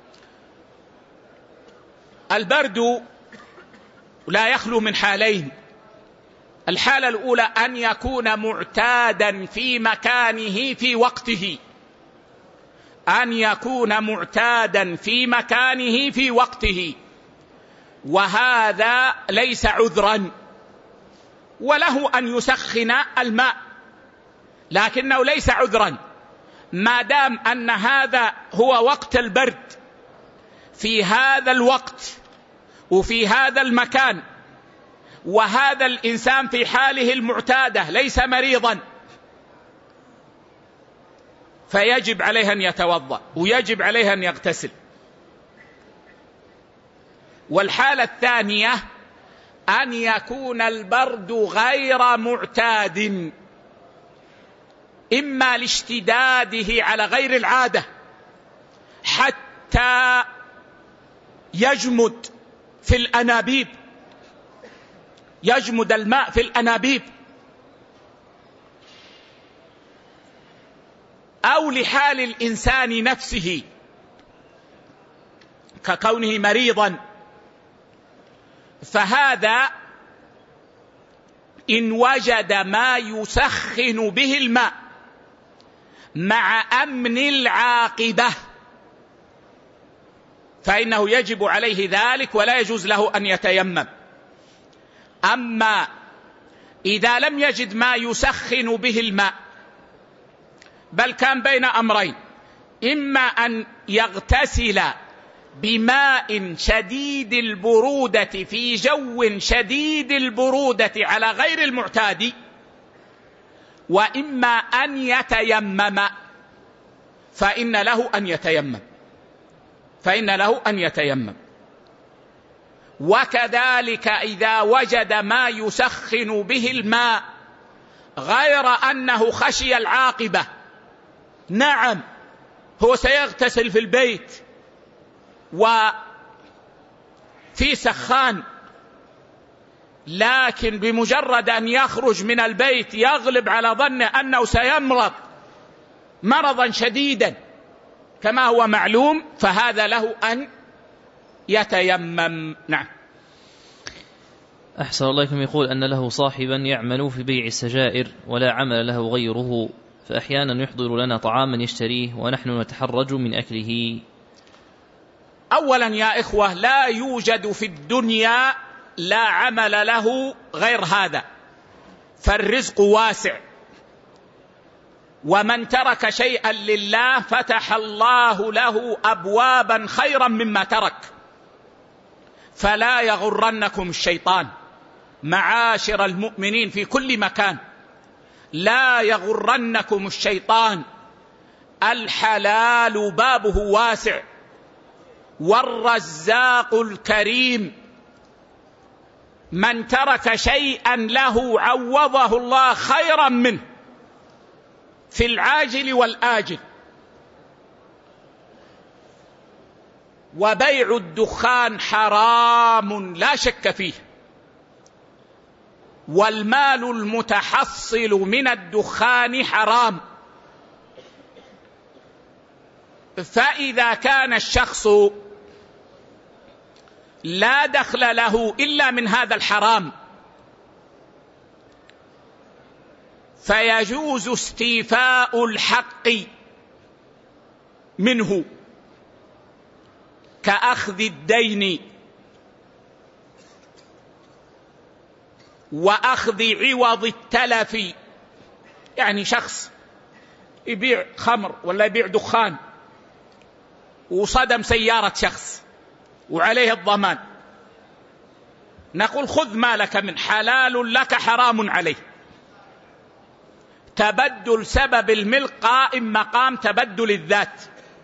البرد لا يخلو من حالين: الحالة الأولى أن يكون معتادا في مكانه في وقته، أن يكون معتادا في مكانه في وقته، وهذا ليس عذرا، وله أن يسخن الماء، لكنه ليس عذرا ما دام أن هذا هو وقت البرد في هذا الوقت وفي هذا المكان، وهذا الإنسان في حاله المعتادة ليس مريضا، فيجب عليه أن يتوضأ ويجب عليه أن يغتسل. والحالة الثانية أن يكون البرد غير معتاد، إما لاشتداده على غير العادة حتى يجمد في الأنابيب، يجمد الماء في الأنابيب، أو لحال الإنسان نفسه ككونه مريضا، فهذا إن وجد ما يسخن به الماء مع أمن العاقبة فإنه يجب عليه ذلك ولا يجوز له أن يتيمم. أما إذا لم يجد ما يسخن به الماء بل كان بين أمرين: إما أن يغتسل بماء شديد البرودة في جو شديد البرودة على غير المعتاد، وإما أن يتيمم، فإن له أن يتيمم. وكذلك إذا وجد ما يسخن به الماء غير أنه خشي العاقبة. نعم، هو سيغتسل في البيت وفي سخان، لكن بمجرد أن يخرج من البيت يغلب على ظنه أنه سيمرض مرضا شديدا كما هو معلوم، فهذا له أن يتيمم. نعم. أحسن الله إليكم. يقول أن له صاحبا يعمل في بيع السجائر ولا عمل له غيره، فأحيانا يحضر لنا طعاما يشتريه ونحن نتحرج من أكله. أولا يا إخوة، لا يوجد في الدنيا لا عمل له غير هذا، فالرزق واسع، ومن ترك شيئا لله فتح الله له أبوابا خيرا مما ترك. فلا يغرنكم الشيطان، معاشر المؤمنين في كل مكان، لا يغرنكم الشيطان، الحلال بابه واسع، والرزاق الكريم. من ترك شيئا له عوضه الله خيرا منه في العاجل والآجل. وبيع الدخان حرام لا شك فيه، والمال المتحصل من الدخان حرام. فإذا كان الشخص لا دخل له إلا من هذا الحرام، فيجوز استيفاء الحق منه كأخذ الدين وأخذ عوض التلف. يعني شخص يبيع خمر ولا يبيع دخان وصدم سيارة شخص وعليه الضمان، نقول خذ مالك من حلال لك حرام عليه. تبدل سبب الملك قائم مقام تبدل الذات.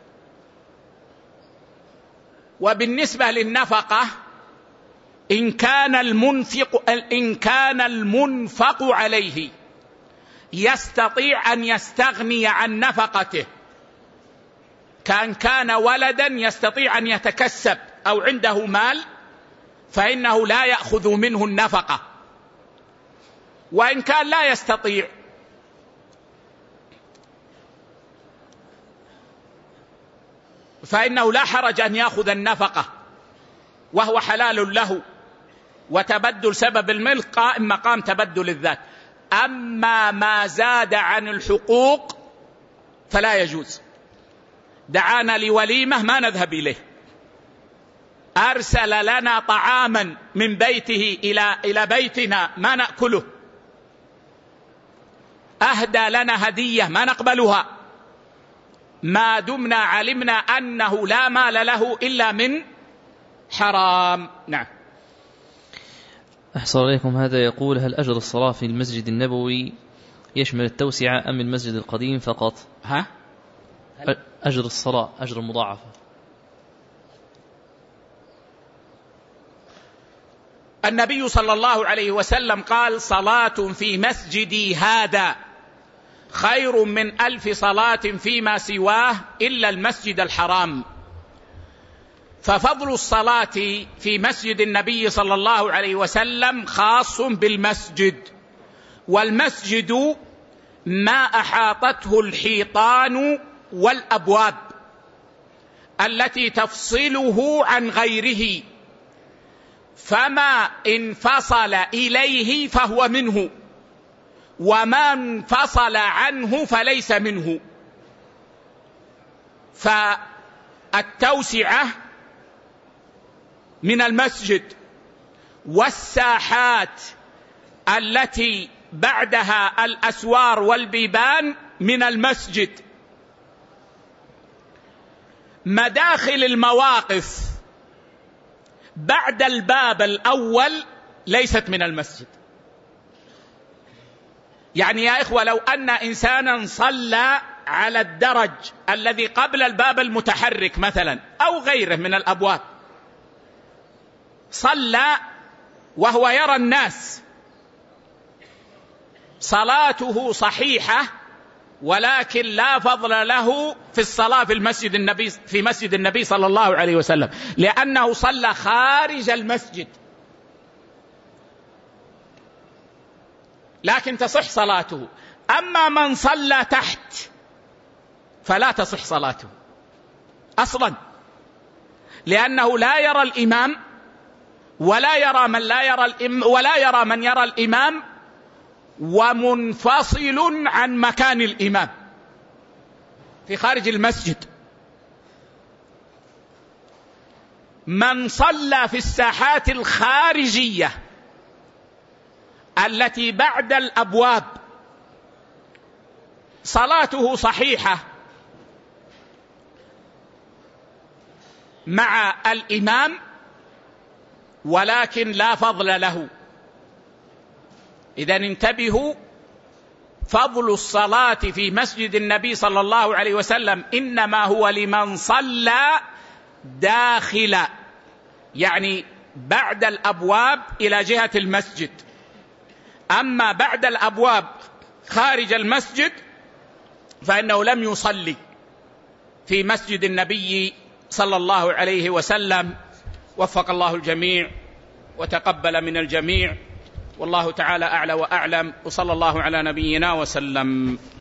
وبالنسبة للنفقة، إن كان المنفق عليه يستطيع أن يستغني عن نفقته، كان ولدا يستطيع أن يتكسب أو عنده مال، فإنه لا يأخذ منه النفقة. وإن كان لا يستطيع فإنه لا حرج أن يأخذ النفقة وهو حلال له، وتبدل سبب الملك قائم مقام تبدل الذات. أما ما زاد عن الحقوق فلا يجوز. دعانا لوليمة ما نذهب إليه، أرسل لنا طعاما من بيته إلى بيتنا ما نأكله، أهدى لنا هدية ما نقبلها، ما دمنا علمنا أنه لا مال له إلا من حرام. نعم. أحسن عليكم. هذا يقول: هل أجر الصلاة في المسجد النبوي يشمل التوسعة أم المسجد القديم فقط؟ أجر الصلاة أجر مضاعفة. النبي صلى الله عليه وسلم قال: صلاة في مسجدي هذا خير من 1000 صلاة فيما سواه إلا المسجد الحرام. ففضل الصلاة في مسجد النبي صلى الله عليه وسلم خاص بالمسجد، والمسجد ما أحاطته الحيطان والأبواب التي تفصله عن غيره، فما انفصل إليه فهو منه، وما انفصل عنه فليس منه. فالتوسعة من المسجد، والساحات التي بعدها الأسوار والبيبان من المسجد. مداخل المواقف بعد الباب الأول ليست من المسجد. يعني يا إخوة، لو أن إنسانا صلى على الدرج الذي قبل الباب المتحرك مثلا أو غيره من الأبواب، صلى وهو يرى الناس، صلاته صحيحة ولكن لا فضل له في الصلاة في مسجد النبي صلى الله عليه وسلم، لأنه صلى خارج المسجد، لكن تصح صلاته. أما من صلى تحت فلا تصح صلاته أصلا، لأنه لا يرى الإمام ولا يرى من يرى الإمام، ومنفصل عن مكان الإمام في خارج المسجد. من صلى في الساحات الخارجية التي بعد الأبواب صلاته صحيحة مع الإمام ولكن لا فضل له. إذن انتبهوا، فضل الصلاة في مسجد النبي صلى الله عليه وسلم إنما هو لمن صلى داخل، يعني بعد الأبواب إلى جهة المسجد. أما بعد الأبواب خارج المسجد فإنه لم يصلي في مسجد النبي صلى الله عليه وسلم. وفق الله الجميع وتقبل من الجميع، والله تعالى أعلى وأعلم، وصلى الله على نبينا وسلم.